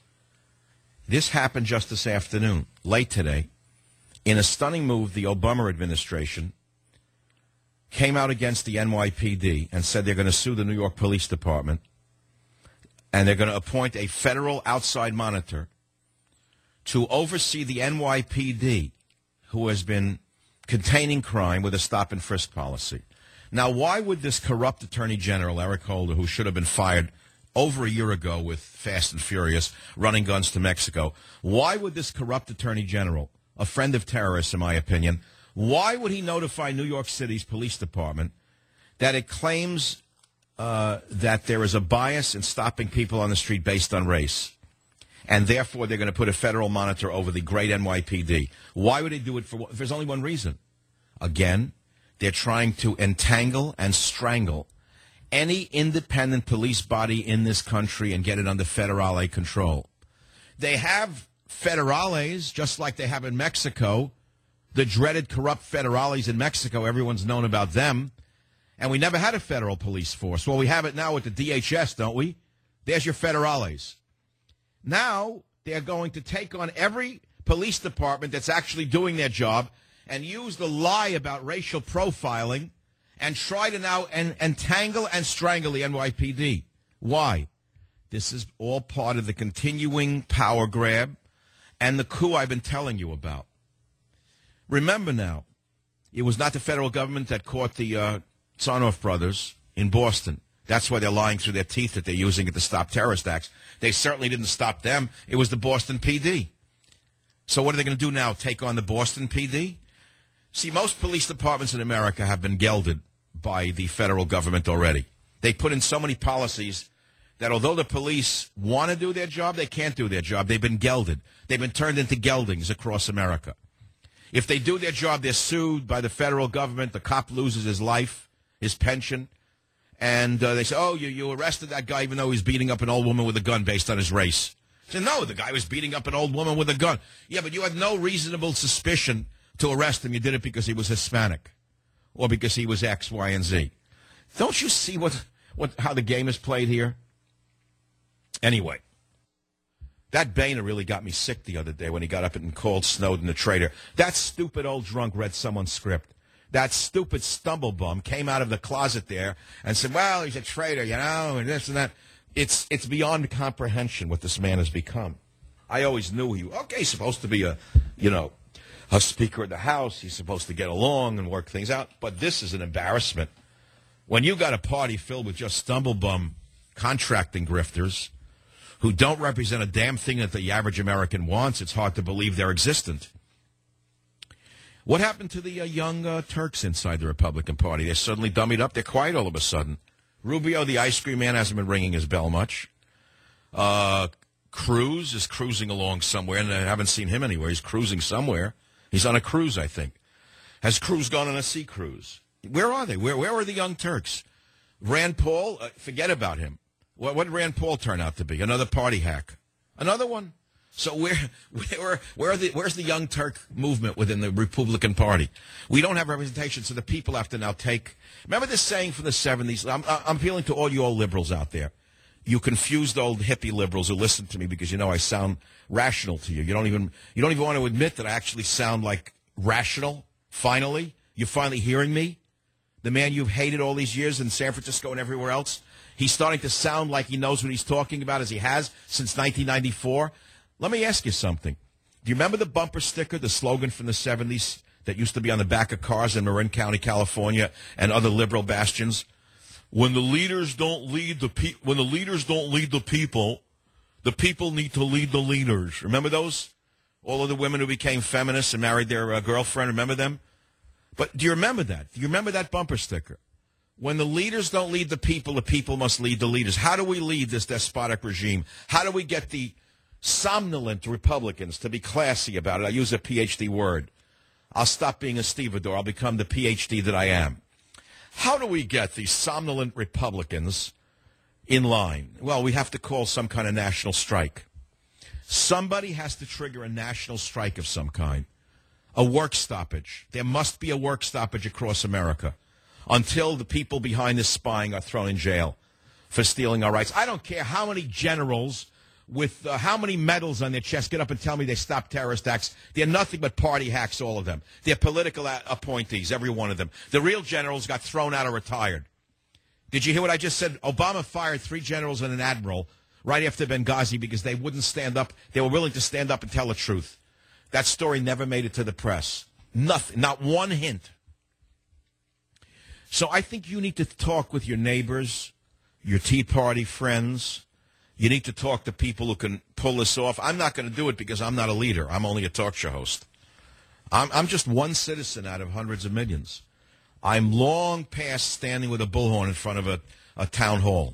This happened just this afternoon, late today. In a stunning move, the Obama administration came out against the N Y P D and said they're going to sue the New York Police Department, and they're going to appoint a federal outside monitor to oversee the N Y P D, who has been containing crime with a stop-and-frisk policy. Now, why would this corrupt Attorney General, Eric Holder, who should have been fired over a year ago with Fast and Furious, running guns to Mexico, why would this corrupt Attorney General, a friend of terrorists in my opinion, why would he notify New York City's police department that it claims uh, that there is a bias in stopping people on the street based on race, and therefore they're going to put a federal monitor over the great N Y P D? Why would they do it for? There's only one reason. Again, they're trying to entangle and strangle any independent police body in this country and get it under federale control. They have federales, just like they have in Mexico, the dreaded corrupt federales in Mexico. Everyone's known about them. And we never had a federal police force. Well, we have it now with the D H S, don't we? There's your federales. Now they're going to take on every police department that's actually doing their job and use the lie about racial profiling and try to now en- entangle and strangle the N Y P D. Why? This is all part of the continuing power grab and the coup I've been telling you about. Remember now, it was not the federal government that caught the uh, Sarnoff brothers in Boston. That's why they're lying through their teeth that they're using it to stop terrorist acts. They certainly didn't stop them. It was the Boston P D. So what are they going to do now, take on the Boston P D? See, most police departments in America have been gelded by the federal government already. They put in so many policies that although the police want to do their job, they can't do their job. They've been gelded. They've been turned into geldings across America. If they do their job, they're sued by the federal government. The cop loses his life, his pension, and uh, they say, oh, you, you arrested that guy even though he's beating up an old woman with a gun based on his race. I said, no, the guy was beating up an old woman with a gun. Yeah, but you had no reasonable suspicion to arrest him. You did it because he was Hispanic or because he was X, Y, and Z. Don't you see what, what how the game is played here? Anyway, that Boehner really got me sick the other day when he got up and called Snowden a traitor. That stupid old drunk read someone's script. That stupid stumblebum came out of the closet there and said, well, he's a traitor, you know, and this and that. It's it's beyond comprehension what this man has become. I always knew he, okay, he's supposed to be a, you know, a Speaker of the House. He's supposed to get along and work things out. But this is an embarrassment. When you got a party filled with just stumblebum contracting grifters who don't represent a damn thing that the average American wants, it's hard to believe they're existent. What happened to the uh, young uh, Turks inside the Republican Party? They're suddenly dummied up. They're quiet all of a sudden. Rubio, the ice cream man, hasn't been ringing his bell much. Uh, Cruz is cruising along somewhere, and I haven't seen him anywhere. He's cruising somewhere. He's on a cruise, I think. Has Cruz gone on a sea cruise? Where are they? Where where are the young Turks? Rand Paul, uh, forget about him. What, what did Rand Paul turn out to be? Another party hack. Another one? So where where where are the where's the Young Turk movement within the Republican Party? We don't have representation, so the people have to now take. Remember this saying from the seventies? I'm, I'm appealing to all you old liberals out there. you confused old hippie liberals who listen to me because you know I sound rational to you. You don't even you don't even want to admit that I actually sound like rational. Finally, you're finally hearing me. The man you've hated all these years in San Francisco and everywhere else, he's starting to sound like he knows what he's talking about, as he has since nineteen ninety-four. Let me ask you something. Do you remember the bumper sticker, the slogan from the seventies that used to be on the back of cars in Marin County, California, and other liberal bastions? When the leaders don't lead the pe- when the leaders don't lead the people, the people need to lead the leaders. Remember those? All of the women who became feminists and married their uh, girlfriend. Remember them? But do you remember that? Do you remember that bumper sticker? When the leaders don't lead the people, the people must lead the leaders. How do we lead this despotic regime? How do we get the somnolent Republicans to be classy about it? I use a P H D word. I'll stop being a stevedore. I'll become the P H D that I am. How do we get these somnolent Republicans in line? Well, we have to call some kind of national strike. Somebody has to trigger a national strike of some kind. A work stoppage. There must be a work stoppage across America until the people behind this spying are thrown in jail for stealing our rights. I don't care how many generals with uh, how many medals on their chest get up and tell me they stopped terrorist acts. They're nothing but party hacks, all of them. They're political a- appointees, every one of them. The real generals got thrown out or retired. Did you hear what I just said? Obama fired three generals and an admiral right after Benghazi because they wouldn't stand up. They were willing to stand up and tell the truth. That story never made it to the press. Nothing, not one hint. So I think you need to talk with your neighbors, your Tea Party friends. You need to talk to people who can pull this off. I'm not going to do it because I'm not a leader. I'm only a talk show host. I'm, I'm just one citizen out of hundreds of millions. I'm long past standing with a bullhorn in front of a, a town hall.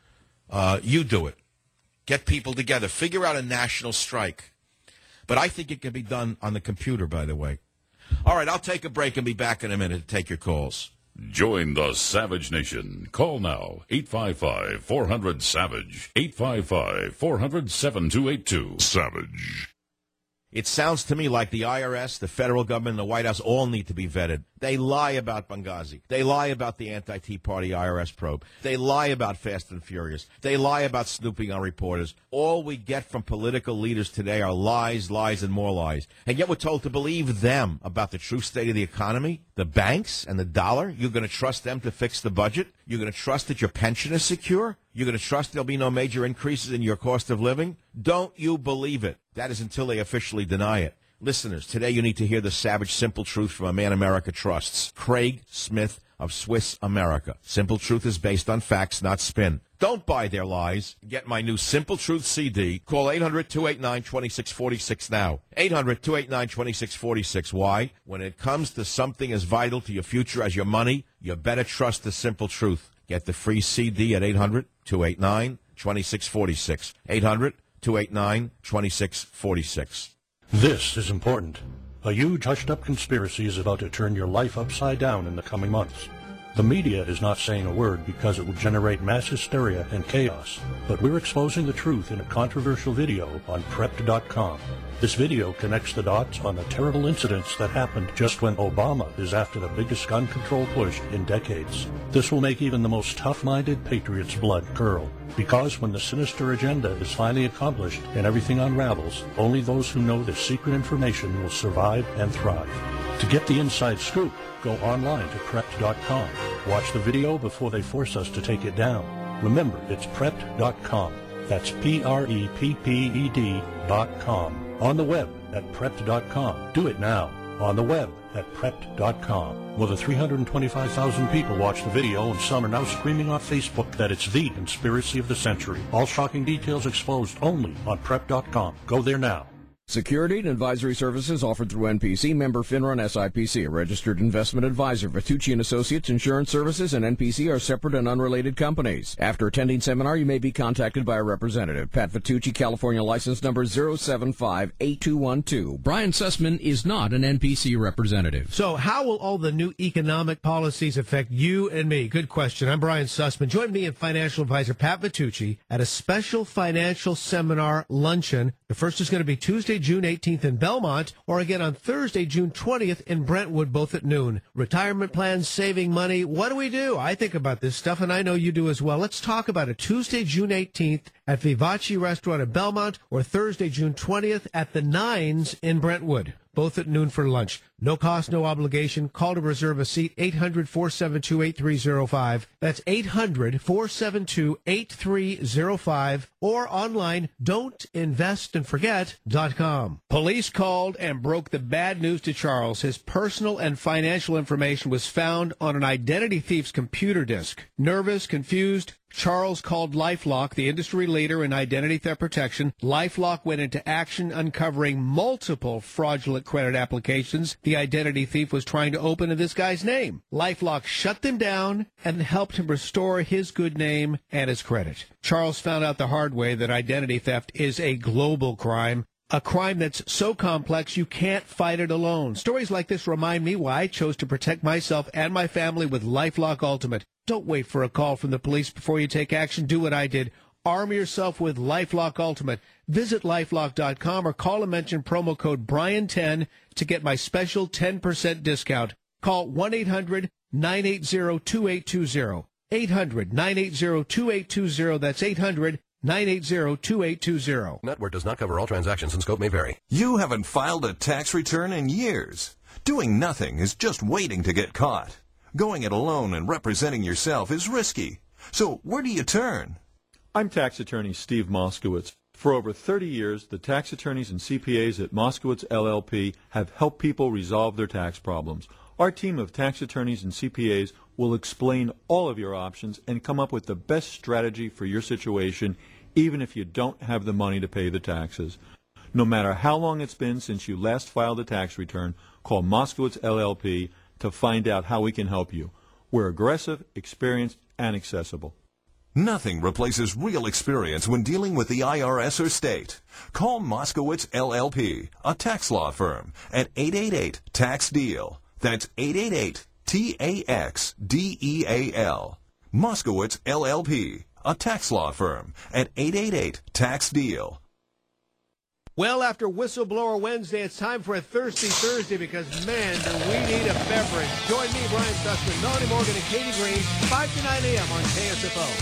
Uh, you do it. Get people together. Figure out a national strike. But I think it can be done on the computer, by the way. All right, I'll take a break and be back in a minute to take your calls. Join the Savage Nation. Call now, eight five five, four hundred, SAVAGE, eight five five, four hundred, seven two eight two. Savage. It sounds to me like the I R S, the federal government, and the White House all need to be vetted. They lie about Benghazi. They lie about the anti-Tea Party I R S probe. They lie about Fast and Furious. They lie about snooping on reporters. All we get from political leaders today are lies, lies, and more lies. And yet we're told to believe them about the true state of the economy, the banks, and the dollar. You're going to trust them to fix the budget? You're going to trust that your pension is secure? You're going to trust there'll be no major increases in your cost of living? Don't you believe it? That is until they officially deny it. Listeners, today you need to hear the savage, simple truth from a man America trusts, Craig Smith of Swiss America. Simple truth is based on facts, not spin. Don't buy their lies. Get my new Simple Truth C D. Call eight hundred, two eight nine, two six four six now. eight hundred, two eight nine, two six four six. Why? When it comes to something as vital to your future as your money, you better trust the simple truth. Get the free C D at eight hundred, two eight nine, two six four six. eight hundred, two eight nine, two six four six. This is important. A huge hushed-up conspiracy is about to turn your life upside down in the coming months. The media is not saying a word because it will generate mass hysteria and chaos, but we're exposing the truth in a controversial video on prepped dot com. This video connects the dots on the terrible incidents that happened just when Obama is after the biggest gun control push in decades. This will make even the most tough-minded patriot's blood curl, because when the sinister agenda is finally accomplished and everything unravels, only those who know this secret information will survive and thrive. To get the inside scoop, go online to prepped dot com. Watch the video before they force us to take it down. Remember, it's prepped dot com. That's P R E P P E D dot com. On the web at prepped dot com. Do it now. On the web at prepped dot com. More than three hundred twenty-five thousand people watched the video, and some are now screaming on Facebook that it's the conspiracy of the century. All shocking details exposed only on prepped dot com. Go there now. Security and advisory services offered through N P C, member FINRA and S I P C, a registered investment advisor. Vitucci and Associates Insurance Services and N P C are separate and unrelated companies. After attending seminar, you may be contacted by a representative. Pat Vitucci, California license number zero seven five eight two one two. Brian Sussman is not an N P C representative. So how will all the new economic policies affect you and me? Good question. I'm Brian Sussman. Join me and financial advisor Pat Vitucci at a special financial seminar luncheon. The first is going to be Tuesday, June eighteenth in Belmont, or again on Thursday, June twentieth in Brentwood, both at noon. Retirement plans, saving money. What do we do? I think about this stuff, and I know you do as well. Let's talk about it. Tuesday, June eighteenth at Vivace Restaurant in Belmont, or Thursday, June twentieth at the Nines in Brentwood, both at noon for lunch. No cost, no obligation. Call to reserve a seat, eight hundred, four seven two, eight three zero five. That's eight hundred, four seven two, eight three zero five. Or online, don't invest and forget dot com. Police called and broke the bad news to Charles. His personal and financial information was found on an identity thief's computer disk. Nervous, confused, Charles called LifeLock, the industry leader in identity theft protection. LifeLock went into action, uncovering multiple fraudulent credit applications the identity thief was trying to open in this guy's name. LifeLock shut them down and helped him restore his good name and his credit. Charles found out the hard way that identity theft is a global crime. A crime that's so complex you can't fight it alone. Stories like this remind me why I chose to protect myself and my family with LifeLock Ultimate. Don't wait for a call from the police before you take action. Do what I did. Arm yourself with LifeLock Ultimate. Visit lifelock dot com or call and mention promo code Brian ten to get my special ten percent discount. Call one eight hundred, nine eight zero, two eight two zero. eight hundred, nine eight zero, two eight two zero. That's eight hundred, nine eight zero, two eight two zero. Network does not cover all transactions and scope may vary. You haven't filed a tax return in years. Doing nothing is just waiting to get caught. Going it alone and representing yourself is risky. So where do you turn? I'm tax attorney Steve Moskowitz. For over thirty years, the tax attorneys and C P As at Moskowitz L L P have helped people resolve their tax problems. Our team of tax attorneys and C P As will explain all of your options and come up with the best strategy for your situation, even if you don't have the money to pay the taxes. No matter how long it's been since you last filed a tax return, call Moskowitz L L P to find out how we can help you. We're aggressive, experienced, and accessible. Nothing replaces real experience when dealing with the I R S or state. Call Moskowitz L L P, a tax law firm, at eight eight eight, tax deal. That's eight eight eight, T A X D E A L. Moskowitz L L P, a tax law firm, at eight eight eight, tax deal. Well, after Whistleblower Wednesday, it's time for a Thirsty Thursday because, man, do we need a beverage. Join me, Brian Sussman, Melanie Morgan, and Katie Green, five to nine a.m. on K S F O.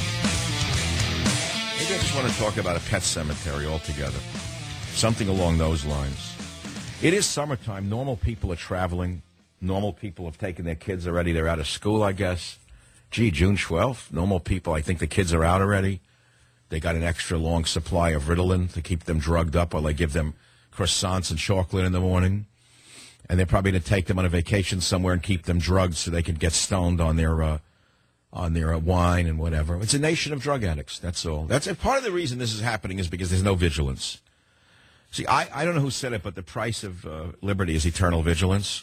Maybe I just want to talk about a pet cemetery altogether. Something along those lines. It is summertime. Normal people are traveling. Normal people have taken their kids already. They're out of school, I guess. Gee, June twelfth. Normal people, I think the kids are out already. They got an extra long supply of Ritalin to keep them drugged up while they give them croissants and chocolate in the morning. And they're probably going to take them on a vacation somewhere and keep them drugged so they can get stoned on their uh, on their uh, wine and whatever. It's a nation of drug addicts. That's all. That's and part of the reason this is happening is because there's no vigilance. See, I, I don't know who said it, but the price of uh, liberty is eternal vigilance.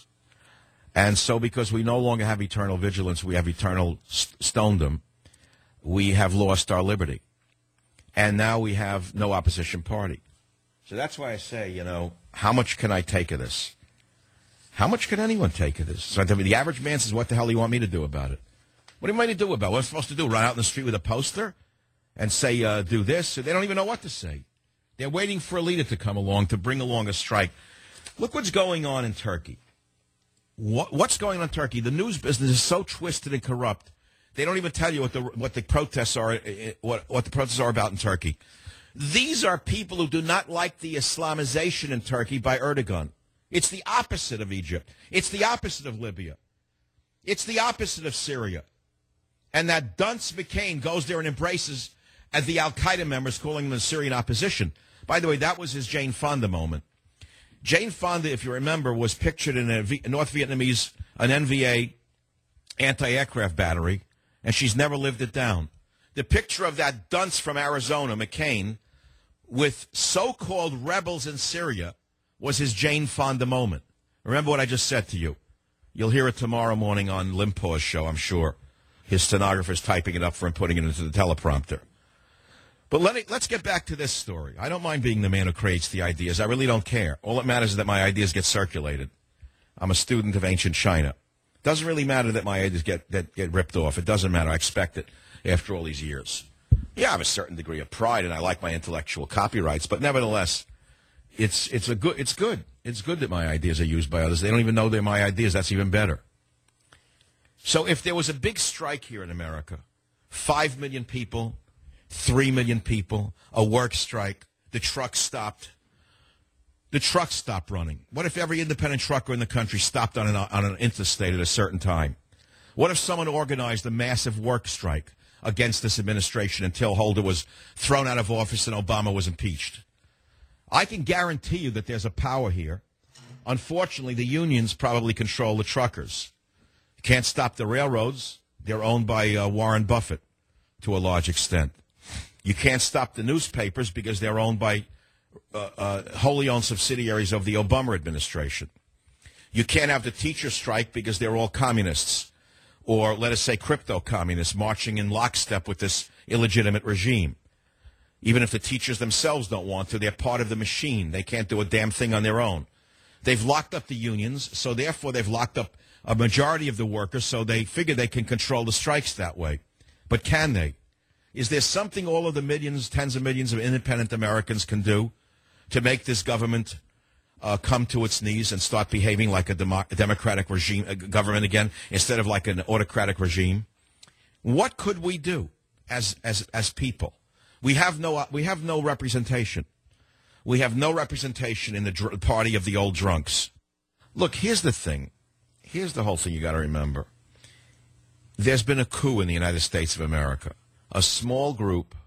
And so because we no longer have eternal vigilance, we have eternal st- stonedom, we have lost our liberty. And now we have no opposition party. So that's why I say, you know, how much can I take of this? How much can anyone take of this? So the average man says, what the hell do you want me to do about it? What do you want me to do about it? What am I supposed to do, run out in the street with a poster and say, uh, do this? They don't even know what to say. They're waiting for a leader to come along to bring along a strike. Look what's going on in Turkey. What, what's going on in Turkey? The news business is so twisted and corrupt. They don't even tell you what the what the protests are what what the protests are about in Turkey. These are people who do not like the Islamization in Turkey by Erdogan. It's the opposite of Egypt. It's the opposite of Libya. It's the opposite of Syria. And that dunce McCain goes there and embraces as the Al-Qaeda members, calling them the Syrian opposition. By the way, that was his Jane Fonda moment. Jane Fonda, if you remember, was pictured in a v- North Vietnamese, an N V A anti-aircraft battery, and she's never lived it down. The picture of that dunce from Arizona, McCain, with so-called rebels in Syria was his Jane Fonda moment. Remember what I just said to you. You'll hear it tomorrow morning on Limpaugh's show, I'm sure. His stenographer's typing it up for him, putting it into the teleprompter. But let it, let's get back to this story. I don't mind being the man who creates the ideas. I really don't care. All that matters is that my ideas get circulated. I'm a student of ancient China. Doesn't really matter that my ideas get, that get ripped off. It doesn't matter. I expect it after all these years. Yeah, I have a certain degree of pride, and I like my intellectual copyrights, but nevertheless, it's it's a good it's good. It's good that my ideas are used by others. They don't even know they're my ideas. That's even better. So if there was a big strike here in America, five million people, three million people, a work strike, the truck stopped. The trucks stopped running. What if every independent trucker in the country stopped on an, on an interstate at a certain time? What if someone organized a massive work strike against this administration until Holder was thrown out of office and Obama was impeached? I can guarantee you that there's a power here. Unfortunately, the unions probably control the truckers. You can't stop the railroads. They're owned by uh, Warren Buffett to a large extent. You can't stop the newspapers because they're owned by uh, uh, wholly owned subsidiaries of the Obama administration. You can't have the teacher strike because they're all communists, or let us say crypto-communists marching in lockstep with this illegitimate regime. Even if the teachers themselves don't want to, they're part of the machine. They can't do a damn thing on their own. They've locked up the unions, so therefore they've locked up a majority of the workers, so they figure they can control the strikes that way. But can they? Is there something all of the millions, tens of millions of independent Americans can do to make this government uh, come to its knees and start behaving like a, demo- a democratic regime, a government again, instead of like an autocratic regime? What could we do as as as people? We have no we have no representation. We have no representation in the dr- party of the old drunks. Look, here's the thing. Here's the whole thing you got to remember. There's been a coup in the United States of America. A small group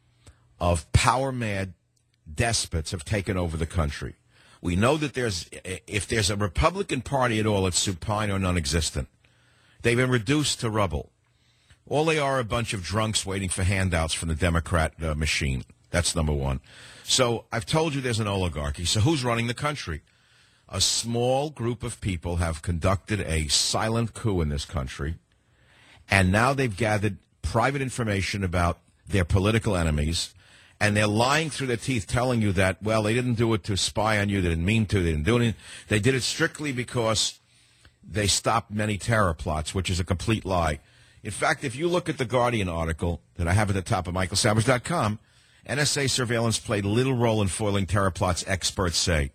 of power-mad despots have taken over the country. We know that there's, if there's a Republican Party at all, it's supine or non-existent. They've been reduced to rubble. All they are a bunch of drunks waiting for handouts from the Democrat uh, machine. That's number one. So I've told you there's an oligarchy. So who's running the country? A small group of people have conducted a silent coup in this country, and now they've gathered private information about their political enemies, and they're lying through their teeth telling you that, well, they didn't do it to spy on you, they didn't mean to, they didn't do it. They did it strictly because they stopped many terror plots, which is a complete lie. In fact, if you look at the Guardian article that I have at the top of Michael Savage dot com, N S A surveillance played little role in foiling terror plots, experts say.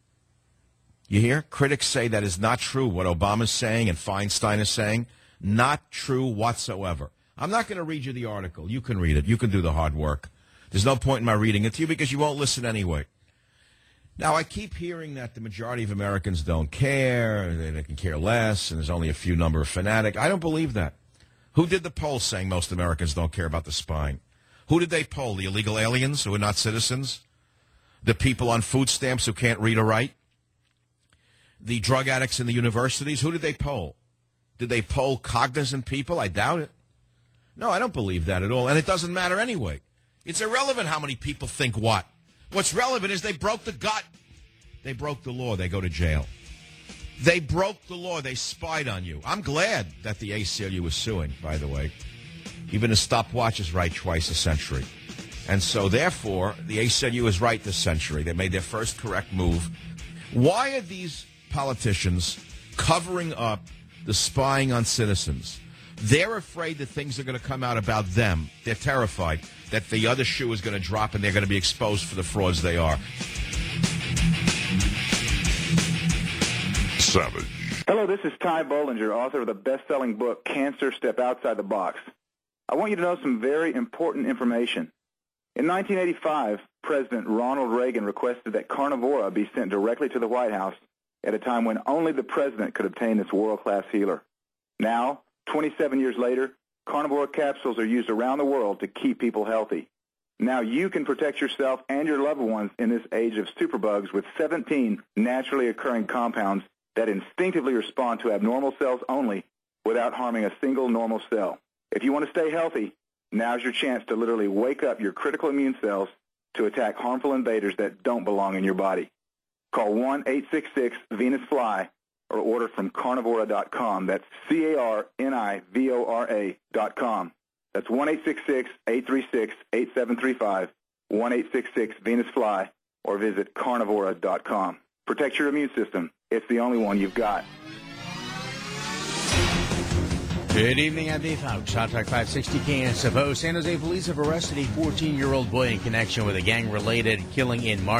You hear? Critics say that is not true, what Obama's saying and Feinstein is saying. Not true whatsoever. I'm not going to read you the article. You can read it. You can do the hard work. There's no point in my reading it to you because you won't listen anyway. Now, I keep hearing that the majority of Americans don't care, they can care less, and there's only a few number of fanatics. I don't believe that. Who did the poll saying most Americans don't care about the spying? Who did they poll? The illegal aliens who are not citizens? The people on food stamps who can't read or write? The drug addicts in the universities? Who did they poll? Did they poll cognizant people? I doubt it. No, I don't believe that at all, and it doesn't matter anyway. It's irrelevant how many people think what. What's relevant is they broke the gut. They broke the law. They go to jail. They broke the law. They spied on you. I'm glad that the A C L U is suing, by the way. Even a stopwatch is right twice a century. And so, therefore, the A C L U is right this century. They made their first correct move. Why are these politicians covering up the spying on citizens? They're afraid that things are going to come out about them. They're terrified that the other shoe is going to drop and they're going to be exposed for the frauds they are. Savage. Hello, this is Ty Bollinger, author of the best-selling book, Cancer, Step Outside the Box. I want you to know some very important information. In nineteen eighty-five, President Ronald Reagan requested that Carnivora be sent directly to the White House at a time when only the president could obtain this world-class healer. Now, twenty-seven years later, Carnivora capsules are used around the world to keep people healthy. Now you can protect yourself and your loved ones in this age of superbugs with seventeen naturally occurring compounds that instinctively respond to abnormal cells only without harming a single normal cell. If you want to stay healthy, now's your chance to literally wake up your critical immune cells to attack harmful invaders that don't belong in your body. Call one eight six six Venus Fly or order from carnivora dot com. That's C A R N I V O R A dot com. That's one eight six six, eight three six, eight seven three five, one eight six six Venus Fly, or visit carnivora dot com. Protect your immune system. It's the only one you've got. Good evening, I'm Dave Houch. Hot Talk five sixty K S F O. San Jose police have arrested a fourteen-year-old boy in connection with a gang-related killing in March.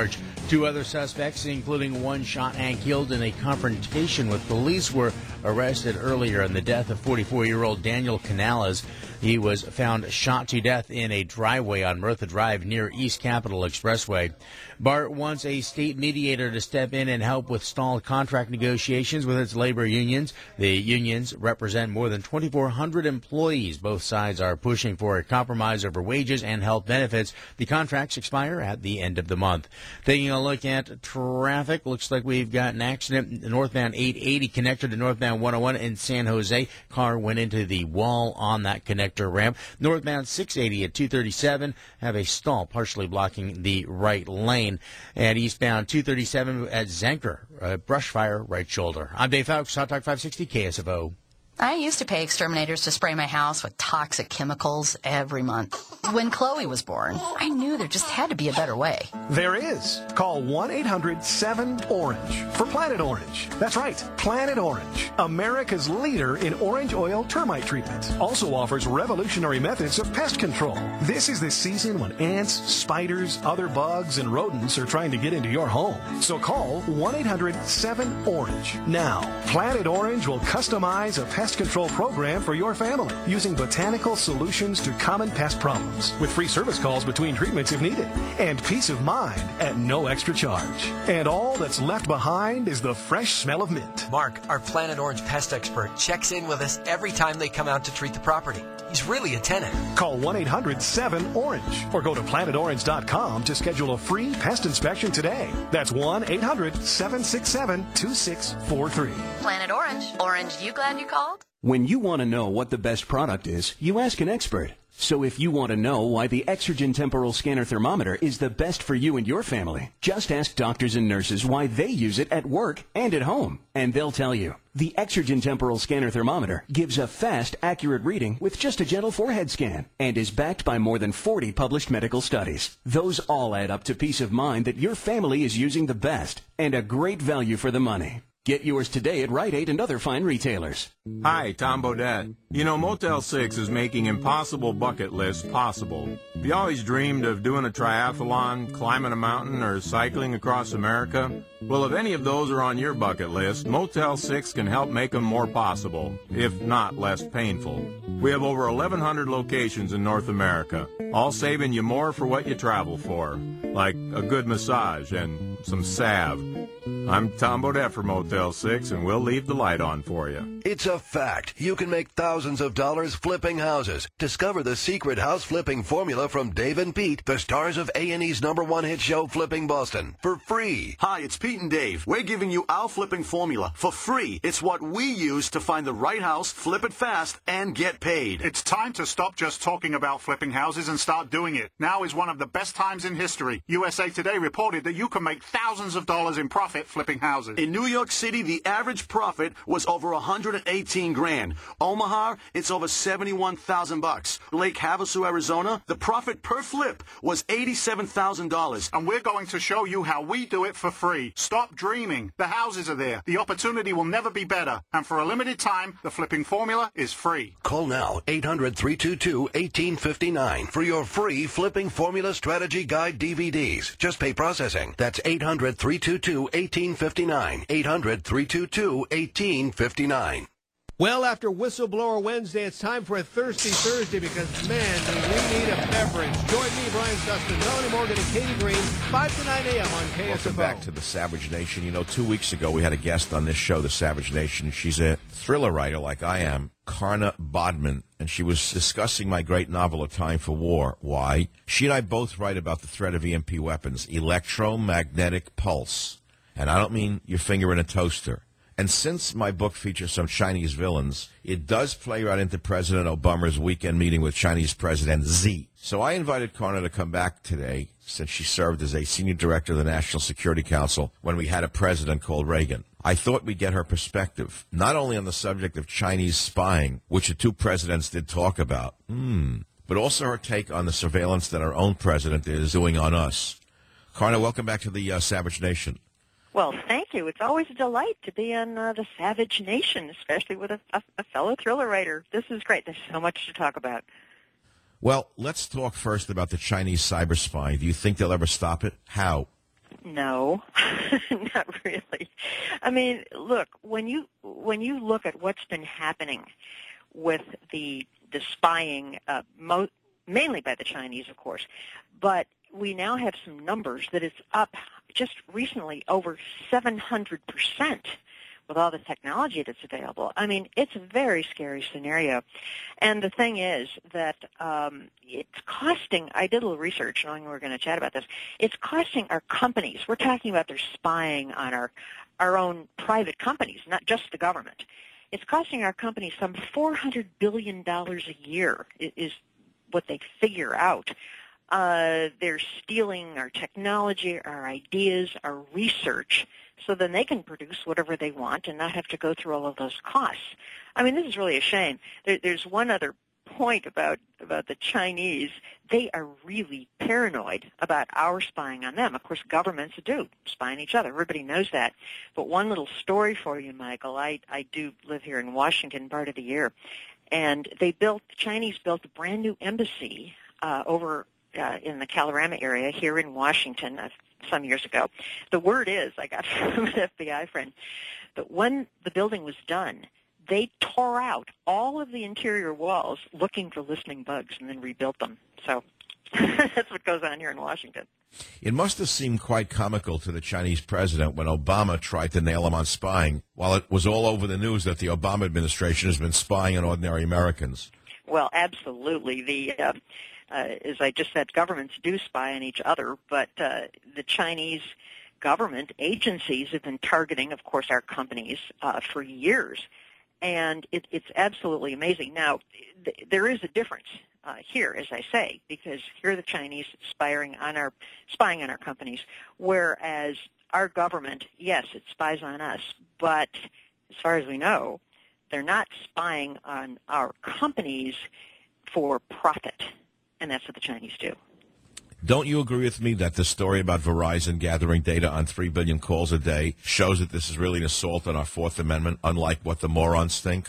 Two other suspects, including one shot and killed in a confrontation with police, were arrested earlier in the death of forty-four-year-old Daniel Canales. He was found shot to death in a driveway on Merthyr Drive near East Capitol Expressway. BART wants a state mediator to step in and help with stalled contract negotiations with its labor unions. The unions represent more than twenty-four hundred employees. Both sides are pushing for a compromise over wages and health benefits. The contracts expire at the end of the month. Taking a look at traffic, looks like we've got an accident northbound eight eighty connector to northbound one oh one in San Jose. Car went into the wall on that connector ramp. Northbound six eighty at two thirty-seven have a stall partially blocking the right lane. And eastbound two thirty-seven at Zenker, a brush fire right shoulder. I'm Dave Fowles, Hot Talk five sixty K S F O. I used to pay exterminators to spray my house with toxic chemicals every month. When Chloe was born, I knew there just had to be a better way. There is. Call one eight hundred seven orange for Planet Orange. That's right, Planet Orange, America's leader in orange oil termite treatment. Also offers revolutionary methods of pest control. This is the season when ants, spiders, other bugs, and rodents are trying to get into your home. So call one eight hundred seven orange now. Planet Orange will customize a pest control program for your family using botanical solutions to common pest problems with free service calls between treatments if needed and peace of mind at no extra charge. And all that's left behind is the fresh smell of mint. Mark, our Planet Orange pest expert, checks in with us every time they come out to treat the property. He's really attentive. Call one eight hundred seven orange or go to planet orange dot com to schedule a free pest inspection today. That's one eight hundred seven six seven two six four three. Planet Orange. Orange, you glad you called? When you want to know what the best product is, you ask an expert. So if you want to know why the Exergen Temporal Scanner Thermometer is the best for you and your family, just ask doctors and nurses why they use it at work and at home, and they'll tell you. The Exergen Temporal Scanner Thermometer gives a fast, accurate reading with just a gentle forehead scan and is backed by more than forty published medical studies. Those all add up to peace of mind that your family is using the best and a great value for the money. Get yours today at Rite Aid and other fine retailers. Hi, Tom Bodette. You know, Motel six is making impossible bucket lists possible. Have you always dreamed of doing a triathlon, climbing a mountain, or cycling across America? Well, if any of those are on your bucket list, Motel six can help make them more possible, if not less painful. We have over eleven hundred locations in North America, all saving you more for what you travel for, like a good massage and some salve. I'm Tom Bodette for Motel six, and we'll leave the light on for you. It's a fact. You can make thousands of dollars flipping houses. Discover the secret house flipping formula from Dave and Pete, the stars of A and E's number one hit show, Flipping Boston, for free. Hi, it's Pete and Dave. We're giving you our flipping formula for free. It's what we use to find the right house, flip it fast, and get paid. It's time to stop just talking about flipping houses and start doing it. Now is one of the best times in history. U S A Today reported that you can make thousands of dollars in profit flipping houses. In New York City, the average profit was over one hundred eighteen grand. Omaha, it's over seventy-one thousand bucks. Lake Havasu, Arizona, the profit per flip was eighty-seven thousand dollars. And we're going to show you how we do it for free. Stop dreaming. The houses are there. The opportunity will never be better. And for a limited time, the flipping formula is free. Call now, eight hundred three two two one eight five nine for your free Flipping Formula Strategy Guide D V Ds. Just pay processing. That's eight hundred three two two one eight five nine. eight hundred three two two one eight five nine. Well, after Whistleblower Wednesday, it's time for a Thirsty Thursday because, man, do we need a beverage. Join me, Brian Sustin, Melanie Morgan, and Katie Green, five to nine a.m. on K S F O. Welcome back to the Savage Nation. You know, two weeks ago we had a guest on this show, the Savage Nation. She's a thriller writer like I am, Karna Bodman, and she was discussing my great novel, A Time for War. Why? She and I both write about the threat of E M P weapons, electromagnetic pulse. And I don't mean your finger in a toaster. And since my book features some Chinese villains, it does play right into President Obama's weekend meeting with Chinese President Xi. So I invited Karna to come back today, since she served as a senior director of the National Security Council when we had a president called Reagan. I thought we'd get her perspective, not only on the subject of Chinese spying, which the two presidents did talk about, hmm, but also her take on the surveillance that our own president is doing on us. Karna, welcome back to the uh, Savage Nation. Well, thank you. It's always a delight to be on uh, the Savage Nation, especially with a, a, a fellow thriller writer. This is great. There's so much to talk about. Well, let's talk first about the Chinese cyber spying. Do you think they'll ever stop it? How? No, not really. I mean, look, when you when you look at what's been happening with the the spying, uh, mo- mainly by the Chinese, of course, but we now have some numbers that it's up just recently over seven hundred percent with all the technology that's available. I mean, it's a very scary scenario. And the thing is that um, it's costing, I did a little research knowing we were going to chat about this, it's costing our companies, we're talking about their spying on our, our own private companies, not just the government. It's costing our companies some four hundred billion dollars a year is what they figure out. Uh, they're stealing our technology, our ideas, our research, so then they can produce whatever they want and not have to go through all of those costs. I mean, this is really a shame. There, there's one other point about, about the Chinese. They are really paranoid about our spying on them. Of course, governments do spy on each other. Everybody knows that. But one little story for you, Michael. I, I do live here in Washington part of the year. And they built, the Chinese built a brand new embassy uh, over Uh, in the Calorama area here in Washington uh, some years ago. The word is, I got from an F B I friend, that when the building was done, they tore out all of the interior walls looking for listening bugs and then rebuilt them. So that's what goes on here in Washington. It must have seemed quite comical to the Chinese president when Obama tried to nail him on spying, while it was all over the news that the Obama administration has been spying on ordinary Americans. Well, absolutely. The uh, Uh, as I just said, governments do spy on each other, but uh, the Chinese government agencies have been targeting, of course, our companies uh, for years, and it, it's absolutely amazing. Now, th- there is a difference uh, here, as I say, because here are the Chinese spying on our spying on our companies, whereas our government, yes, it spies on us, but as far as we know, they're not spying on our companies for profit. And that's what the Chinese do. Don't you agree with me that the story about Verizon gathering data on three billion calls a day shows that this is really an assault on our Fourth Amendment, unlike what the morons think?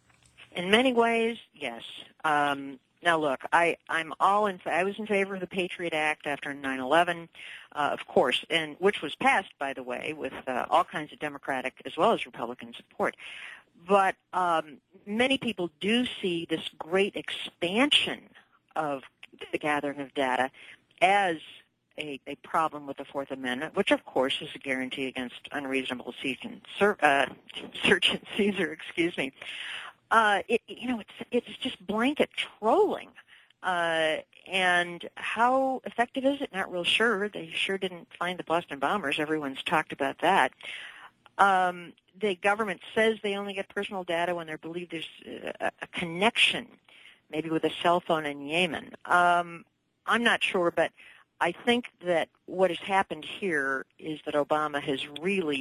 In many ways, yes. Um, now, look, I, I'm all in. I was in favor of the Patriot Act after nine eleven, uh, of course, and which was passed, by the way, with uh, all kinds of Democratic as well as Republican support. But um, many people do see this great expansion of the gathering of data as a, a problem with the Fourth Amendment, which, of course, is a guarantee against unreasonable search and, uh, search and seizure. Excuse me. Uh, it, you know, it's it's just blanket trolling. Uh, and how effective is it? Not real sure. They sure didn't find the Boston bombers. Everyone's talked about that. Um, the government says they only get personal data when they believe there's a, a connection, maybe with a cell phone in Yemen. Um, I'm not sure, but I think that what has happened here is that Obama has really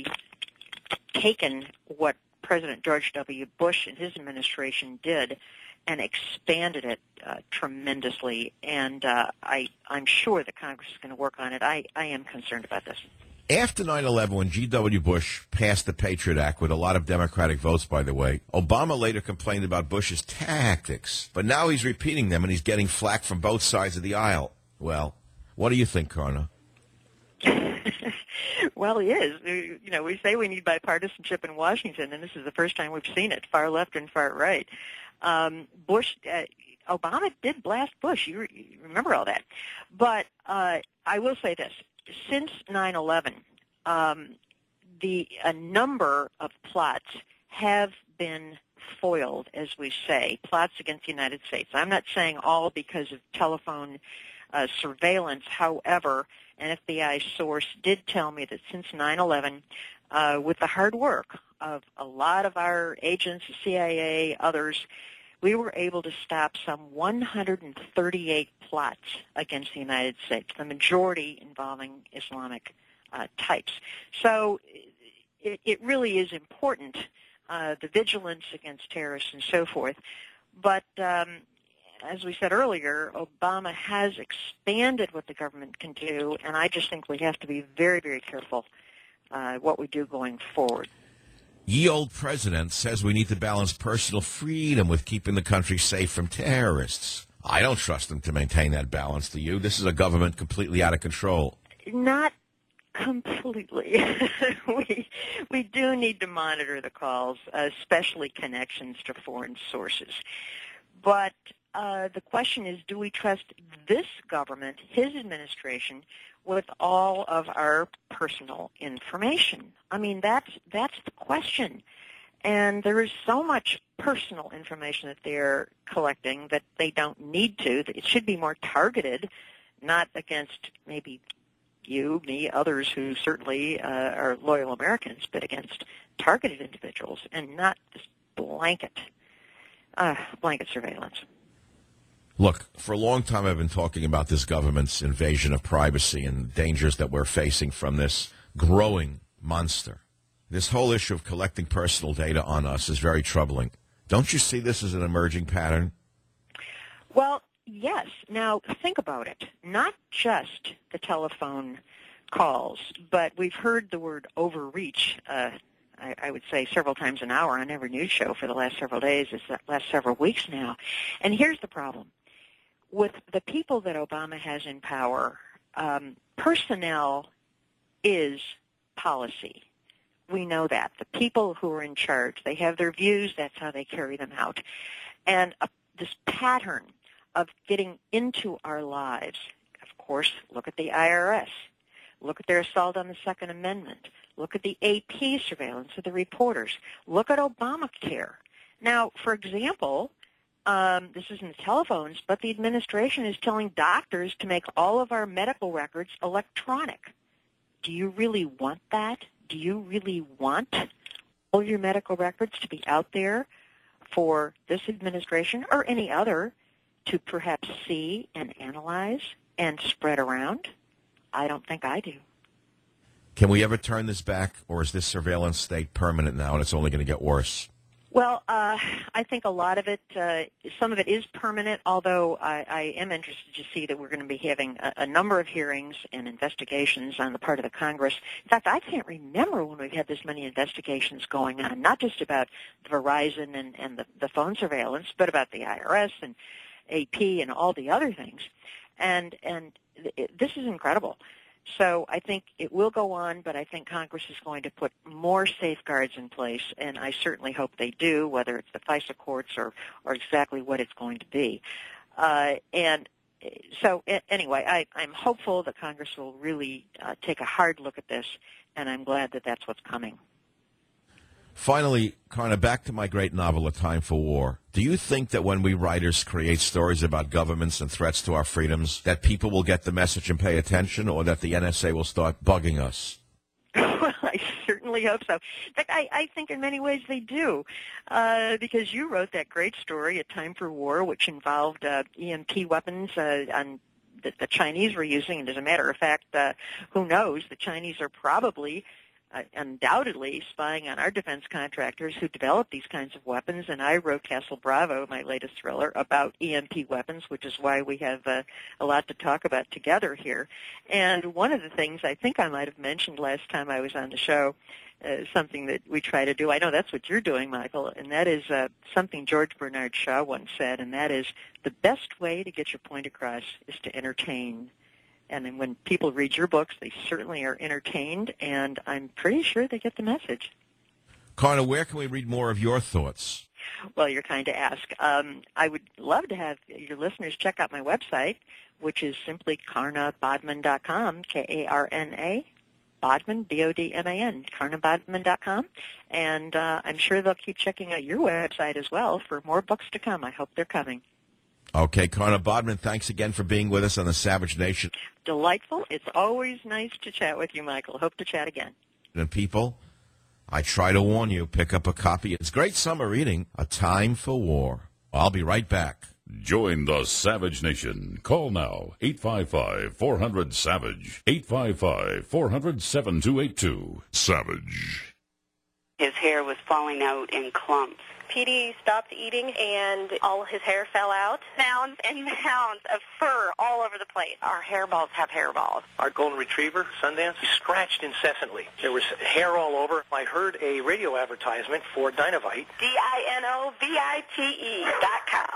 taken what President George W. Bush and his administration did and expanded it uh, tremendously, and uh, I, I'm sure that Congress is going to work on it. I, I am concerned about this. After nine eleven, when G W. Bush passed the Patriot Act with a lot of Democratic votes, by the way, Obama later complained about Bush's tactics. But now he's repeating them, and he's getting flack from both sides of the aisle. Well, what do you think, Karna? Well, he is. You know, we say we need bipartisanship in Washington, and this is the first time we've seen it, far left and far right. Um, Bush, uh, Obama did blast Bush. You, re- you remember all that. But uh, I will say this. Since nine eleven, um, the a number of plots have been foiled, as we say, plots against the United States. I'm not saying all because of telephone uh, surveillance. However, an F B I source did tell me that since nine eleven, uh, with the hard work of a lot of our agents, the C I A, others, we were able to stop some one hundred thirty-eight plots against the United States, the majority involving Islamic uh, types. So it, it really is important, uh, the vigilance against terrorists and so forth. But um, as we said earlier, Obama has expanded what the government can do, and I just think we have to be very, very careful uh, what we do going forward. Ye old president says we need to balance personal freedom with keeping the country safe from terrorists. I don't trust him to maintain that balance, do you? This is a government completely out of control. Not completely. we we do need to monitor the calls, especially connections to foreign sources. But uh, the question is, do we trust this government, his administration, with all of our personal information? I mean, that's that's the question. And there is so much personal information that they're collecting that they don't need to. It should be more targeted, not against maybe you, me, others who certainly uh, are loyal Americans, but against targeted individuals and not this blanket, uh, blanket surveillance. Look, for a long time I've been talking about this government's invasion of privacy and dangers that we're facing from this growing monster. This whole issue of collecting personal data on us is very troubling. Don't you see this as an emerging pattern? Well, yes. Now, think about it. Not just the telephone calls, but we've heard the word overreach, uh, I, I would say several times an hour on every news show for the last several days, this last several weeks now. And here's the problem. With the people that Obama has in power, um, personnel is policy. We know that. The people who are in charge, they have their views, that's how they carry them out. And uh, this pattern of getting into our lives, of course, look at the I R S. Look at their assault on the Second Amendment. Look at the A P surveillance of the reporters. Look at Obamacare. Now, for example, um, this isn't the telephones, but the administration is telling doctors to make all of our medical records electronic. Do you really want that? Do you really want all your medical records to be out there for this administration or any other to perhaps see and analyze and spread around? I don't think I do. Can we ever turn this back, or is this surveillance state permanent now and it's only going to get worse? Well, uh, I think a lot of it, uh, some of it is permanent, although I, I am interested to see that we're going to be having a, a number of hearings and investigations on the part of the Congress. In fact, I can't remember when we've had this many investigations going on, not just about Verizon and, and the, the phone surveillance, but about the I R S and A P and all the other things. And, and it, this is incredible. So I think it will go on, but I think Congress is going to put more safeguards in place, and I certainly hope they do, whether it's the FISA courts or, or exactly what it's going to be. Uh, and so anyway, I, I'm hopeful that Congress will really uh, take a hard look at this, and I'm glad that that's what's coming. Finally, Karna, back to my great novel, A Time for War. Do you think that when we writers create stories about governments and threats to our freedoms, that people will get the message and pay attention, or that the N S A will start bugging us? Well, I certainly hope so. In fact, I, I think in many ways they do, uh, because you wrote that great story, A Time for War, which involved uh, E M P weapons uh, on that the Chinese were using. And as a matter of fact, uh, who knows, the Chinese are probably Uh, undoubtedly spying on our defense contractors who develop these kinds of weapons, and I wrote Castle Bravo, my latest thriller, about E M P weapons, which is why we have uh, a lot to talk about together here. And one of the things I think I might have mentioned last time I was on the show, uh, something that we try to do, I know that's what you're doing, Michael, and that is uh, something George Bernard Shaw once said, and that is the best way to get your point across is to entertain. And then when people read your books, they certainly are entertained, and I'm pretty sure they get the message. Karna, where can we read more of your thoughts? Well, you're kind to ask. Um, I would love to have your listeners check out my website, which is simply karna bodman dot com, K A R N A, Bodman, B O D M A N, karna bodman dot com. And uh, I'm sure they'll keep checking out your website as well for more books to come. I hope they're coming. Okay, Karna Bodman, thanks again for being with us on the Savage Nation. Delightful. It's always nice to chat with you, Michael. Hope to chat again. And people, I try to warn you, pick up a copy. It's great summer reading, A Time for War. I'll be right back. Join the Savage Nation. Call now, eight five five, four hundred, SAVAGE, eight five five, four hundred, seven two eight two. Savage. His hair was falling out in clumps. Petey stopped eating, and all his hair fell out. Mounds and mounds of fur all over the place. Our hairballs have hairballs. Our golden retriever, Sundance, scratched incessantly. There was hair all over. I heard a radio advertisement for Dinovite. D I N O V I T E dot com.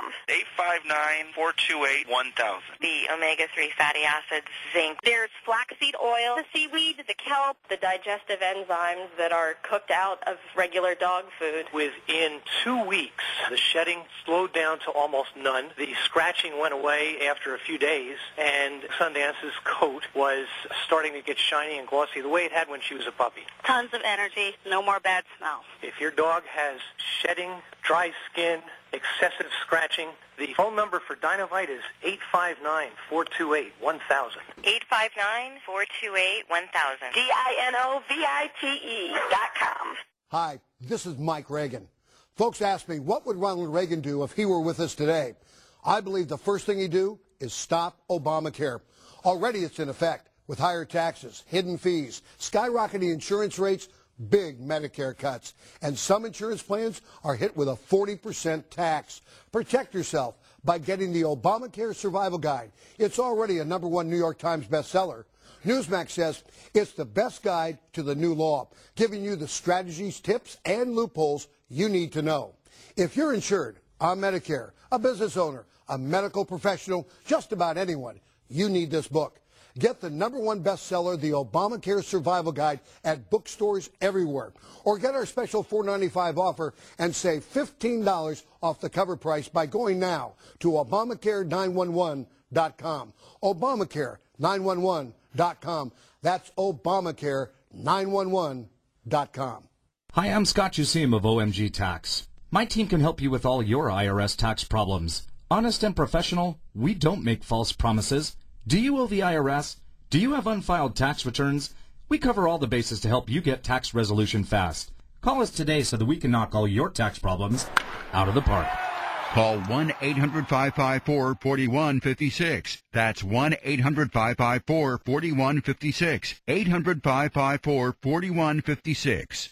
com. eight five nine, four two eight, one thousand. The omega three fatty acids, zinc. There's flaxseed oil, the seaweed, the kelp, the digestive enzymes that are cooked out of regular dog food. Within two weeks, the shedding slowed down to almost none. The scratching went away after a few days, and Sundance's coat was starting to get shiny and glossy the way it had when she was a puppy. Tons of energy, no more bad smells. If your dog has shedding, dry skin, excessive scratching, the phone number for Dinovite is eight five nine, four two eight, one thousand. eight five nine, four two eight, one thousand. D I N O V I T E dot com. Hi, this is Mike Reagan. Folks ask me, what would Ronald Reagan do if he were with us today? I believe the first thing he'd do is stop Obamacare. Already it's in effect with higher taxes, hidden fees, skyrocketing insurance rates, big Medicare cuts, and some insurance plans are hit with a forty percent tax. Protect yourself by getting the Obamacare Survival Guide. It's already a number one New York Times bestseller. Newsmax says it's the best guide to the new law, giving you the strategies, tips, and loopholes you need to know. If you're insured on Medicare, a business owner, a medical professional, just about anyone, you need this book. Get the number one bestseller, the Obamacare Survival Guide, at bookstores everywhere. Or get our special four ninety-five offer and save fifteen dollars off the cover price by going now to Obamacare nine one one dot com. Obamacare nine one one dot com. That's Obamacare nine one one dot com. Hi, I'm Scott Jusim of O M G Tax. My team can help you with all your I R S tax problems. Honest and professional, we don't make false promises. Do you owe the I R S? Do you have unfiled tax returns? We cover all the bases to help you get tax resolution fast. Call us today so that we can knock all your tax problems out of the park. Call one eight hundred, five five four, four one five six. That's one eight hundred, five five four, four one five six. eight hundred, five five four, four one five six.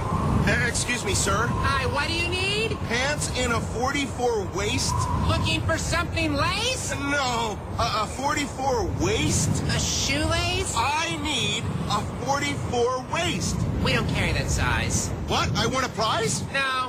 Uh, excuse me, sir. Hi, what do you need? Pants in a forty-four waist? Looking for something lace? No, a, a forty-four waist? A shoelace? I need a forty-four waist. We don't carry that size. What? I won a prize? No.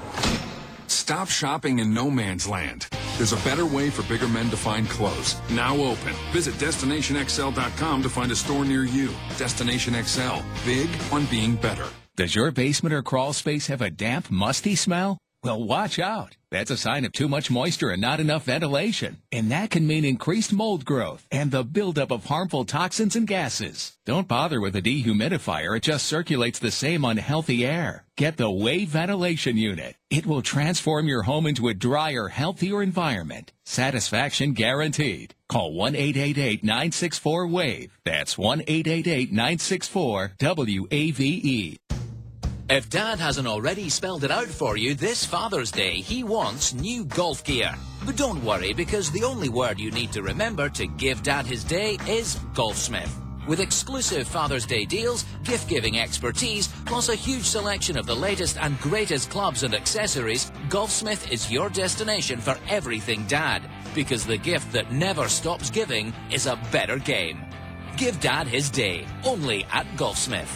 Stop shopping in no man's land. There's a better way for bigger men to find clothes. Now open. Visit Destination X L dot com to find a store near you. Destination X L. Big on being better. Does your basement or crawl space have a damp, musty smell? Well, watch out. That's a sign of too much moisture and not enough ventilation. And that can mean increased mold growth and the buildup of harmful toxins and gases. Don't bother with a dehumidifier. It just circulates the same unhealthy air. Get the Wave Ventilation Unit. It will transform your home into a drier, healthier environment. Satisfaction guaranteed. Call one eight eight eight, nine six four, WAVE. That's one eight eight eight, nine six four, W A V E. If Dad hasn't already spelled it out for you, this Father's Day he wants new golf gear. But don't worry, because the only word you need to remember to give Dad his day is Golfsmith. With exclusive Father's Day deals, gift-giving expertise, plus a huge selection of the latest and greatest clubs and accessories, Golfsmith is your destination for everything Dad. Because the gift that never stops giving is a better game. Give Dad his day, only at Golfsmith.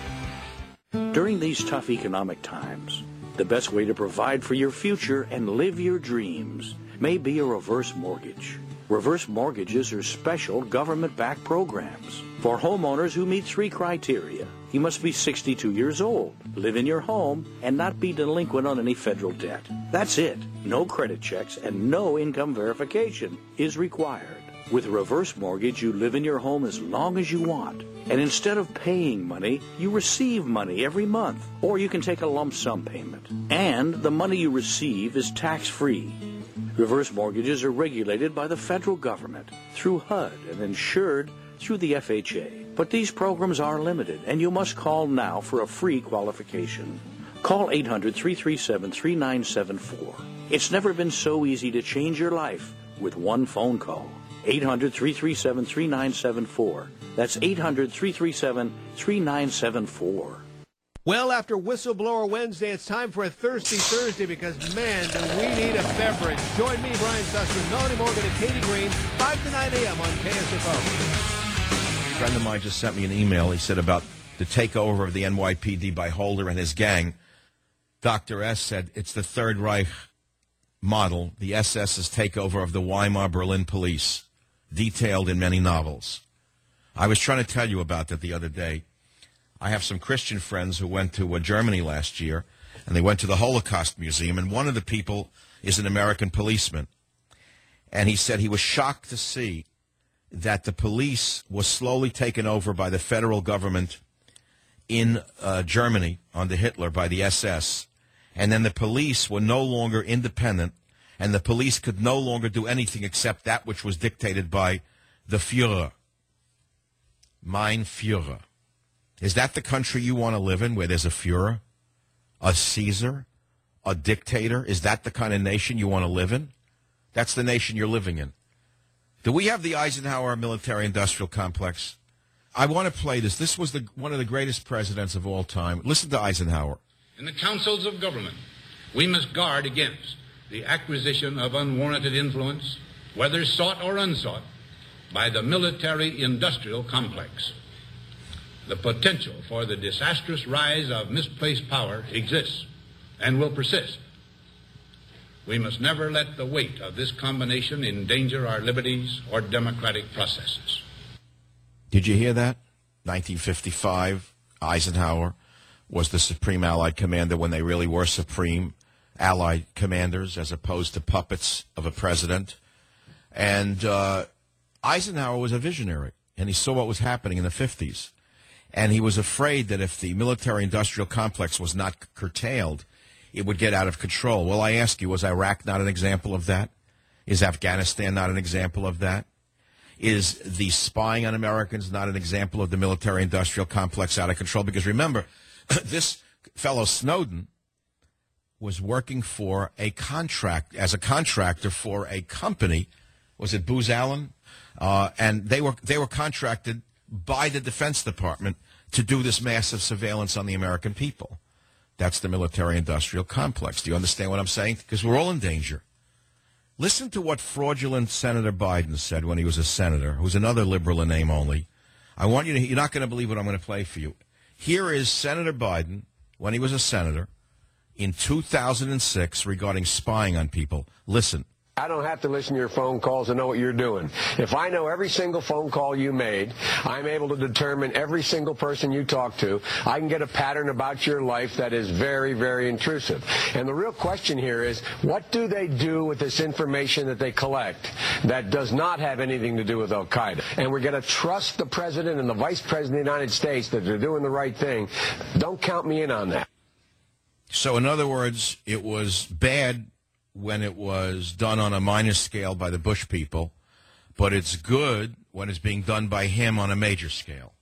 During these tough economic times, the best way to provide for your future and live your dreams may be a reverse mortgage. Reverse mortgages are special government-backed programs for homeowners who meet three criteria. You must be sixty-two years old, live in your home, and not be delinquent on any federal debt. That's it. No credit checks and no income verification is required. With a reverse mortgage, you live in your home as long as you want. And instead of paying money, you receive money every month. Or you can take a lump sum payment. And the money you receive is tax-free. Reverse mortgages are regulated by the federal government through H U D and insured through the F H A. But these programs are limited, and you must call now for a free qualification. Call eight hundred, three three seven, three nine seven four. It's never been so easy to change your life with one phone call. eight hundred, three three seven, three nine seven four. That's eight hundred, three three seven, three nine seven four. Well, after Whistleblower Wednesday, it's time for a Thirsty Thursday because, man, do we need a beverage. Join me, Brian Sussman, Melanie Morgan, and Katie Green, five to nine a.m. on K S F O. A friend of mine just sent me an email. He said about the takeover of the N Y P D by Holder and his gang. Doctor S said it's the Third Reich. model the S S's takeover of the Weimar Berlin police, detailed in many novels. I was trying to tell you about that the other day. I have some Christian friends who went to uh, Germany last year, and they went to the Holocaust Museum, and one of the people is an American policeman. And he said he was shocked to see that the police was slowly taken over by the federal government in uh, Germany under Hitler by the S S. And then the police were no longer independent, and the police could no longer do anything except that which was dictated by the Führer. Mein Führer. Is that the country you want to live in, where there's a Führer, a Caesar, a dictator? Is that the kind of nation you want to live in? That's the nation you're living in. Do we have the Eisenhower military-industrial complex? I want to play this. This was the, one of the greatest presidents of all time. Listen to Eisenhower. In the councils of government, we must guard against the acquisition of unwarranted influence, whether sought or unsought, by the military-industrial complex. The potential for the disastrous rise of misplaced power exists and will persist. We must never let the weight of this combination endanger our liberties or democratic processes. Did you hear that? nineteen fifty-five, Eisenhower was the Supreme Allied Commander when they really were Supreme Allied Commanders as opposed to puppets of a president. And uh, Eisenhower was a visionary, and he saw what was happening in the fifties. And he was afraid that if the military-industrial complex was not curtailed, it would get out of control. Well, I ask you, was Iraq not an example of that? Is Afghanistan not an example of that? Is the spying on Americans not an example of the military-industrial complex out of control? Because remember, this fellow Snowden was working for a contract, as a contractor for a company. Was it Booz Allen? Uh, and they were they were contracted by the Defense Department to do this massive surveillance on the American people. That's the military-industrial complex. Do you understand what I'm saying? Because we're all in danger. Listen to what fraudulent Senator Biden said when he was a senator, who's another liberal in name only. I want you to, you're not going to believe what I'm going to play for you. Here is Senator Biden when he was a senator in two thousand six regarding spying on people. Listen. I don't have to listen to your phone calls to know what you're doing. If I know every single phone call you made, I'm able to determine every single person you talk to. I can get a pattern about your life that is very, very intrusive. And the real question here is, what do they do with this information that they collect that does not have anything to do with Al-Qaeda? And we're going to trust the president and the vice president of the United States that they're doing the right thing. Don't count me in on that. So, in other words, it was bad when it was done on a minor scale by the Bush people, but it's good when it's being done by him on a major scale.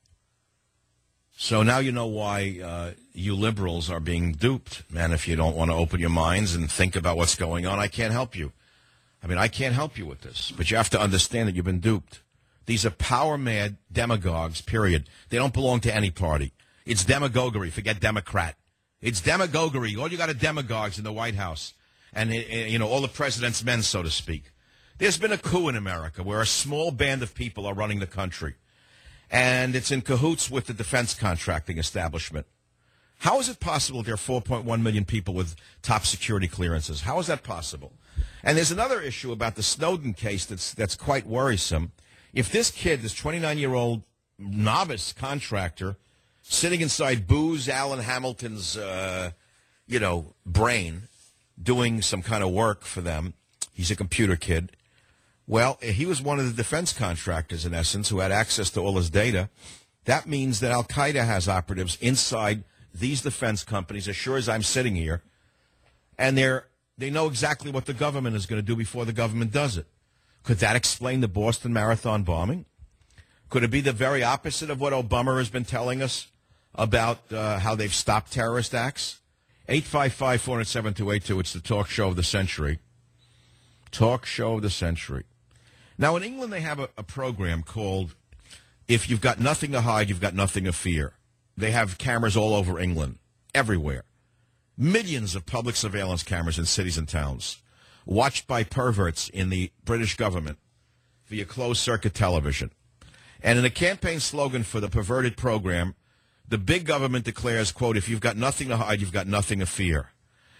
So now you know why uh, you liberals are being duped. Man, if you don't want to open your minds and think about what's going on, I can't help you. I mean, I can't help you with this, but you have to understand that you've been duped. These are power-mad demagogues, period. They don't belong to any party. It's demagoguery. Forget Democrat. It's demagoguery. All you got are demagogues in the White House. And, you know, all the president's men, so to speak. There's been a coup in America where a small band of people are running the country. And it's in cahoots with the defense contracting establishment. How is it possible there are four point one million people with top security clearances? How is that possible? And there's another issue about the Snowden case that's that's quite worrisome. If this kid, this twenty-nine-year-old novice contractor, sitting inside Booz Allen Hamilton's, uh, you know, brain, doing some kind of work for them. He's a computer kid. Well, he was one of the defense contractors, in essence, who had access to all his data. That means that Al-Qaeda has operatives inside these defense companies, as sure as I'm sitting here, and they're they know exactly what the government is going to do before the government does it. Could that explain the Boston Marathon bombing? Could it be the very opposite of what Obama has been telling us about uh, how they've stopped terrorist acts? eight five five, four zero seven, two eight two. It's the talk show of the century. Talk show of the century. Now, in England, they have a, a program called If You've Got Nothing to Hide, You've Got Nothing to Fear. They have cameras all over England, everywhere. Millions of public surveillance cameras in cities and towns, watched by perverts in the British government via closed-circuit television. And in a campaign slogan for the perverted program, the big government declares, quote, if you've got nothing to hide, you've got nothing to fear.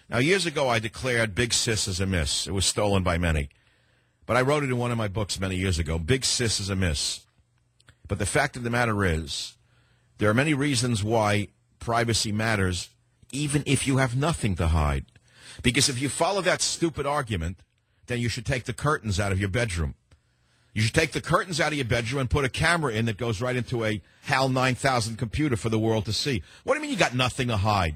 Now, years ago, I declared Big Sis is a miss. It was stolen by many. But I wrote it in one of my books many years ago. Big Sis is a miss. But the fact of the matter is, there are many reasons why privacy matters, even if you have nothing to hide. Because if you follow that stupid argument, then you should take the curtains out of your bedroom. You should take the curtains out of your bedroom and put a camera in that goes right into a HAL nine thousand computer for the world to see. What do you mean you got nothing to hide?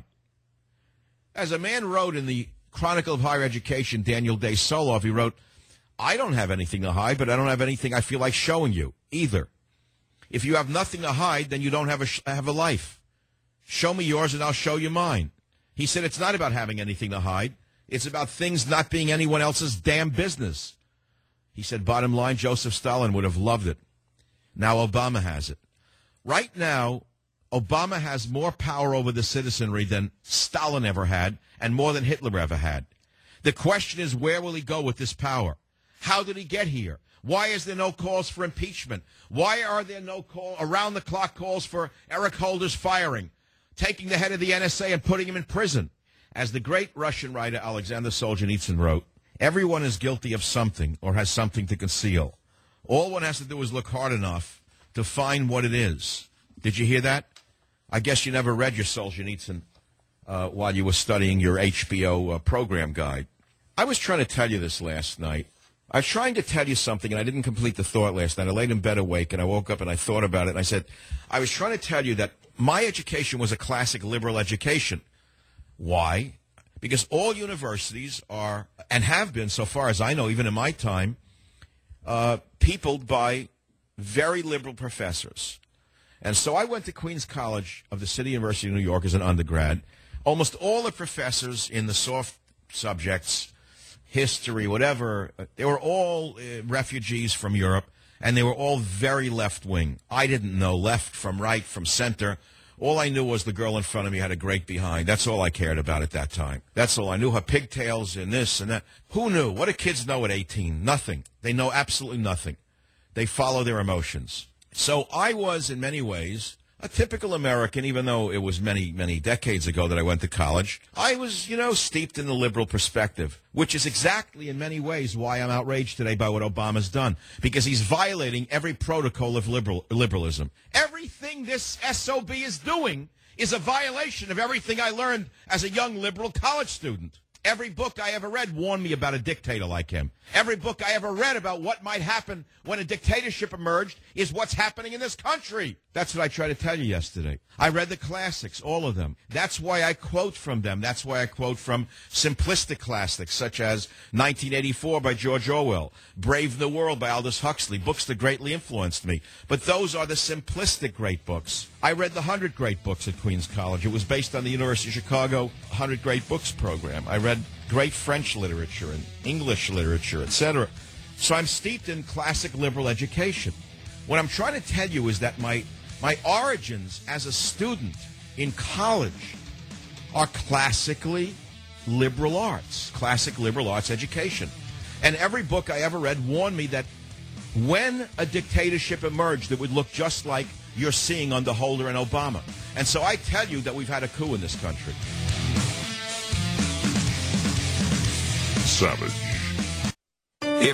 As a man wrote in the Chronicle of Higher Education, Daniel Day Solov, he wrote, I don't have anything to hide, but I don't have anything I feel like showing you either. If you have nothing to hide, then you don't have a, sh- have a life. Show me yours and I'll show you mine. He said it's not about having anything to hide. It's about things not being anyone else's damn business. He said, bottom line, Joseph Stalin would have loved it. Now Obama has it. Right now, Obama has more power over the citizenry than Stalin ever had and more than Hitler ever had. The question is, where will he go with this power? How did he get here? Why is there no calls for impeachment? Why are there no call around-the-clock calls for Eric Holder's firing, taking the head of the N S A and putting him in prison? As the great Russian writer Alexander Solzhenitsyn wrote, everyone is guilty of something or has something to conceal. All one has to do is look hard enough to find what it is. Did you hear that? I guess you never read your Solzhenitsyn uh, while you were studying your H B O uh, program guide. I was trying to tell you this last night. I was trying to tell you something, and I didn't complete the thought last night. I laid in bed awake, and I woke up, and I thought about it, and I said, I was trying to tell you that my education was a classic liberal education. Why? Because all universities are, and have been, so far as I know, even in my time, uh, peopled by very liberal professors. And so I went to Queens College of the City University of New York as an undergrad. Almost all the professors in the soft subjects, history, whatever, they were all uh, refugees from Europe, and they were all very left-wing. I didn't know left from right, from center. All I knew was the girl in front of me had a great behind. That's all I cared about at that time. That's all I knew. Her pigtails and this and that. Who knew? What do kids know at eighteen? Nothing. They know absolutely nothing. They follow their emotions. So I was, in many ways, a typical American, even though it was many, many decades ago that I went to college. I was, you know, steeped in the liberal perspective, which is exactly, in many ways, why I'm outraged today by what Obama's done, because he's violating every protocol of liberal liberalism. Everything this S O B is doing is a violation of everything I learned as a young liberal college student. Every book I ever read warned me about a dictator like him. Every book I ever read about what might happen when a dictatorship emerged is what's happening in this country. That's what I tried to tell you yesterday. I read the classics, all of them. That's why I quote from them. That's why I quote from simplistic classics such as nineteen eighty-four by George Orwell, Brave New World by Aldous Huxley, books that greatly influenced me. But those are the simplistic great books. I read the one hundred Great Books at Queens College. It was based on the University of Chicago one hundred Great Books program. I read great French literature and English literature, et cetera. So I'm steeped in classic liberal education. What I'm trying to tell you is that my my origins as a student in college are classically liberal arts, classic liberal arts education. And every book I ever read warned me that when a dictatorship emerged, it would look just like you're seeing under Holder and Obama. And so I tell you that we've had a coup in this country. Savage.